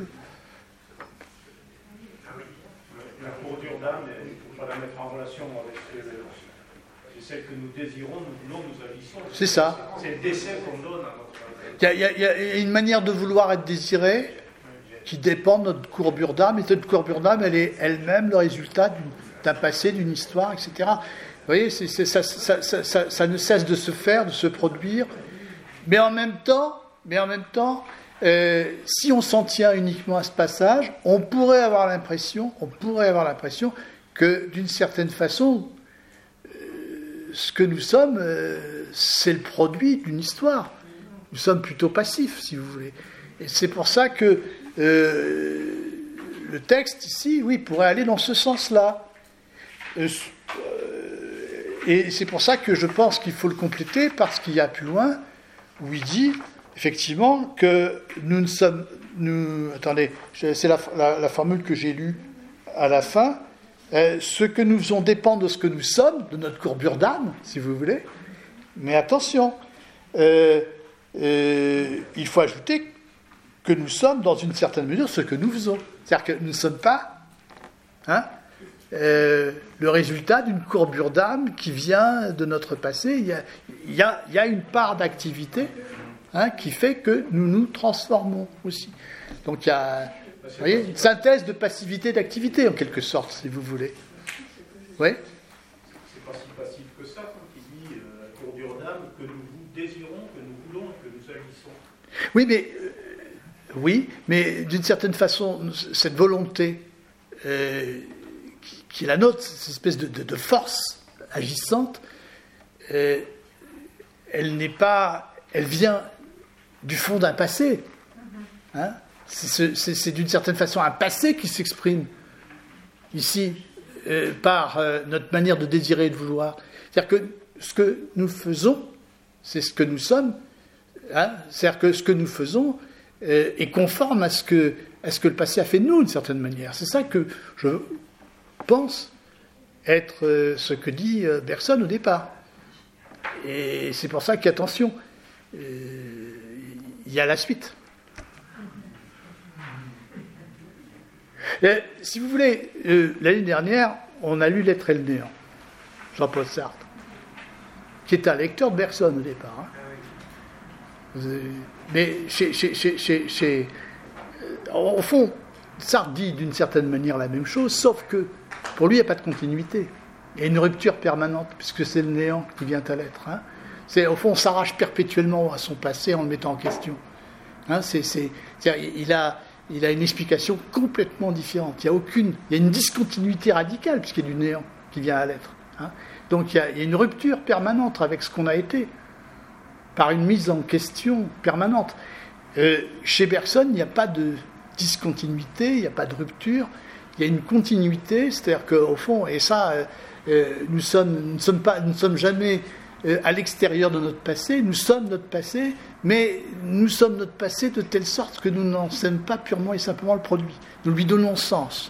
La courbure d'âme, il ne faut pas la mettre en relation avec euh, celle que nous désirons, nous voulons, nous agissons. C'est ça. C'est le dessin qu'on donne à notre... Il y, a, il y a une manière de vouloir être désiré qui dépend de notre courbure d'âme, et cette courbure d'âme, elle est elle-même le résultat d'une, d'un passé, d'une histoire, et cetera. Vous voyez, c'est, c'est, ça, ça, ça, ça, ça ne cesse de se faire, de se produire, mais en même temps, mais en même temps, euh, si on s'en tient uniquement à ce passage, on pourrait avoir l'impression, on pourrait avoir l'impression que, d'une certaine façon, euh, ce que nous sommes, euh, c'est le produit d'une histoire. Nous sommes plutôt passifs, si vous voulez. Et c'est pour ça que euh, le texte, ici, oui, pourrait aller dans ce sens-là. Euh, et c'est pour ça que je pense qu'il faut le compléter, parce qu'il y a plus loin, où il dit, effectivement, que nous ne sommes... Nous, attendez, c'est la, la, la formule que j'ai lue à la fin. Euh, ce que nous faisons dépend de ce que nous sommes, de notre courbure d'âme, si vous voulez. Mais attention, euh, euh, il faut ajouter que nous sommes, dans une certaine mesure, ce que nous faisons. C'est-à-dire que nous ne sommes pas hein, euh, le résultat d'une courbure d'âme qui vient de notre passé. Il y a, il y a, il y a une part d'activité hein, qui fait que nous nous transformons aussi. Donc il y a vous voyez, une synthèse de passivité et d'activité, en quelque sorte, si vous voulez. Oui ? C'est pas si passif que ça, quand il dit euh, la courbure d'âme, que nous désirons, que nous voulons, que nous agissons. Oui, mais... Euh, Oui, mais d'une certaine façon, cette volonté euh, qui, qui est la nôtre, cette espèce de, de, de force agissante, euh, elle n'est pas, elle vient du fond d'un passé. Hein c'est, c'est, c'est d'une certaine façon un passé qui s'exprime ici euh, par euh, notre manière de désirer et de vouloir. C'est-à-dire que ce que nous faisons, c'est ce que nous sommes. Hein c'est-à-dire que ce que nous faisons est conforme à ce, que, à ce que le passé a fait de nous, d'une certaine manière. C'est ça que je pense être ce que dit Bergson au départ. Et c'est pour ça qu'attention, il y a la suite. Et, si vous voulez, l'année dernière, on a lu L'être et le néant, Jean-Paul Sartre, qui est un lecteur de Bergson au départ. Hein. Mais chez, chez, chez, chez, chez, au fond, Sartre dit d'une certaine manière la même chose, sauf que pour lui, il n'y a pas de continuité. Il y a une rupture permanente, puisque c'est le néant qui vient à l'être. Hein. C'est, au fond, on s'arrache perpétuellement à son passé en le mettant en question. Hein, c'est, c'est, il, a, il a une explication complètement différente. Il y a, aucune, il y a une discontinuité radicale, puisqu'il y a du néant qui vient à l'être. Hein. Donc il y, a, il y a une rupture permanente avec ce qu'on a été, par une mise en question permanente. Euh, chez Bergson, il n'y a pas de discontinuité, il n'y a pas de rupture, il y a une continuité, c'est-à-dire qu'au fond, et ça, euh, nous sommes, ne sommes pas, nous ne sommes jamais euh, à l'extérieur de notre passé, nous sommes notre passé, mais nous sommes notre passé de telle sorte que nous n'en sommes pas purement et simplement le produit. Nous lui donnons sens.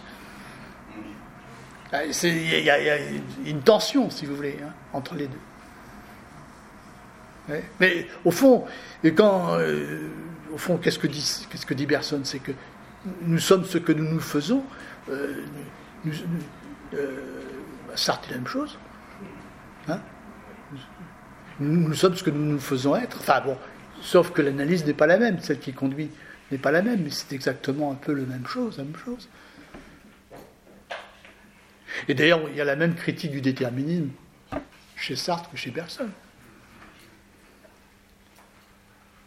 Il y, y a une tension, si vous voulez, hein, entre les deux. Mais au fond, quand, euh, au fond qu'est-ce que dit, qu'est-ce que dit Bergson ? C'est que nous sommes ce que nous nous faisons. Euh, nous, nous, euh, Sartre dit la même chose. Hein nous, nous sommes ce que nous nous faisons être. Enfin bon, sauf que l'analyse n'est pas la même. Celle qui conduit n'est pas la même, mais c'est exactement un peu la même chose. La même chose. Et d'ailleurs, il y a la même critique du déterminisme chez Sartre que chez Bergson.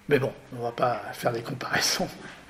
Mais bon, on ne va pas faire des comparaisons.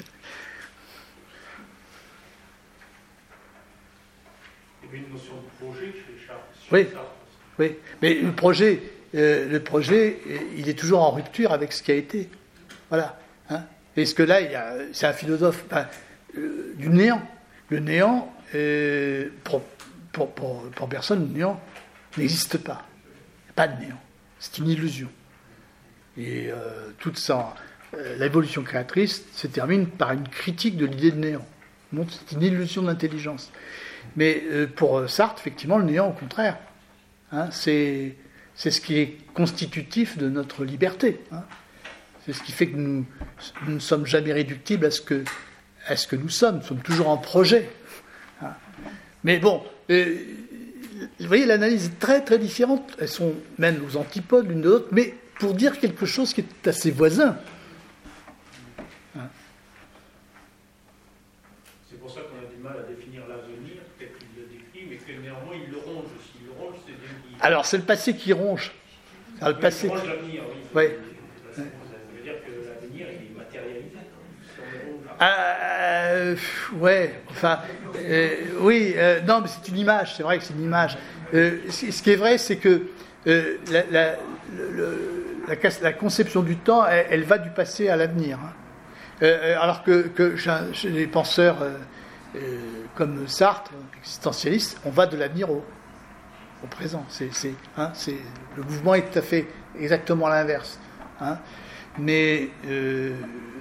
Il y avait une notion de projet chez Sartre. Oui, oui. Mais le projet, euh, le projet, il est toujours en rupture avec ce qui a été. Voilà. Hein. Parce que là, il y a, c'est un philosophe enfin, euh, du néant. Le néant, euh, pour, pour, pour, pour personne, le néant n'existe pas. Il n'y a pas de néant. C'est une illusion. Et euh, toute ça, euh, l'évolution créatrice se termine par une critique de l'idée de néant. Donc, c'est une illusion d'intelligence. Mais euh, pour Sartre, effectivement, le néant, au contraire, hein, c'est, c'est ce qui est constitutif de notre liberté. Hein. C'est ce qui fait que nous, nous ne sommes jamais réductibles à ce que, à ce que nous sommes. Nous sommes toujours en projet. Hein. Mais bon, euh, vous voyez, l'analyse est très très différente. Elles sont même aux antipodes l'une de l'autre, mais pour dire quelque chose qui est assez voisin. Hein. C'est pour ça qu'on a du mal à définir l'avenir, tel qu'il le décrit, mais que néanmoins il le ronge aussi. Il le ronge, c'est bien qu'il... Alors, c'est le passé qui ronge. C'est le passé. Il ronge l'avenir, oui. Oui. Ça veut dire que l'avenir, il est matérialisé. Euh, ouais, enfin, euh, oui, euh, non, mais c'est une image, c'est vrai que c'est une image. Euh, ce, ce qui est vrai, c'est que euh, la, la, le, la, la conception du temps, elle, elle va du passé à l'avenir. Hein. Euh, alors que, que chez les penseurs euh, euh, comme Sartre, existentialistes, on va de l'avenir au, au présent. C'est, c'est, hein, c'est, le mouvement est tout à fait exactement l'inverse. Hein. Mais euh,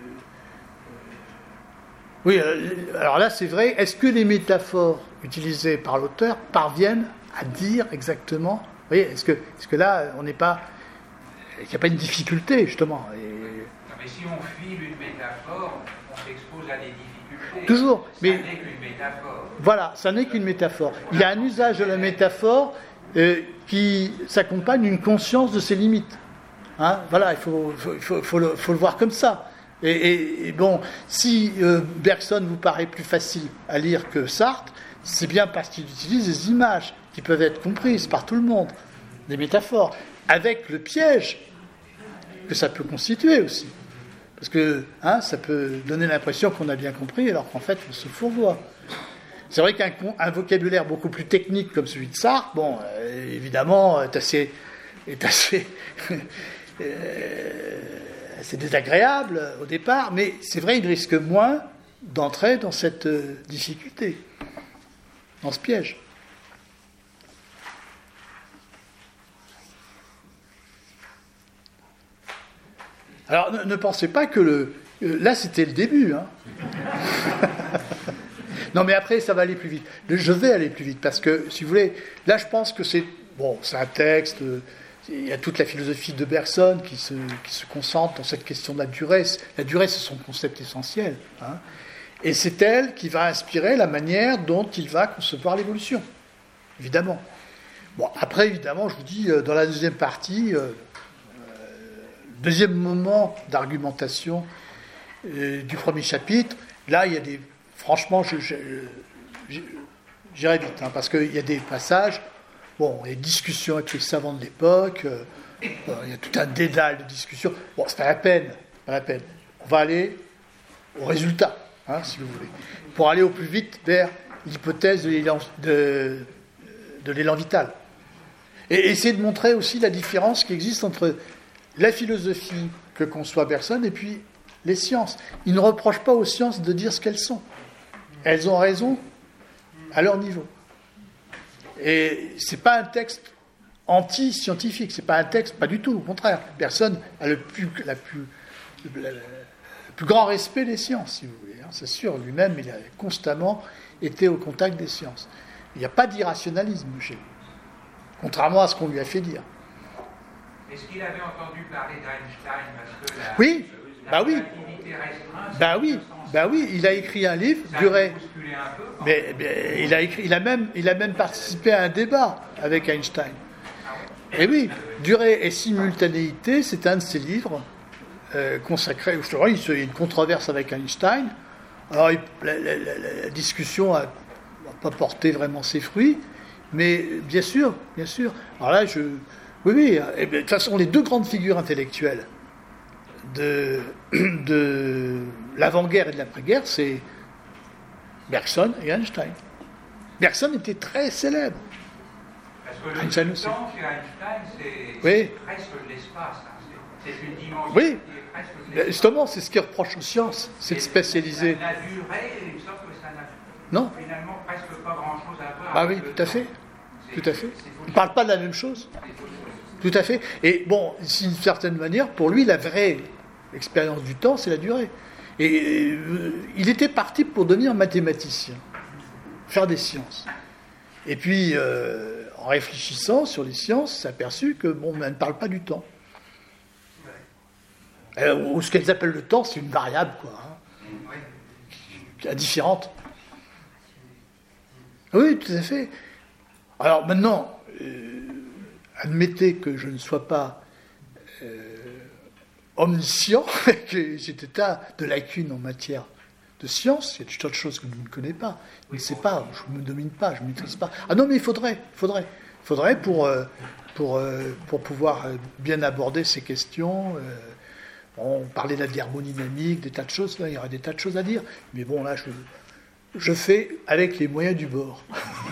oui, alors là c'est vrai, est-ce que les métaphores utilisées par l'auteur parviennent à dire exactement, vous voyez, est-ce que, est-ce que là on n'est pas, il n'y a pas une difficulté justement et... Non, mais si on file une métaphore, on s'expose à des difficultés. Toujours, ça mais... n'est qu'une métaphore. Voilà, ça n'est qu'une métaphore. Il y a un usage de la métaphore euh, qui s'accompagne d'une conscience de ses limites. Hein, voilà, il faut, faut, faut, faut, le, faut le voir comme ça. Et, et, et bon, si euh, Bergson vous paraît plus facile à lire que Sartre, c'est bien parce qu'il utilise des images qui peuvent être comprises par tout le monde, des métaphores, avec le piège que ça peut constituer aussi. Parce que hein, ça peut donner l'impression qu'on a bien compris, alors qu'en fait, on se fourvoie. C'est vrai qu'un un vocabulaire beaucoup plus technique comme celui de Sartre, bon, euh, évidemment, est assez... Est assez euh, c'est désagréable au départ, mais c'est vrai, il risque moins d'entrer dans cette euh, difficulté, dans ce piège. Alors, ne, ne pensez pas que le... Euh, là, c'était le début. Hein. Non, mais après, ça va aller plus vite. Je vais aller plus vite, parce que, si vous voulez, là, je pense que c'est... Bon, c'est un texte... Euh, il y a toute la philosophie de Bergson qui se, qui se concentre dans cette question de la durée. La durée, c'est son concept essentiel. Hein. Et c'est elle qui va inspirer la manière dont il va concevoir l'évolution, évidemment. Bon, après, évidemment, je vous dis, dans la deuxième partie, euh, le deuxième moment d'argumentation euh, du premier chapitre, là, il y a des... Franchement, je, je, je, j'irai vite, hein, parce qu'il y a des passages... Bon, il y a des discussions avec les savants de l'époque, euh, euh, il y a tout un dédale de discussions. Bon, c'est pas la peine, pas la peine. On va aller au résultat, hein, si vous voulez, pour aller au plus vite vers l'hypothèse de l'élan, de, de l'élan vital. Et essayer de montrer aussi la différence qui existe entre la philosophie que conçoit Bergson et puis les sciences. Il ne reproche pas aux sciences de dire ce qu'elles sont. Elles ont raison à leur niveau. Et ce n'est pas un texte anti-scientifique, ce n'est pas un texte, pas du tout, au contraire. Personne a le plus, la plus, le, le plus grand respect des sciences, si vous voulez. C'est sûr, lui-même, il a constamment été au contact des sciences. Il n'y a pas d'irrationalisme chez lui, contrairement à ce qu'on lui a fait dire. Est-ce qu'il avait entendu parler d'Einstein parce que la, oui, la bah oui, relativité restreinte, bah oui, bah oui, il a écrit un livre, duré. Mais, mais il a écrit, il a même, il a même participé à un débat avec Einstein. Et oui, durée et simultanéité, c'est un de ses livres euh, consacrés. Je crois qu'il y a une controverse avec Einstein. Alors, il, la, la, la, la discussion n'a pas porté vraiment ses fruits, mais bien sûr, bien sûr. Alors là, je, oui, oui. Et, de toute façon, les deux grandes figures intellectuelles de, de l'avant-guerre et de l'après-guerre, c'est Bergson et Einstein. Bergson était très célèbre. Parce que le Einstein temps aussi. chez Einstein, c'est Oui. c'est presque de l'espace. hein. C'est c'est une dimension Oui. qui est presque de l'espace. Justement, c'est ce qu'il reproche aux sciences, c'est de Et spécialiser. La, la durée, sauf que ça n'a Non. finalement presque pas grand-chose à voir Ah avec oui, le tout à temps. fait. C'est- Tout à fait. c'est Il faux. ne parle pas de la même chose. Tout à fait. Et bon, d'une certaine manière, pour lui, la vraie expérience du temps, c'est la durée. Et euh, il était parti pour devenir mathématicien, faire des sciences. Et puis, euh, en réfléchissant sur les sciences, il s'est aperçu que bon, elle ne parle pas du temps. Euh, ou ce qu'elles appellent le temps, c'est une variable, quoi, hein, indifférente. Oui, tout à fait. Alors maintenant, euh, admettez que je ne sois pas euh, omniscient, que j'ai des tas de lacunes en matière de science, il y a des tas de choses que je ne connais pas, je ne sais pas, je ne me domine pas, je ne maîtrise pas. Ah non, mais il faudrait, il faudrait, il faudrait pour, euh, pour, euh, pour pouvoir euh, bien aborder ces questions. Euh, on parlait de la thermodynamique, des tas de choses, là, il y aurait des tas de choses à dire, mais bon, là, je, je fais avec les moyens du bord.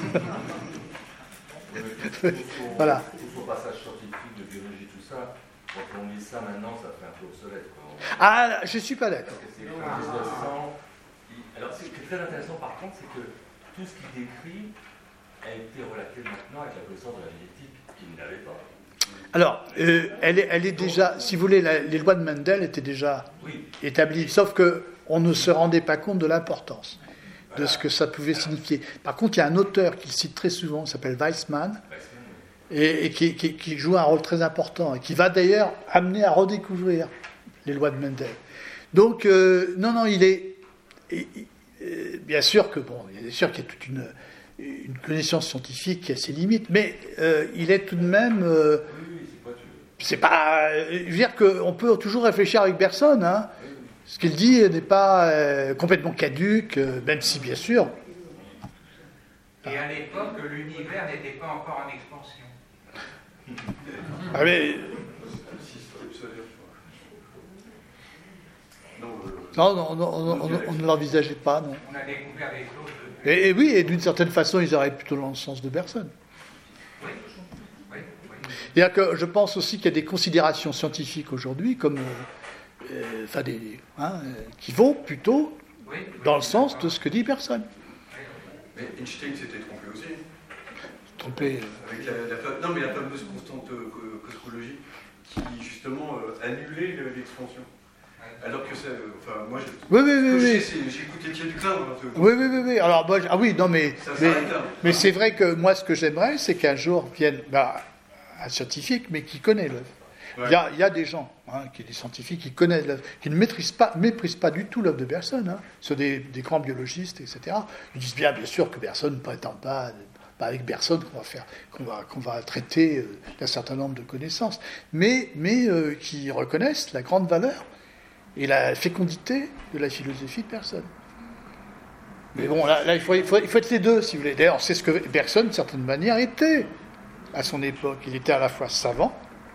Voilà. Tout au passage scientifique de biologie, tout ça, quand on lit ça maintenant, ça fait un peu obsolète. Quoi. Ah, je ne suis pas d'accord. Parce que c'est écrit en mille neuf cents. Il- Alors, ce qui est très intéressant, par contre, c'est que tout ce qu'il décrit a été relaté maintenant avec la connaissance de la génétique qu'il n'avait pas. Alors, euh, elle, est, elle est déjà, si vous voulez, la- les lois de Mendel étaient déjà Oui. établies, sauf qu'on ne se rendait pas compte de l'importance de ce que ça pouvait signifier. Par contre, il y a un auteur qu'il cite très souvent, qui s'appelle Weissmann, et, et qui, qui- qui joue un rôle très important, et qui va d'ailleurs amener à redécouvrir les lois de Mendel. Donc, euh, non, non, il est... et- et- euh, bien sûr que, bon, bien sûr qu'il y a toute une, une connaissance scientifique qui a ses limites, mais euh, il est tout de même... euh, Oui, oui, c'est pas tu. c'est pas... Je veux dire qu'on peut toujours réfléchir avec personne, hein. Ce qu'il dit n'est pas euh, complètement caduque, euh, même si, bien sûr... Et à l'époque, l'univers n'était pas encore en expansion. Ah, mais, non, non, non, non, on, on ne l'envisageait pas, non. On a découvert des choses depuis. Et, et oui, et d'une certaine façon, ils auraient plutôt dans le sens de personne. Oui, oui, oui. C'est-à-dire que je pense aussi qu'il y a des considérations scientifiques aujourd'hui, comme, euh, euh, enfin, des, hein, euh, qui vont plutôt Oui, oui. dans le sens de ce que dit personne. Mais Einstein s'était trompé aussi. Trompé. euh, Avec la, la fa- non, mais la fameuse constante euh, co- cosmologique qui, justement, euh, annulait le- l'expansion. Alors que ça. euh, Enfin, moi, je. Oui, oui, ce que oui, je oui. sais, c'est- j'ai écouté Thierry Duclin. hein, ce- Oui, oui, oui, oui. Alors, moi, je- ah oui, non, mais, Ça mais, s'arrête là. mais c'est vrai que moi, ce que j'aimerais, c'est qu'un jour vienne bah, un scientifique, mais qui connaît l'œuvre. Ouais. Il y a, il y a des gens, hein, qui, des scientifiques qui connaissent l'œuvre, qui ne maîtrisent pas, méprisent pas du tout l'œuvre de Bergson. Hein. Ce sont des, des grands biologistes, et cetera. Ils disent bien, bien sûr, que Bergson ne prétend pas, pas avec Bergson qu'on va faire, qu'on va, qu'on va traiter euh, d'un certain nombre de connaissances, mais, mais euh, qui reconnaissent la grande valeur et la fécondité de la philosophie de Bergson. Mais bon, là, là, il, faut, il, faut, il faut être les deux, si vous voulez. D'ailleurs, c'est ce que Bergson, d'une certaine manière, était à son époque. Il était à la fois savant,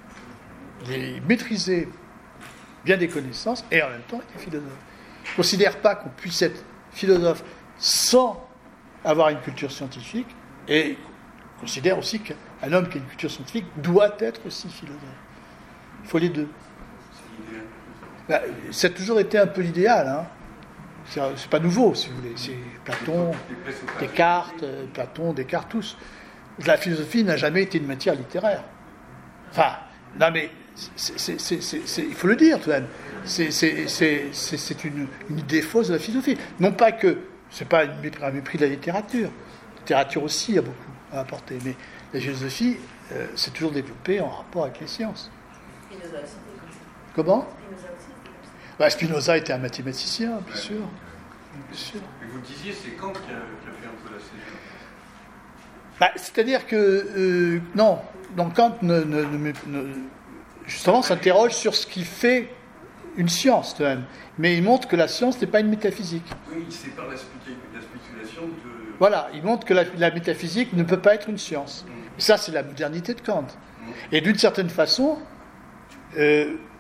il maîtrisait bien des connaissances, et en même temps, il était philosophe. Je ne considère pas qu'on puisse être philosophe sans avoir une culture scientifique, et je considère aussi qu'un homme qui a une culture scientifique doit être aussi philosophe. Il faut les deux. Ben, ça a toujours été un peu l'idéal, hein. C'est, c'est pas nouveau, si vous voulez. C'est Platon, Descartes, euh, Platon, Descartes, tous. La philosophie n'a jamais été une matière littéraire. Enfin, non mais, c'est, c'est, c'est, c'est, c'est, il faut le dire tout de même. C'est, c'est, c'est, c'est, c'est une, une idée fausse de la philosophie. Non pas que, c'est pas une mépris, un mépris de la littérature. La littérature aussi a beaucoup à apporter, mais la philosophie euh, s'est toujours développée en rapport avec les sciences. Spinoza aussi, c'était comme ça. Comment? Spinoza aussi, c'était comme ça. Bah, Spinoza était un mathématicien, bien Ouais. sûr. Bien sûr. Mais vous le disiez, c'est Kant qui a, qui a fait un peu la césure. Bah, c'est-à-dire que, euh, non, donc Kant ne, ne- ne- ne- justement s'interroge sur ce qui fait une science, quand même. Mais il montre que la science n'est pas une métaphysique. Oui, il sépare la, spécu- la spéculation de. Voilà, il montre que la, la métaphysique ne peut pas être une science. Et ça, c'est la modernité de Kant. Et d'une certaine façon, euh,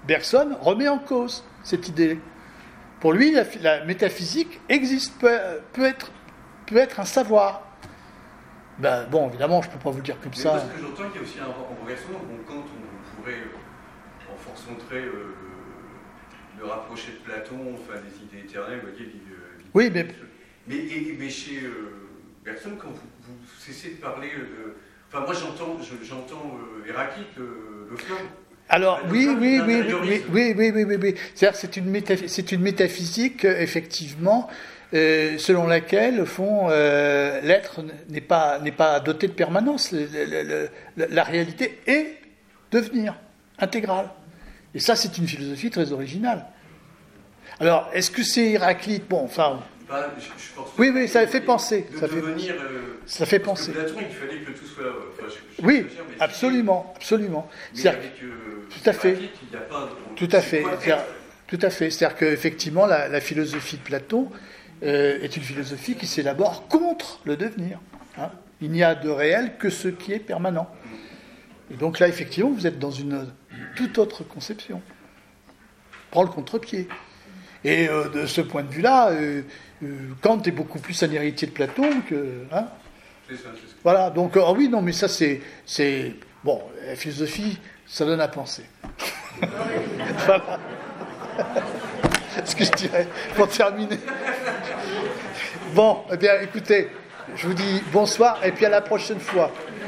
Bergson remet en cause cette idée. Pour lui, la, la métaphysique existe, peut, peut, être, peut être un savoir. Ben, bon, évidemment, je ne peux pas vous le dire comme Mais ça. moi, ce que j'entends, il y a aussi un rapport en Bergson, donc quand on pourrait, euh, en forçant très, euh, le rapprocher de Platon, enfin des idées éternelles, vous voyez, l'idée, oui, mais... Mais, et, mais chez euh, Bergson, quand vous, vous cessez de parler de... Enfin, moi, j'entends, je, j'entends euh, Héraclite, le, le flamme. Alors, le oui, flamme, oui, oui, l'intériorisme. oui, oui, oui, oui, oui. C'est-à-dire, c'est une, métaph- c'est une métaphysique, euh, effectivement, euh, selon laquelle, au fond, euh, l'être n'est pas, n'est pas doté de permanence. Le, le, le, la réalité est devenir intégrale. Et ça, c'est une philosophie très originale. Alors, est-ce que c'est Héraclite? Bon, enfin... Bah, je, je pense oui, oui, ça fait penser. De Ça fait devenir, penser. euh, Ça fait parce penser. que Platon, il fallait que tout soit... Euh, enfin, je, je Oui, mais absolument, absolument. Mais C'est-à-dire- avec euh, tout à fait. Héraclite, il n'y a pas... on- Tout à c'est fait. quoi C'est-à-dire- être Tout à fait. C'est-à-dire qu'effectivement, la, la philosophie de Platon euh, est une philosophie qui s'élabore contre le devenir. Hein. Il n'y a de réel que ce qui est permanent. Et donc là, effectivement, vous êtes dans une toute autre conception. Prends le contre-pied. Et euh, de ce point de vue-là, euh, euh, Kant est beaucoup plus un héritier de Platon que... Hein. C'est ça, c'est ça. Voilà, donc, ah oui, non, mais ça, c'est... c'est bon, la philosophie, ça donne à penser. Voilà. Ce que je dirais pour terminer. Bon, eh bien, écoutez, je vous dis bonsoir et puis à la prochaine fois.